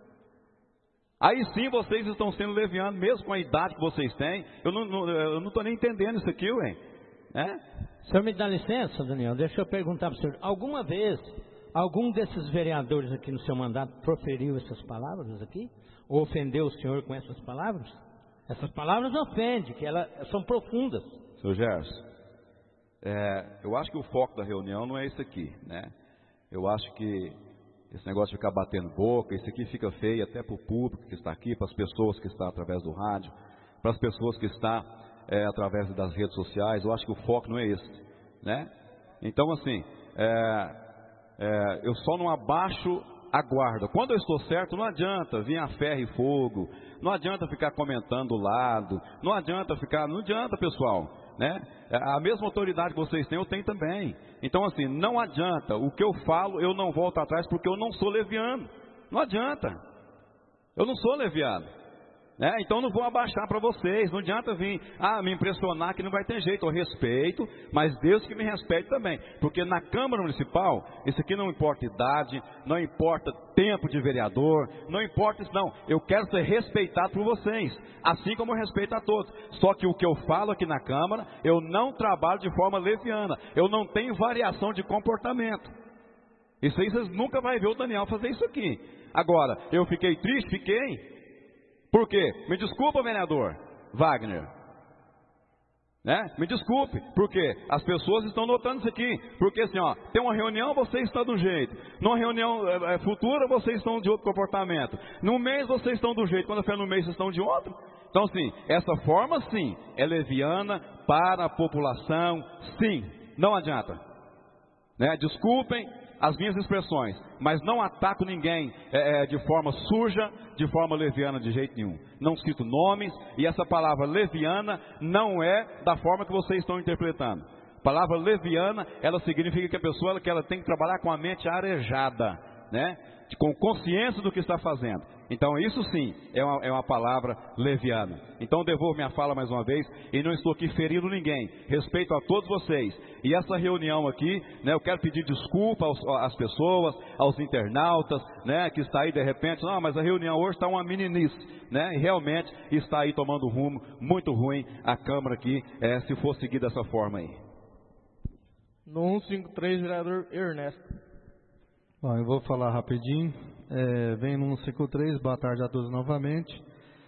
Aí sim vocês estão sendo levianos, mesmo com a idade que vocês têm. Eu não estou nem entendendo isso aqui, ué. Né? O senhor me dá licença, Daniel? Deixa eu perguntar para o senhor. Alguma vez, algum desses vereadores aqui no seu mandato proferiu essas palavras aqui? Ou ofendeu o senhor com essas palavras? Essas palavras ofendem, que elas são profundas. Senhor Gerson, eu acho que o foco da reunião não é isso aqui, né? Eu acho que esse negócio de ficar batendo boca, isso aqui fica feio até para o público que está aqui, para as pessoas que estão através do rádio, para as pessoas que estão através das redes sociais. Eu acho que o foco não é esse, né? Então, assim, eu só não abaixo a guarda. Quando eu estou certo, não adianta vir a ferro e fogo, não adianta ficar comentando do lado, não adianta, pessoal. né? A mesma autoridade que vocês têm, eu tenho também. Então, assim, não adianta. O que eu falo, eu não volto atrás, porque eu não sou leviano. Não adianta. Eu não sou leviano, né? Então não vou abaixar para vocês. Não adianta vir me impressionar que não vai ter jeito. Eu respeito, mas Deus que me respeite também. Porque na Câmara Municipal, isso aqui não importa idade, não importa tempo de vereador, não importa isso não. Eu quero ser respeitado por vocês, assim como eu respeito a todos. Só que o que eu falo aqui na Câmara, eu não trabalho de forma leviana. Eu não tenho variação de comportamento. Isso aí vocês nunca vão ver o Daniel fazer isso aqui. Agora, eu fiquei triste? Fiquei. Por quê? Me desculpa, vereador Wagner, né? Me desculpe, porque as pessoas estão notando isso aqui. Porque assim, tem uma reunião, vocês estão de um jeito. Numa reunião futura, vocês estão de outro comportamento. No mês, vocês estão de um jeito. Quando for no mês, vocês estão de outro. Então, sim, essa forma, sim, é leviana para a população, sim. Não adianta, né? Desculpem as minhas expressões, mas não ataco ninguém de forma suja, de forma leviana de jeito nenhum. Não cito nomes, e essa palavra leviana não é da forma que vocês estão interpretando. A palavra leviana, ela significa que a pessoa que ela tem que trabalhar com a mente arejada, né? Com consciência do que está fazendo. Então isso sim é uma palavra leviana. Então devolvo minha fala mais uma vez, e não estou aqui ferindo ninguém, respeito a todos vocês. E essa reunião aqui, né, eu quero pedir desculpa às pessoas, aos internautas, né, que está aí de repente, não, mas a reunião hoje está uma meninice, né, e realmente está aí tomando um rumo muito ruim a Câmara aqui, se for seguir dessa forma aí. No 153, vereador Ernesto. Bom, eu vou falar rapidinho. Vem no 153, boa tarde a todos novamente.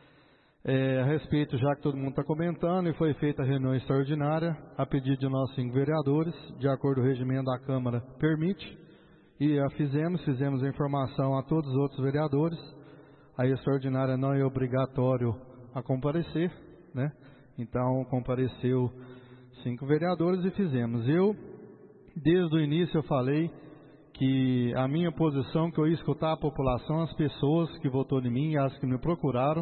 A respeito, já que todo mundo está comentando, e foi feita a reunião extraordinária, a pedido de nós 5 vereadores, de acordo com o regimento da Câmara permite, e a fizemos a informação a todos os outros vereadores. A extraordinária não é obrigatório a comparecer, né? Então, compareceu 5 vereadores e fizemos. Desde o início eu falei que a minha posição, que eu ia escutar a população, as pessoas que votou em mim, as que me procuraram,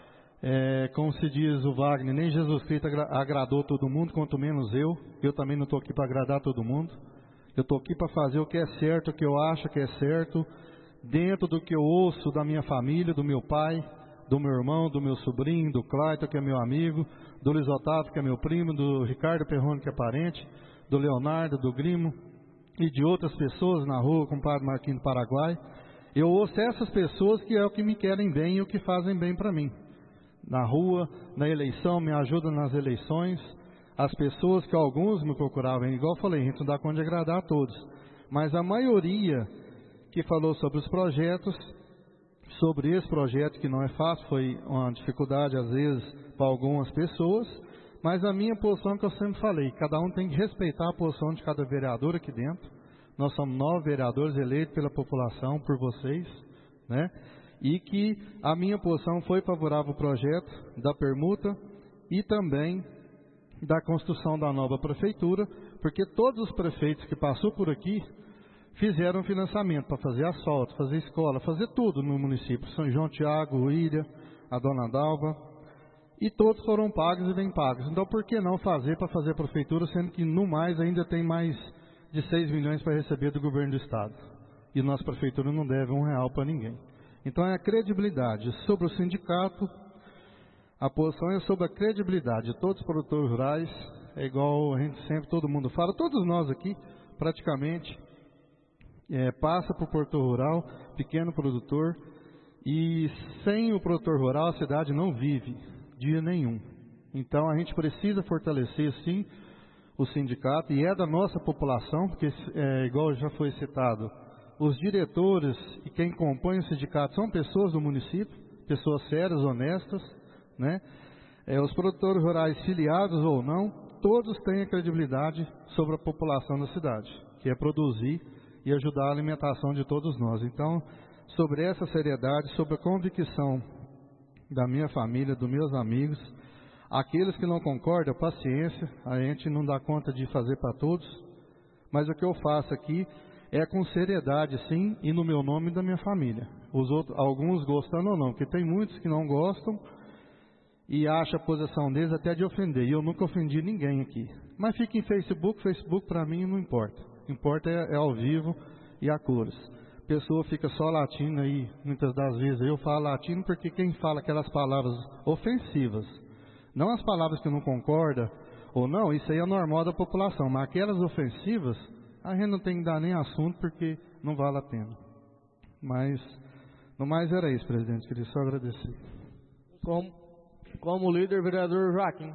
como se diz o Wagner, nem Jesus Cristo agradou todo mundo, quanto menos eu também não estou aqui para agradar todo mundo, eu estou aqui para fazer o que é certo, o que eu acho que é certo, dentro do que eu ouço da minha família, do meu pai, do meu irmão, do meu sobrinho, do Clayton, que é meu amigo, do Luiz Otávio, que é meu primo, do Ricardo Perrone, que é parente, do Leonardo, do Grimo, e de outras pessoas na rua, com o Padre Marquinhos do Paraguai. Eu ouço essas pessoas que é o que me querem bem e o que fazem bem para mim. Na rua, na eleição, me ajudam nas eleições. As pessoas que alguns me procuravam, igual eu falei, a gente não dá conta de agradar a todos. Mas a maioria que falou sobre os projetos, sobre esse projeto que não é fácil, foi uma dificuldade às vezes para algumas pessoas, mas a minha posição que eu sempre falei, cada um tem que respeitar a posição de cada vereador aqui dentro. Nós somos 9 vereadores eleitos pela população, por vocês, né? E que a minha posição foi favorável ao projeto da permuta e também da construção da nova prefeitura, porque todos os prefeitos que passaram por aqui fizeram financiamento para fazer asfalto, fazer escola, fazer tudo no município. São João Tiago, Ilha, a Dona Dalva, e todos foram pagos e bem pagos. Então, por que não fazer para fazer a prefeitura, sendo que no mais ainda tem mais de 6 milhões para receber do governo do estado? E nossa prefeitura não deve R$1 para ninguém. Então, é a credibilidade. Sobre o sindicato, a posição é sobre a credibilidade de todos os produtores rurais. É igual a gente sempre, todo mundo fala, todos nós aqui, praticamente, passa para o produtor rural, pequeno produtor, e sem o produtor rural a cidade não vive dia nenhum. Então a gente precisa fortalecer sim o sindicato, e é da nossa população, porque igual já foi citado, os diretores e quem compõe o sindicato são pessoas do município, pessoas sérias, honestas, né? Os produtores rurais filiados ou não, todos têm a credibilidade sobre a população da cidade, que é produzir e ajudar a alimentação de todos nós. Então, sobre essa seriedade, sobre a convicção da minha família, dos meus amigos, aqueles que não concordam, paciência, a gente não dá conta de fazer para todos, mas o que eu faço aqui é com seriedade, sim, e no meu nome e da minha família. Os outros, alguns gostando ou não, porque tem muitos que não gostam, e acha a posição deles até de ofender. E eu nunca ofendi ninguém aqui. Mas fica em Facebook para mim não importa. Importa é ao vivo e a cores. Pessoa fica só latindo aí, muitas das vezes eu falo latino porque quem fala aquelas palavras ofensivas, não as palavras que não concorda, ou não, isso aí é normal da população, mas aquelas ofensivas, a gente não tem que dar nem assunto porque não vale a pena. Mas, no mais era isso, presidente, queria só agradecer. Como líder, vereador Joaquim.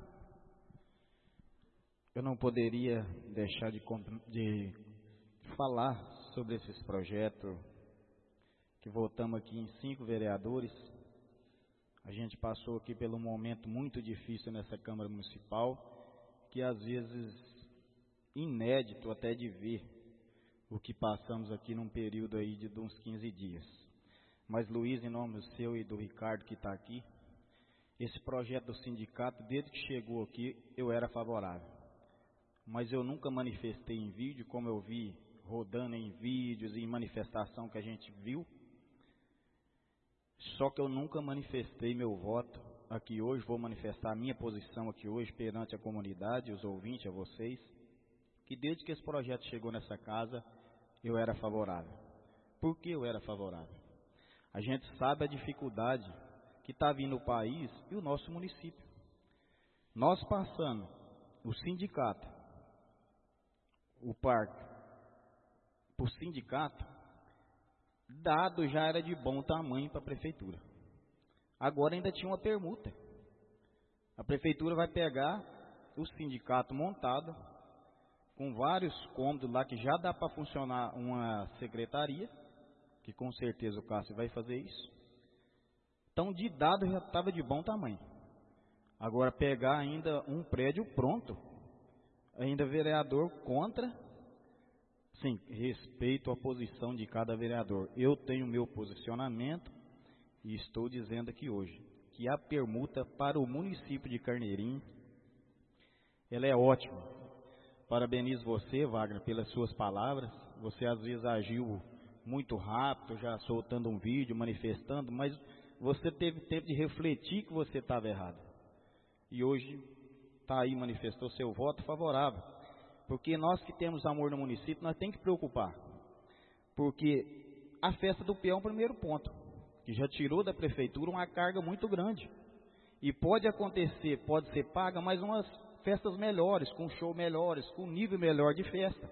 Eu não poderia deixar de falar sobre esses projetos que votamos aqui em 5 vereadores. A gente passou aqui por um momento muito difícil nessa Câmara Municipal, que às vezes inédito até de ver o que passamos aqui num período aí de uns 15 dias. Mas Luiz, em nome do seu e do Ricardo que está aqui, esse projeto do sindicato, desde que chegou aqui, eu era favorável. Mas eu nunca manifestei em vídeo, como eu vi rodando em vídeos e em manifestação que a gente viu. Só que eu nunca manifestei meu voto aqui hoje, vou manifestar a minha posição aqui hoje perante a comunidade, os ouvintes, a vocês, que desde que esse projeto chegou nessa casa, eu era favorável. Por que eu era favorável? A gente sabe a dificuldade que está vindo o país e o nosso município. Nós passando o sindicato, o parque, por sindicato, dado já era de bom tamanho para a prefeitura. Agora ainda tinha uma permuta. A prefeitura vai pegar o sindicato montado, com vários cômodos lá que já dá para funcionar uma secretaria, que com certeza o Cássio vai fazer isso. Então, de dado já estava de bom tamanho. Agora, pegar ainda um prédio pronto, ainda vereador contra, sim, respeito a posição de cada vereador. Eu tenho meu posicionamento e estou dizendo aqui hoje que a permuta para o município de Carneirinho, ela é ótima. Parabenizo você, Wagner, pelas suas palavras. Você às vezes agiu muito rápido, já soltando um vídeo, manifestando, mas você teve tempo de refletir que você estava errado. E hoje está aí, manifestou seu voto favorável. Porque nós que temos amor no município, nós temos que preocupar. Porque a festa do peão é o primeiro ponto, que já tirou da prefeitura uma carga muito grande. E pode acontecer, pode ser paga, mas umas festas melhores, com show melhores, com nível melhor de festa.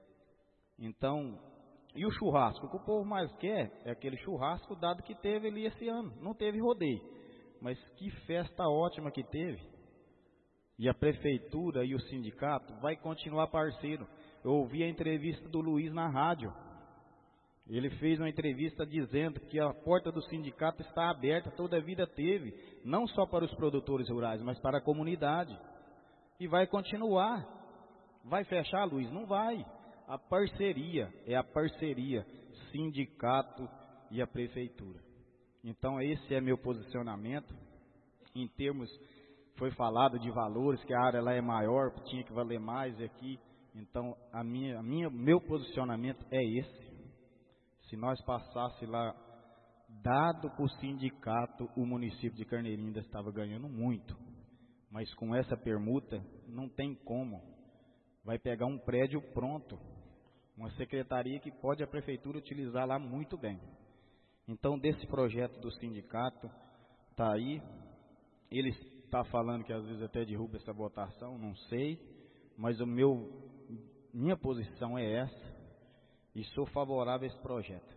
Então, e o churrasco? O que o povo mais quer é aquele churrasco dado que teve ali esse ano. Não teve rodeio, mas que festa ótima que teve. E a prefeitura e o sindicato vai continuar parceiro. Eu ouvi a entrevista do Luiz na rádio. Ele fez uma entrevista dizendo que a porta do sindicato está aberta, toda a vida teve, não só para os produtores rurais, mas para a comunidade. E vai continuar. Vai fechar, Luiz? Não vai. A parceria, é a parceria, sindicato e a prefeitura. Então esse é meu posicionamento. Em termos, foi falado de valores, que a área lá é maior, tinha que valer mais aqui. Então meu posicionamento é esse. Se nós passasse lá, dado para o sindicato, o município de Carneirinho ainda estava ganhando muito. Mas com essa permuta, não tem como. Vai pegar um prédio pronto, uma secretaria que pode a prefeitura utilizar lá muito bem. Então, desse projeto do sindicato, está aí. Ele está falando que às vezes até derruba essa votação, não sei. Mas minha posição é essa. E sou favorável a esse projeto.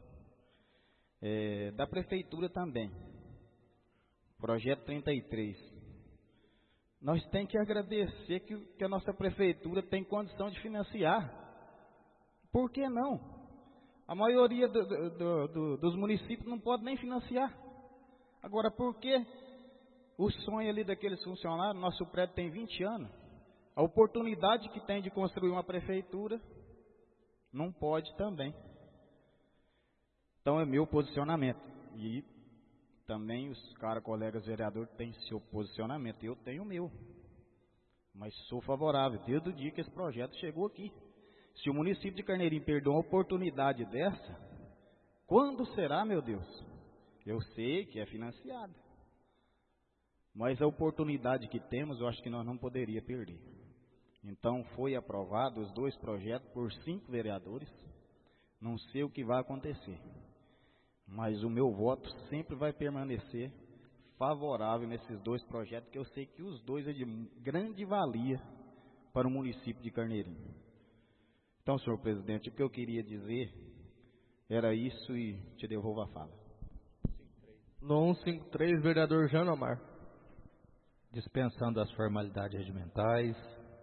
Da prefeitura também. Projeto 33. Nós temos que agradecer que a nossa prefeitura tem condição de financiar. Por que não? A maioria dos municípios não pode nem financiar. Agora, por que o sonho ali daqueles funcionários, nosso prédio tem 20 anos, a oportunidade que tem de construir uma prefeitura, não pode também. Então é meu posicionamento. E também os colegas vereadores têm seu posicionamento. Eu tenho o meu. Mas sou favorável desde o dia que esse projeto chegou aqui. Se o município de Carneirinho perdeu uma oportunidade dessa, quando será, meu Deus? Eu sei que é financiado. Mas a oportunidade que temos, eu acho que nós não poderíamos perder. Então, foi aprovado os 2 projetos por 5 vereadores. Não sei o que vai acontecer, mas o meu voto sempre vai permanecer favorável nesses 2 projetos, que eu sei que os 2 é de grande valia para o município de Carneirinho. Então, senhor presidente, o que eu queria dizer era isso e te devolvo a fala. No 153, vereador Janomar. Dispensando as formalidades regimentais,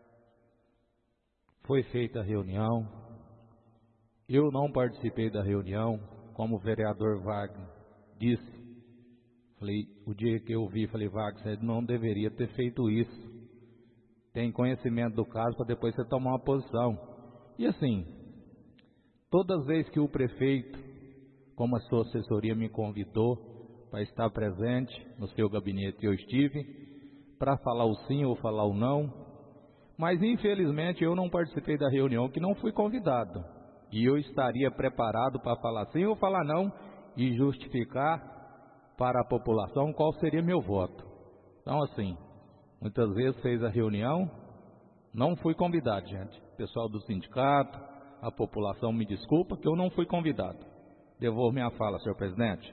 foi feita a reunião. Eu não participei da reunião, como o vereador Wagner disse. Falei, o dia que eu vi, falei, Wagner, você não deveria ter feito isso. Tem conhecimento do caso para depois você tomar uma posição. E assim, todas as vezes que o prefeito, como a sua assessoria me convidou para estar presente no seu gabinete, eu estive, para falar o sim ou falar o não, mas infelizmente eu não participei da reunião, que não fui convidado, e eu estaria preparado para falar sim ou falar não, e justificar para a população qual seria meu voto. Então assim, muitas vezes fez a reunião, não fui convidado, gente. Pessoal do sindicato, a população me desculpa que eu não fui convidado. Devolvo minha fala, senhor presidente.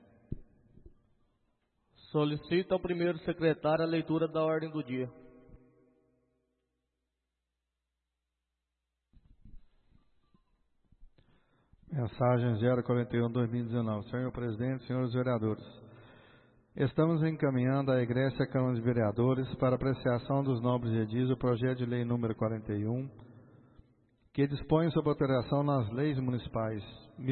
Solicito ao primeiro secretário a leitura da ordem do dia. Mensagem 041/2019. Senhor presidente, senhores vereadores, estamos encaminhando à Egrécia Câmara de Vereadores para apreciação dos nobres edis o projeto de lei número 41, que dispõe sobre alteração nas leis municipais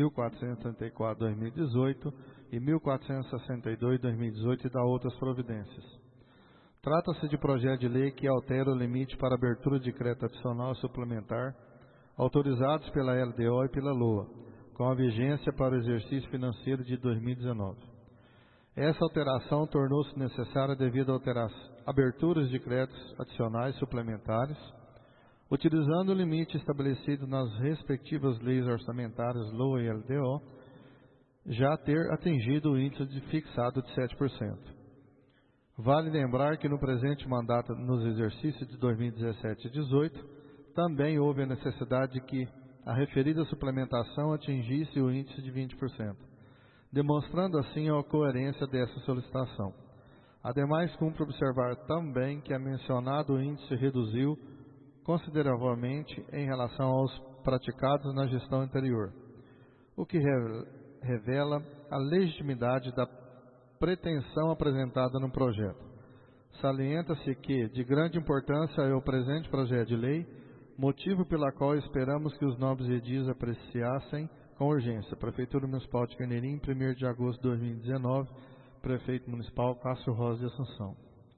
1434/2018 e 1462/2018 e da outras providências. Trata-se de projeto de lei que altera o limite para abertura de crédito adicional e suplementar autorizados pela LDO e pela LOA, com a vigência para o exercício financeiro de 2019. Essa alteração tornou-se necessária devido a aberturas de créditos adicionais suplementares, utilizando o limite estabelecido nas respectivas leis orçamentárias LOA e LDO, já ter atingido o índice fixado de 7%. Vale lembrar que no presente mandato, nos exercícios de 2017 e 2018, também houve a necessidade de que a referida suplementação atingisse o índice de 20%, demonstrando assim a coerência dessa solicitação. Ademais, cumpre observar também que a mencionado índice reduziu consideravelmente em relação aos praticados na gestão anterior, o que revela a legitimidade da pretensão apresentada no projeto. Salienta-se que de grande importância é o presente projeto de lei, motivo pela qual esperamos que os nobres edis apreciassem com urgência. Prefeitura Municipal de Carneirinho, 1º de agosto de 2019, Prefeito Municipal Cássio Rosa de Assunção.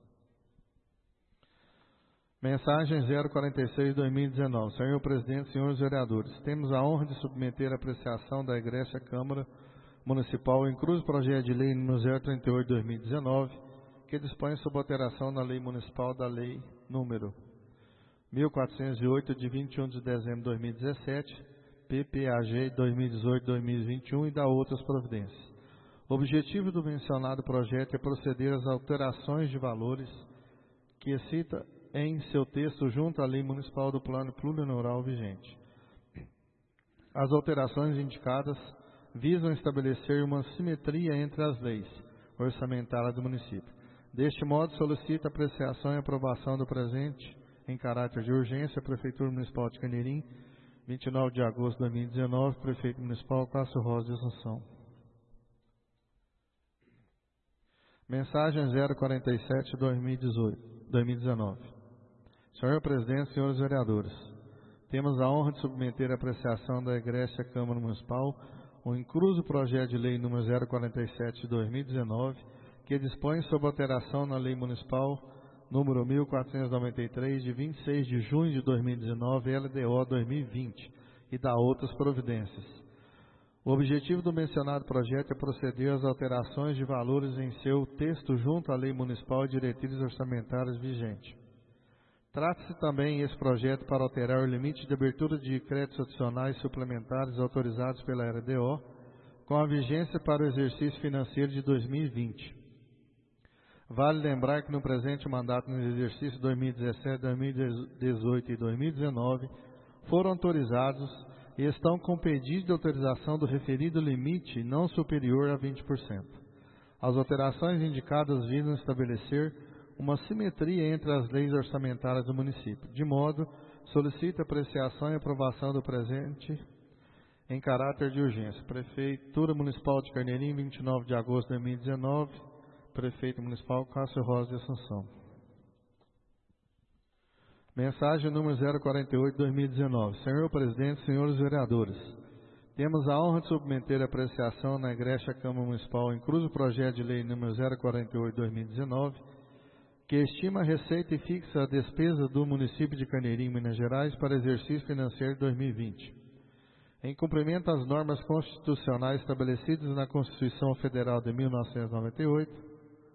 Mensagem 046/2019. Senhor presidente, senhores vereadores, temos a honra de submeter a apreciação da Egrécia Câmara Municipal em cruz projeto de lei número 038/2019, que dispõe sobre alteração na lei municipal da lei número 1408 de 21 de dezembro de 2017, PPAG 2018-2021 e da outras providências. O objetivo do mencionado projeto é proceder às alterações de valores que cita em seu texto junto à Lei Municipal do Plano Plurianual vigente. As alterações indicadas visam estabelecer uma simetria entre as leis orçamentárias do município. Deste modo, solicita apreciação e aprovação do presente em caráter de urgência, Prefeitura Municipal de Carneirinho, 29 de agosto de 2019, Prefeito Municipal Cássio Rosa de Assunção. Mensagem 047/2019. Senhor presidente, senhores vereadores, temos a honra de submeter a apreciação da Egrécia Câmara Municipal o incluso projeto de lei número 047/2019, que dispõe sobre alteração na lei municipal número 1493, de 26 de junho de 2019, LDO 2020, e da outras providências. O objetivo do mencionado projeto é proceder às alterações de valores em seu texto junto à lei municipal e diretrizes orçamentárias vigente. Trata-se também esse projeto para alterar o limite de abertura de créditos adicionais suplementares autorizados pela LDO, com a vigência para o exercício financeiro de 2020. Vale lembrar que no presente mandato, no exercício 2017, 2018 e 2019, foram autorizados e estão com pedido de autorização do referido limite não superior a 20%. As alterações indicadas visam estabelecer uma simetria entre as leis orçamentárias do município. De modo, solicita apreciação e aprovação do presente em caráter de urgência. Prefeitura Municipal de Carneirinho, 29 de agosto de 2019. Prefeito Municipal Cássio Rosa de Assunção. Mensagem número 048/2019. Senhor Presidente, senhores vereadores, temos a honra de submeter a apreciação na egrégia Câmara Municipal incluso o projeto de lei número 048/2019, que estima a receita e fixa a despesa do município de Carneirinho, Minas Gerais, para exercício financeiro de 2020. Em cumprimento às normas constitucionais estabelecidas na Constituição Federal de 1998,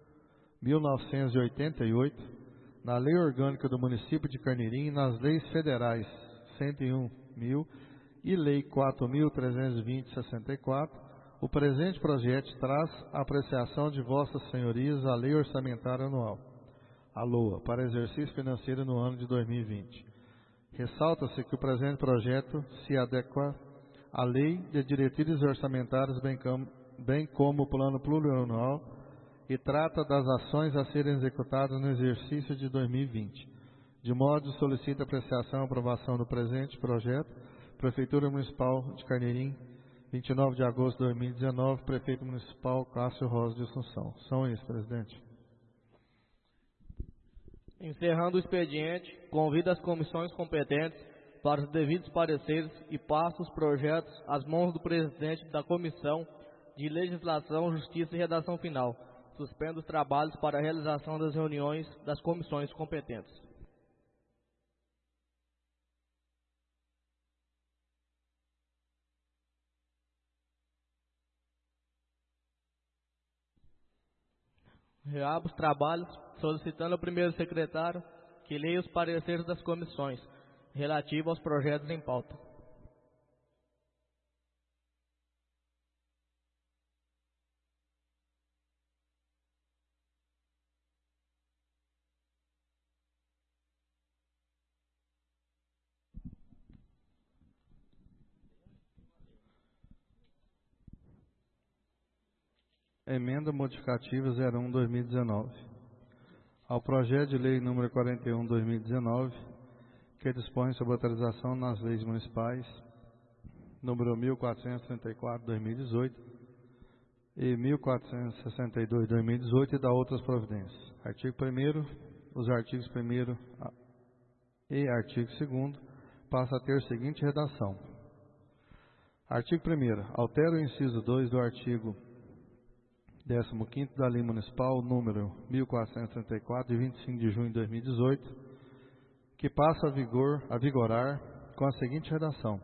1988, na Lei Orgânica do Município de Carneirinho e nas leis federais 101.000 e Lei 4.320/64, o presente projeto traz a apreciação de vossas senhorias a Lei Orçamentária Anual, a LOA, para exercício financeiro no ano de 2020. Ressalta-se que o presente projeto se adequa à Lei de Diretrizes Orçamentárias, bem como o Plano Plurianual, e trata das ações a serem executadas no exercício de 2020. De modo, solicita apreciação e aprovação do presente projeto. Prefeitura Municipal de Carneirinho, 29 de agosto de 2019, Prefeito Municipal Cássio Rosa de Assunção. São isso, presidente. Encerrando o expediente, convido as comissões competentes para os devidos pareceres e passo os projetos às mãos do presidente da Comissão de Legislação, Justiça e Redação Final. Suspendo os trabalhos para a realização das reuniões das comissões competentes. Reabro os trabalhos, solicitando ao primeiro secretário que leia os pareceres das comissões relativos aos projetos em pauta. Emenda modificativa 01/2019. Ao projeto de lei número 41/2019, que dispõe sobre autorização nas leis municipais, número 1434/2018 e 1462/2018 e da outras providências. Artigo 1º, os artigos 1º e artigo 2º passa a ter a seguinte redação. Artigo 1º. Altera o inciso 2 do artigo 15º da Lei Municipal, número 1434, de 25 de junho de 2018, que passa a vigorar com a seguinte redação.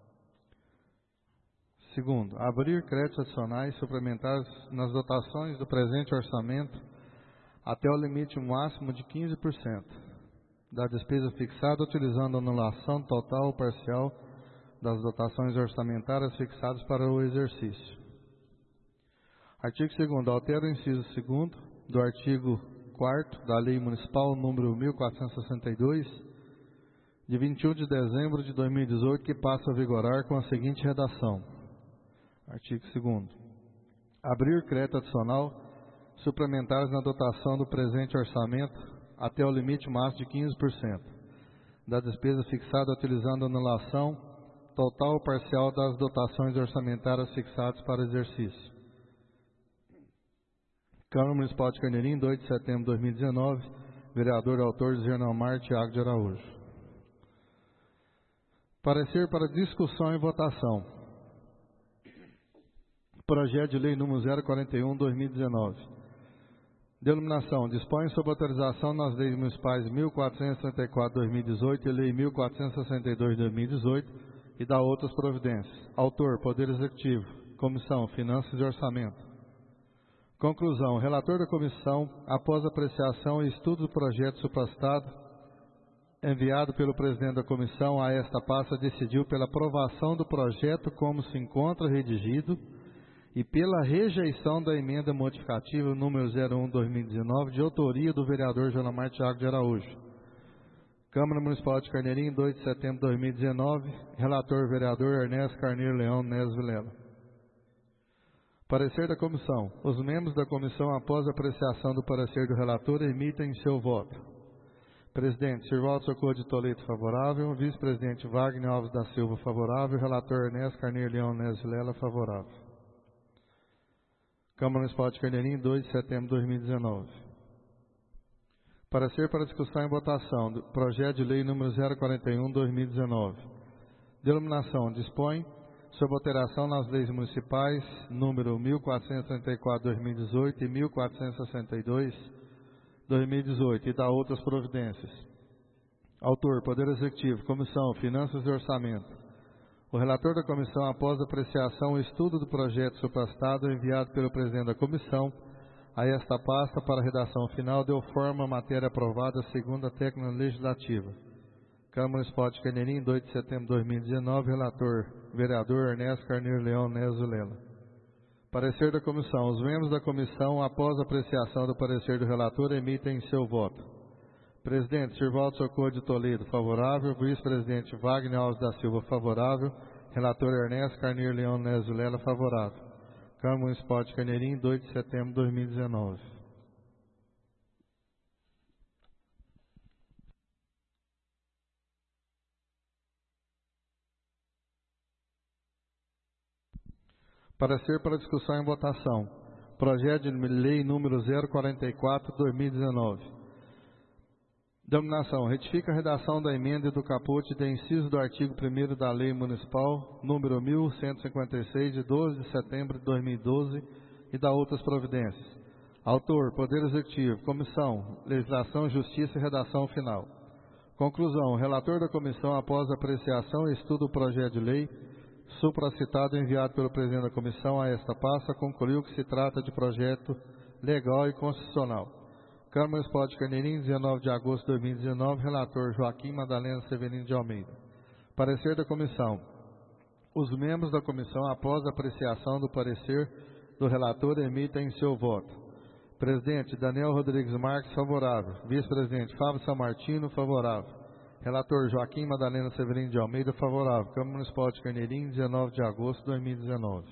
Segundo, abrir créditos adicionais suplementares nas dotações do presente orçamento até o limite máximo de 15% da despesa fixada, utilizando a anulação total ou parcial das dotações orçamentárias fixadas para o exercício. Artigo 2º. Altera o inciso 2º do artigo 4º da Lei Municipal número 1462, de 21 de dezembro de 2018, que passa a vigorar com a seguinte redação. Artigo 2º. Abrir crédito adicional suplementares na dotação do presente orçamento até o limite máximo de 15% da despesa fixada, utilizando a anulação total ou parcial das dotações orçamentárias fixadas para exercício. Câmara Municipal de Carneirinho, 2 de setembro de 2019, vereador autor Zernalmar Tiago de Araújo. Parecer para discussão e votação. Projeto de lei número 041/2019. Denominação: dispõe sobre autorização nas leis municipais 1464/2018 e lei 1462/2018 e da outras providências. Autor: Poder Executivo. Comissão: Finanças e Orçamento. Conclusão: o relator da comissão, após apreciação e estudo do projeto suprastado, enviado pelo presidente da comissão a esta pasta, decidiu pela aprovação do projeto como se encontra redigido e pela rejeição da emenda modificativa número 01/2019, de autoria do vereador Jolamar Thiago de Araújo. Câmara Municipal de Carneirinho, 2 de setembro de 2019, relator vereador Ernesto Carneiro Leão Neves Vilela. Parecer da comissão. Os membros da comissão, após a apreciação do parecer do relator, emitem seu voto. Presidente, Sirvaldo Socorro de Toledo, favorável. Vice-presidente, Wagner Alves da Silva, favorável. Relator, Ernesto Carneiro Leão Neves Vilela, favorável. Câmara Municipal de Carneirinho, 2 de setembro de 2019. Parecer para discussão e votação do projeto de lei número 041/2019. Denominação: dispõe sobre alteração nas leis municipais número 1434/2018 e 1462/2018 e dá outras providências. Autor: Poder Executivo. Comissão: Finanças e Orçamento. O relator da comissão, após apreciação e estudo do projeto suprastado, enviado pelo presidente da comissão a esta pasta para a redação final, deu forma à matéria aprovada segundo a técnica legislativa. Câmara Municipal de Carneirinho, 2 de setembro de 2019, relator, vereador Ernesto Carneiro Leão Neves Vilela. Parecer da comissão. Os membros da comissão, após a apreciação do parecer do relator, emitem seu voto. Presidente, Sirvaldo Socorro de Toledo, favorável. Vice-presidente, Wagner Alves da Silva, favorável. Relator, Ernesto Carneiro Leão Neves Vilela, favorável. Câmara Municipal de Carneirinho, 2 de setembro de 2019. Parecer para discussão e votação. Projeto de lei número 044/2019. Denominação: retifica a redação da emenda do caput de inciso do artigo 1º da Lei Municipal número 1156, de 12 de setembro de 2012 e dá outras providências. Autor: Poder Executivo. Comissão: Legislação, Justiça e Redação Final. Conclusão: o relator da comissão, após apreciação e estudo do projeto de lei supracitado enviado pelo presidente da comissão a esta pasta, concluiu que se trata de projeto legal e constitucional. Câmara Municipal de Carneirinho, 19 de agosto de 2019, relator Joaquim Madalena Severino de Almeida. Parecer da comissão. Os membros da comissão, após a apreciação do parecer do relator, emitem seu voto. Presidente, Daniel Rodrigues Marques, favorável. Vice-presidente, Fábio Samartino, favorável. Relator, Joaquim Madalena Severino de Almeida, favorável. Câmara Municipal de Carneirinho, 19 de agosto de 2019.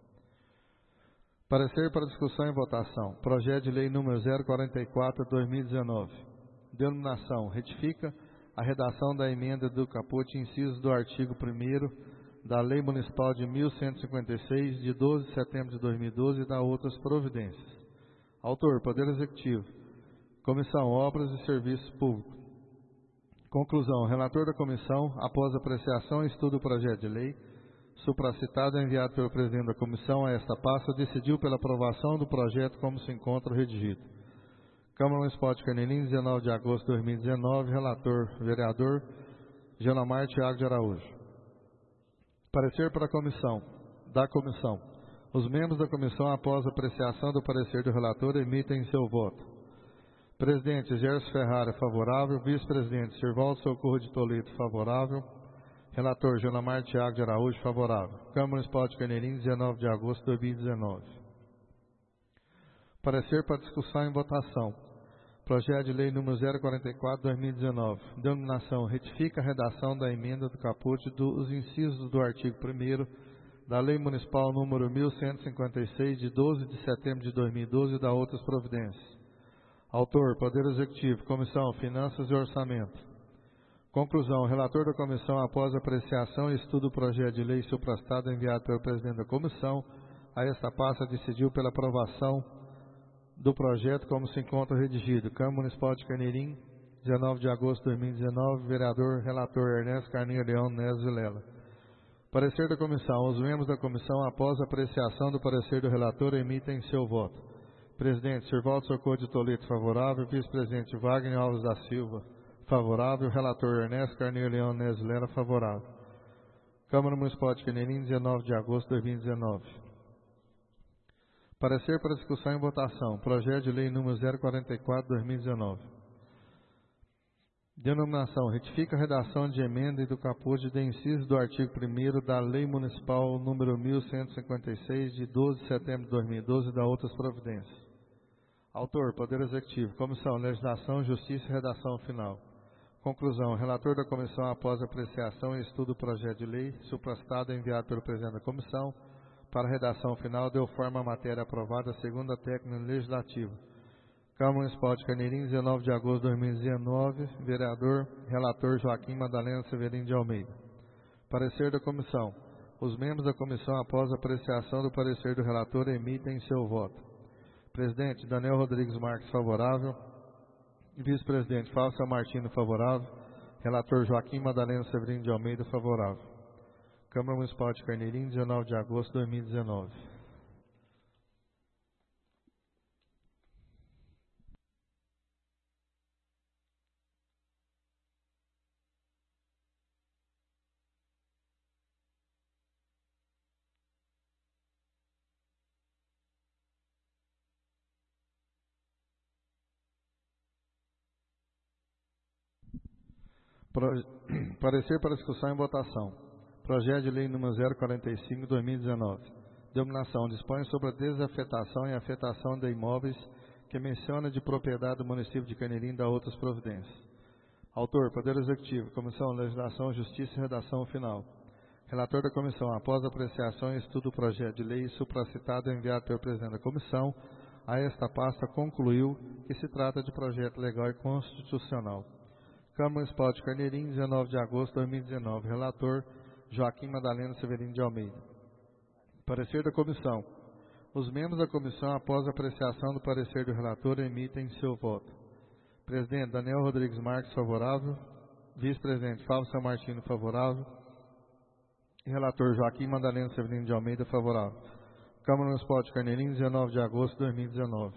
Parecer para discussão e votação. Projeto de lei número 044/2019. Denominação: retifica a redação da emenda do caput, inciso do artigo 1º da Lei Municipal de 1156, de 12 de setembro de 2012 e dá outras providências. Autor: Poder Executivo. Comissão: Obras e Serviços Públicos. Conclusão: o relator da comissão, após apreciação e estudo do projeto de lei supracitado enviado pelo presidente da comissão a esta pasta, decidiu pela aprovação do projeto como se encontra redigido. Câmara Municipal de Carneirinho, 19 de agosto de 2019, relator, vereador Jolamar Thiago de Araújo. Parecer para a comissão. Da comissão. Os membros da comissão, após a apreciação do parecer do relator, emitem seu voto. Presidente, Gerson Ferrara, favorável. Vice-presidente, Sirvaldo Socorro de Toledo, favorável. Relator, Jolamar Thiago de Araújo, favorável. Câmara Municipal de Carneirinho, 19 de agosto de 2019. Parecer para discussão e votação. Projeto de lei número 044/2019. Denominação: retifica a redação da emenda do caput dos incisos do artigo 1º da Lei Municipal número 1156, de 12 de setembro de 2012 e dá outras providências. Autor: Poder Executivo. Comissão: Finanças e Orçamento. Conclusão: o relator da comissão, após apreciação e estudo do projeto de lei suprastado enviado pelo presidente da comissão a esta pasta, decidiu pela aprovação do projeto como se encontra redigido. Câmara Municipal de Carneirinho, 19 de agosto de 2019, vereador, relator Ernesto Carneiro Leão Neves Vilela. Parecer da comissão. Os membros da comissão, após a apreciação do parecer do relator, emitem seu voto. Presidente, Sirvaldo Socorro de Toledo, favorável. Vice-presidente, Wagner Alves da Silva, favorável. Relator, Ernesto Carneiro Leão Neves Vilela, favorável. Câmara Municipal de Carneirinho, 19 de agosto de 2019. Parecer para discussão e votação. Projeto de lei número 044/2019. Denominação: retifica a redação de emenda e do caput de inciso do artigo 1º da Lei Municipal número 1156, de 12 de setembro de 2012, e da outras providências. Autor: Poder Executivo. Comissão: Legislação, Justiça e Redação Final. Conclusão: relator da comissão, após apreciação e estudo do projeto de lei supracitado enviado pelo presidente da comissão para redação final, deu forma à matéria aprovada segundo a técnica legislativa. Câmara Municipal de Carneirinho, 19 de agosto de 2019. Vereador, relator Joaquim Madalena Severino de Almeida. Parecer da comissão. Os membros da comissão, após apreciação do parecer do relator, emitem seu voto. Presidente, Daniel Rodrigues Marques, favorável. Vice-presidente, Fábio Martino, favorável. Relator Joaquim Madalena Severino de Almeida, favorável. Câmara Municipal de Carneirinho, 19 de agosto de 2019. Parecer para discussão e votação. Projeto de Lei número 045/2019. Denominação: dispõe sobre a desafetação e afetação de imóveis que menciona de propriedade do município de Carneirinho e da outras providências. Autor: Poder Executivo. Comissão: Legislação, Justiça e Redação Final. Relator da comissão, após apreciação e estudo do projeto de lei supracitado enviado pelo presidente da comissão, a esta pasta concluiu que se trata de projeto legal e constitucional. Câmara Municipal de Carneirinho, 19 de agosto de 2019. Relator Joaquim Madalena Severino de Almeida. Parecer da comissão. Os membros da comissão, após apreciação do parecer do relator, emitem seu voto. Presidente, Daniel Rodrigues Marques, favorável. Vice-presidente, Fábio Martino, favorável. Relator Joaquim Madalena Severino de Almeida, favorável. Câmara Municipal de Carneirinho, 19 de agosto de 2019.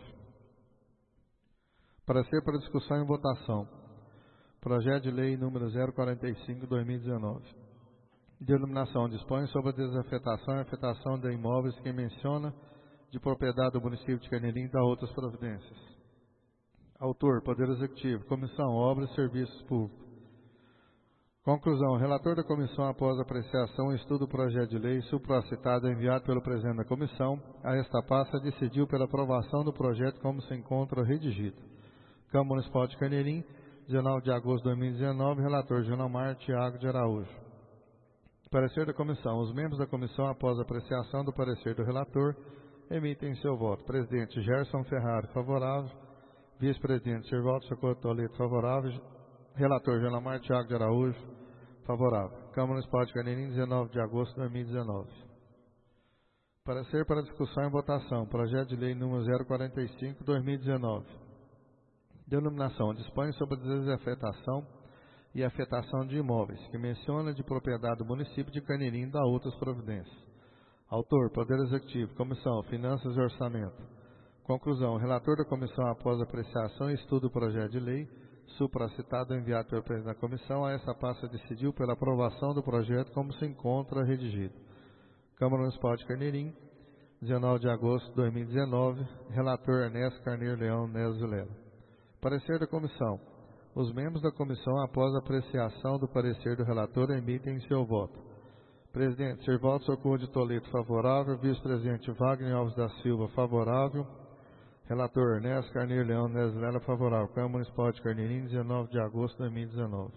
Parecer para discussão e votação. Projeto de Lei número 045/2019. Denominação: dispõe sobre a desafetação e afetação de imóveis que menciona de propriedade do município de Carneirinho e da outras providências. Autor: Poder Executivo. Comissão: Obras e Serviços Públicos. Conclusão: relator da comissão, após apreciação e estudo do projeto de lei supracitado enviado pelo presidente da comissão, a esta pasta decidiu pela aprovação do projeto como se encontra redigido. Câmara Municipal de Carneirinho, 19 de agosto de 2019, relator Gilmar Thiago de Araújo. Parecer da comissão. Os membros da comissão, após apreciação do parecer do relator, emitem seu voto. Presidente, Gerson Ferrari, favorável. Vice-presidente, Sirvaldo Socorro Toledo, favorável. Relator Gilmar Thiago de Araújo, favorável. Câmara Municipal de Carneirinho, 19 de agosto de 2019. Parecer para discussão e votação. Projeto de Lei número 045/2019. Denominação: dispõe sobre a desafetação e afetação de imóveis, que menciona de propriedade do município de Carneirinho e da outras providências. Autor: Poder Executivo. Comissão: Finanças e Orçamento. Conclusão: relator da comissão, após apreciação e estudo do projeto de lei supracitado enviado pelo presidente da comissão, a essa pasta decidiu pela aprovação do projeto como se encontra redigido. Câmara Municipal de Carneirinho, 19 de agosto de 2019. Relator Ernesto Carneiro Leão Neves Vilela. Parecer da comissão. Os membros da comissão, após a apreciação do parecer do relator, emitem seu voto. Presidente, Sirvaldo Socorro de Toledo, favorável. Vice-presidente, Wagner Alves da Silva, favorável. Relator Ernesto Carneiro Leão Neves Vilela, favorável. Câmara Municipal de Carneirinho, 19 de agosto de 2019.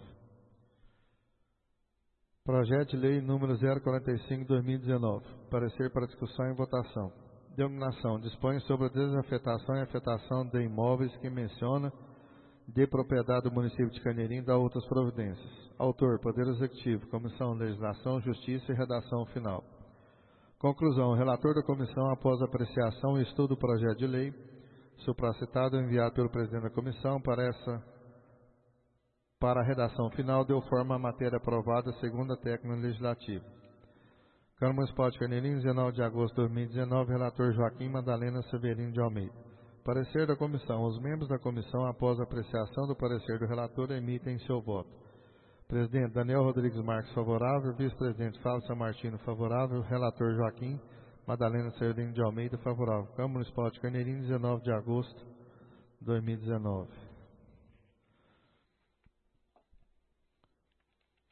Projeto de Lei número 045/2019. Parecer para discussão e votação. Denominação: dispõe sobre a desafetação e afetação de imóveis que menciona de propriedade do município de Carneirinho e da outras providências. Autor: Poder Executivo. Comissão: Legislação, Justiça e Redação Final. Conclusão: relator da comissão, após apreciação e estudo do projeto de lei supracitado enviado pelo presidente da comissão para a redação final, deu forma à matéria aprovada segundo a técnica legislativa. Câmara Municipal de Carneirinho, 19 de agosto de 2019, relator Joaquim Madalena Severino de Almeida. Parecer da comissão. Os membros da comissão, após a apreciação do parecer do relator, emitem seu voto. Presidente, Daniel Rodrigues Marques, favorável. Vice-presidente, Fábio Martino, favorável. Relator Joaquim Madalena Severino de Almeida, favorável. Câmara Municipal de Carneirinho, 19 de agosto de 2019.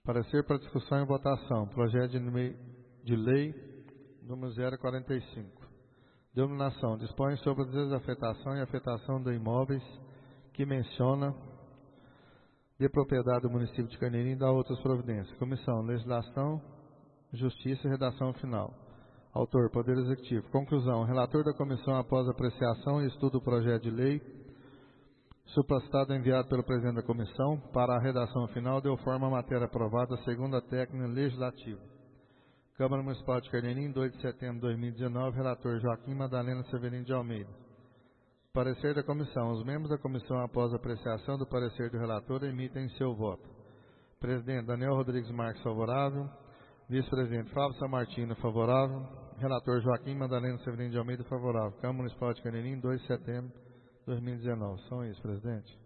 Parecer para discussão e votação. Projeto de lei número 045. Denominação. Dispõe sobre a desafetação e afetação de imóveis que menciona de propriedade do município de Carneirinho e dá outras providências. Comissão. Legislação, Justiça e redação final. Autor, Poder Executivo. Conclusão. Relator da comissão, após apreciação e estudo do projeto de lei supracitado enviado pelo presidente da comissão para a redação final, deu forma à matéria aprovada segundo a técnica legislativa. Câmara Municipal de Carneirinho, 2 de setembro de 2019, relator Joaquim Madalena Severino de Almeida. Parecer da comissão. Os membros da comissão, após apreciação do parecer do relator, emitem seu voto. Presidente Daniel Rodrigues Marques, favorável. Vice-presidente Fábio Samartino, favorável. Relator Joaquim Madalena Severino de Almeida, favorável. Câmara Municipal de Carneirinho, 2 de setembro de 2019. São isso, presidente.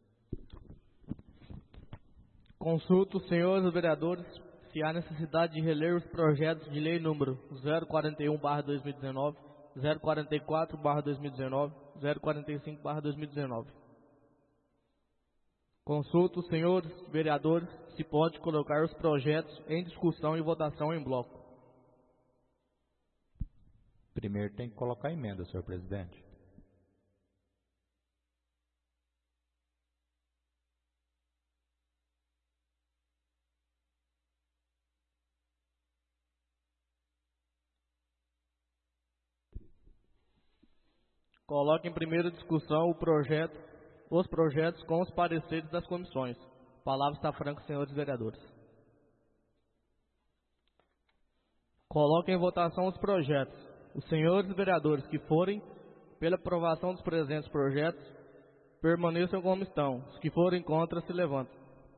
Consulto os senhores vereadores se há necessidade de reler os projetos de lei número 041/2019, 044/2019, 045/2019. Consulto os senhores vereadores se pode colocar os projetos em discussão e votação em bloco. Primeiro tem que colocar a emenda, senhor presidente. Coloque em primeira discussão os projetos com os pareceres das comissões. A palavra está franca, senhores vereadores. Coloque em votação os projetos. Os senhores vereadores que forem pela aprovação dos presentes projetos, permaneçam como estão. Os que forem contra, se levantem.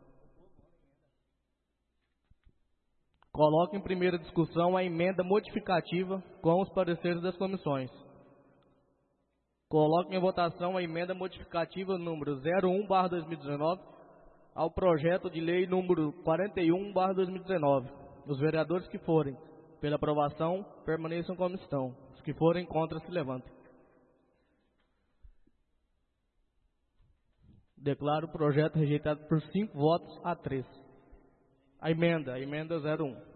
Coloque em primeira discussão a emenda modificativa com os pareceres das comissões. Coloque em votação a emenda modificativa número 01/2019 ao projeto de lei número 41/2019. Os vereadores que forem pela aprovação, permaneçam como estão. Os que forem contra, se levantem. Declaro o projeto rejeitado por 5 votos a 3. A emenda 01.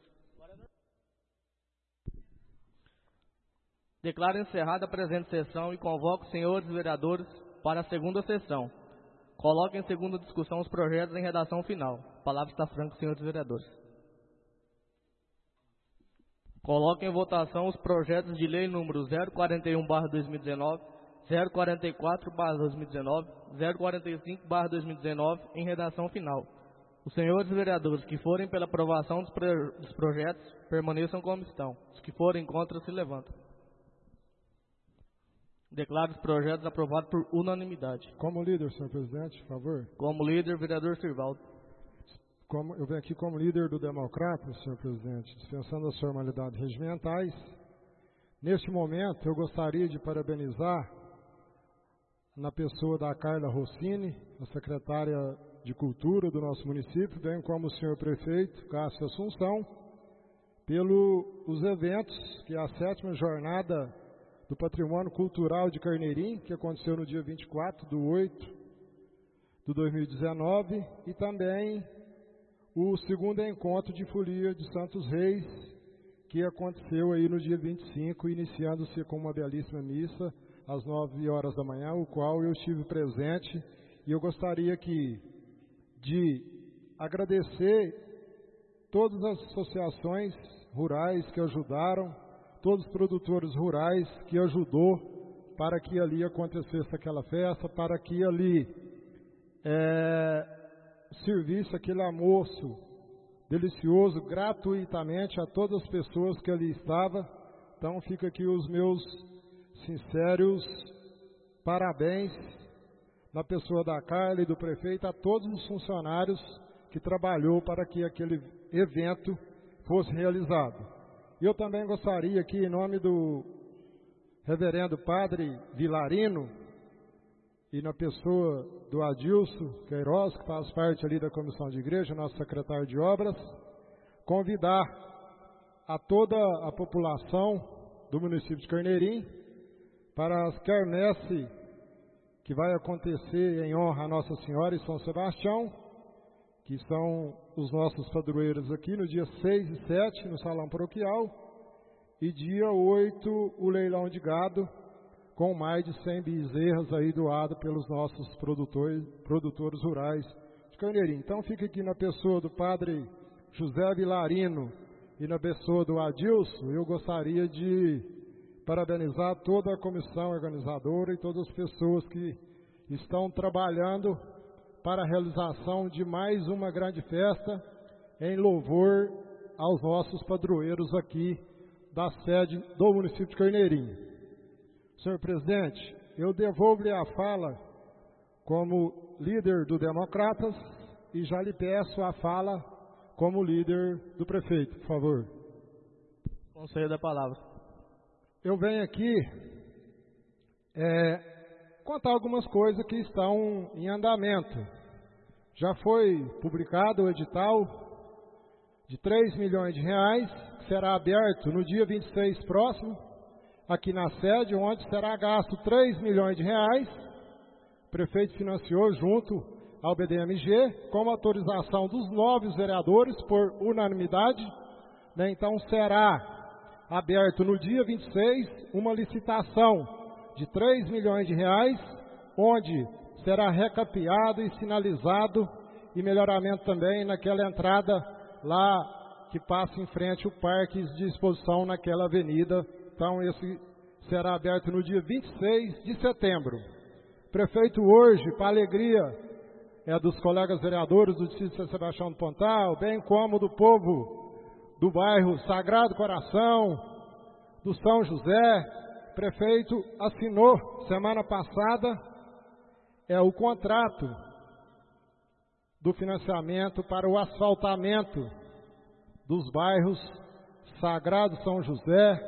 Declaro encerrada a presente sessão e convoco os senhores vereadores para a segunda sessão. Coloquem em segunda discussão os projetos em redação final. A palavra está franca, senhores vereadores. Coloquem em votação os projetos de lei número 041/2019, 044/2019, 045/2019 em redação final. Os senhores vereadores que forem pela aprovação dos projetos permaneçam como estão. Os que forem contra, se levantam. Declaro os projetos aprovados por unanimidade. Como líder, senhor presidente, por favor. Como líder, vereador Sirvaldo. Eu venho aqui como líder do Democrata, senhor presidente, dispensando as formalidades regimentais. Neste momento, eu gostaria de parabenizar, na pessoa da Carla Rossini, a secretária de Cultura do nosso município, bem como o senhor prefeito, Cássio Assunção, pelos eventos que é a 7ª Jornada do Patrimônio Cultural de Carneirinho, que aconteceu no dia 24/8/2019, e também o 2º Encontro de Folia de Santos Reis, que aconteceu aí no dia 25, iniciando-se com uma belíssima missa às 9 horas da manhã, o qual eu estive presente, e eu gostaria de agradecer todas as associações rurais que ajudaram, todos os produtores rurais que ajudou para que ali acontecesse aquela festa, para que ali servisse aquele almoço delicioso gratuitamente a todas as pessoas que ali estavam. Então fica aqui os meus sinceros parabéns na pessoa da Carla e do prefeito, a todos os funcionários que trabalhou para que aquele evento fosse realizado. E eu também gostaria aqui, em nome do reverendo padre Vilarino, e na pessoa do Adilson Queiroz, que faz parte ali da comissão de igreja, nosso secretário de obras, convidar a toda a população do município de Carneirinho para as quermesse que vai acontecer em honra a Nossa Senhora e São Sebastião, que são os nossos padroeiros aqui, no dia 6 e 7, no Salão Paroquial, e dia 8, o leilão de gado, com mais de 100 bezerras aí doado pelos nossos produtores rurais de Carneirinho. Então fica aqui na pessoa do padre José Vilarino e na pessoa do Adilson, eu gostaria de parabenizar toda a comissão organizadora e todas as pessoas que estão trabalhando para a realização de mais uma grande festa em louvor aos nossos padroeiros aqui da sede do município de Carneirinho. Senhor presidente, eu devolvo-lhe a fala como líder do Democratas e já lhe peço a fala como líder do prefeito, por favor. Conselho da palavra. Eu venho aqui contar algumas coisas que estão em andamento. Já foi publicado o edital de 3 milhões de reais, que será aberto no dia 26 próximo, aqui na sede, onde será gasto 3 milhões de reais. O prefeito financiou junto ao BDMG, com autorização dos 9 vereadores por unanimidade, né? Então será aberto no dia 26 uma licitação de 3 milhões de reais, onde será recapeado e sinalizado e melhoramento também naquela entrada lá que passa em frente ao parque de exposição naquela avenida. Então esse será aberto no dia 26 de setembro. Prefeito hoje, para alegria dos colegas vereadores do distrito de São Sebastião do Pontal, bem como do povo do bairro Sagrado Coração, do São José, prefeito assinou semana passada o contrato do financiamento para o asfaltamento dos bairros Sagrado São José,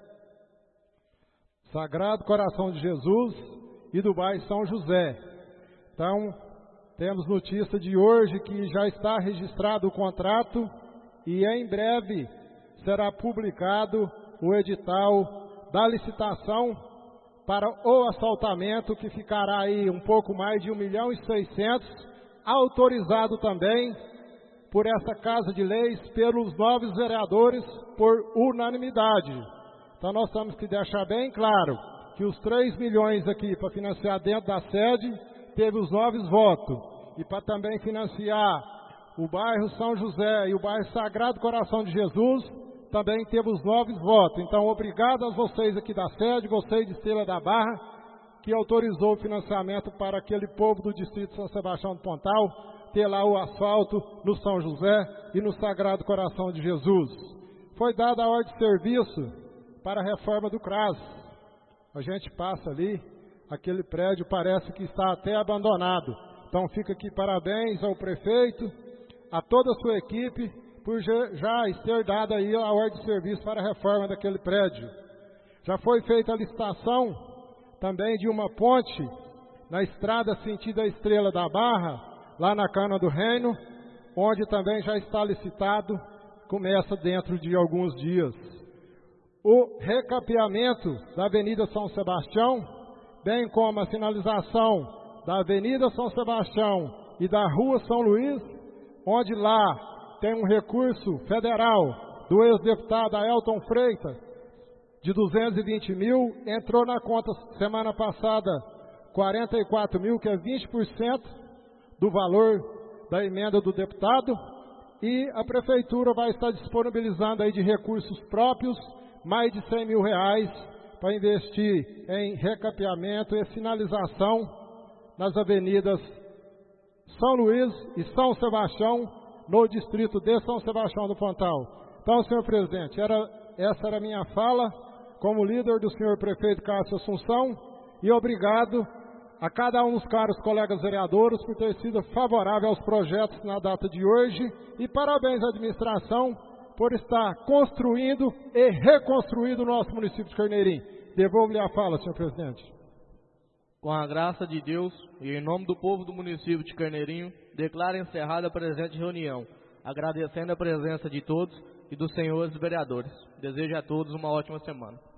Sagrado Coração de Jesus e do bairro São José. Então, temos notícia de hoje que já está registrado o contrato e em breve será publicado o edital da licitação para o asfaltamento, que ficará aí um pouco mais de 1.600.000, autorizado também por essa Casa de Leis, pelos 9 vereadores, por unanimidade. Então nós temos que deixar bem claro que os 3 milhões aqui para financiar dentro da sede, teve os 9 votos. E para também financiar o bairro São José e o bairro Sagrado Coração de Jesus, também teve os 9 votos. Então, obrigado a vocês aqui da sede, vocês de Estrela da Barra, que autorizou o financiamento para aquele povo do distrito de São Sebastião do Pontal, ter lá o asfalto no São José e no Sagrado Coração de Jesus. Foi dada a ordem de serviço para a reforma do CRAS. A gente passa ali, aquele prédio parece que está até abandonado. Então fica aqui parabéns ao prefeito, a toda a sua equipe, por já ter dado aí a ordem de serviço para a reforma daquele prédio. Já foi feita a licitação também de uma ponte na estrada sentido a Estrela da Barra, lá na Cana do Reino, onde também já está licitado, começa dentro de alguns dias. O recapeamento da Avenida São Sebastião, bem como a sinalização da Avenida São Sebastião e da Rua São Luís, onde lá tem um recurso federal do ex-deputado Aelton Freitas, de 220 mil, entrou na conta semana passada 44 mil, que é 20% do valor da emenda do deputado, e a prefeitura vai estar disponibilizando aí de recursos próprios mais de 100 mil reais para investir em recapeamento e sinalização nas avenidas São Luís e São Sebastião, no distrito de São Sebastião do Pontal. Então, senhor presidente, essa era a minha fala como líder do senhor prefeito Cássio Assunção, e obrigado a cada um dos caros colegas vereadores por ter sido favorável aos projetos na data de hoje, e parabéns à administração por estar construindo e reconstruindo o nosso município de Carneirinho. Devolvo-lhe a fala, senhor presidente. Com a graça de Deus e em nome do povo do município de Carneirinho, declaro encerrada a presente reunião, agradecendo a presença de todos e dos senhores vereadores. Desejo a todos uma ótima semana.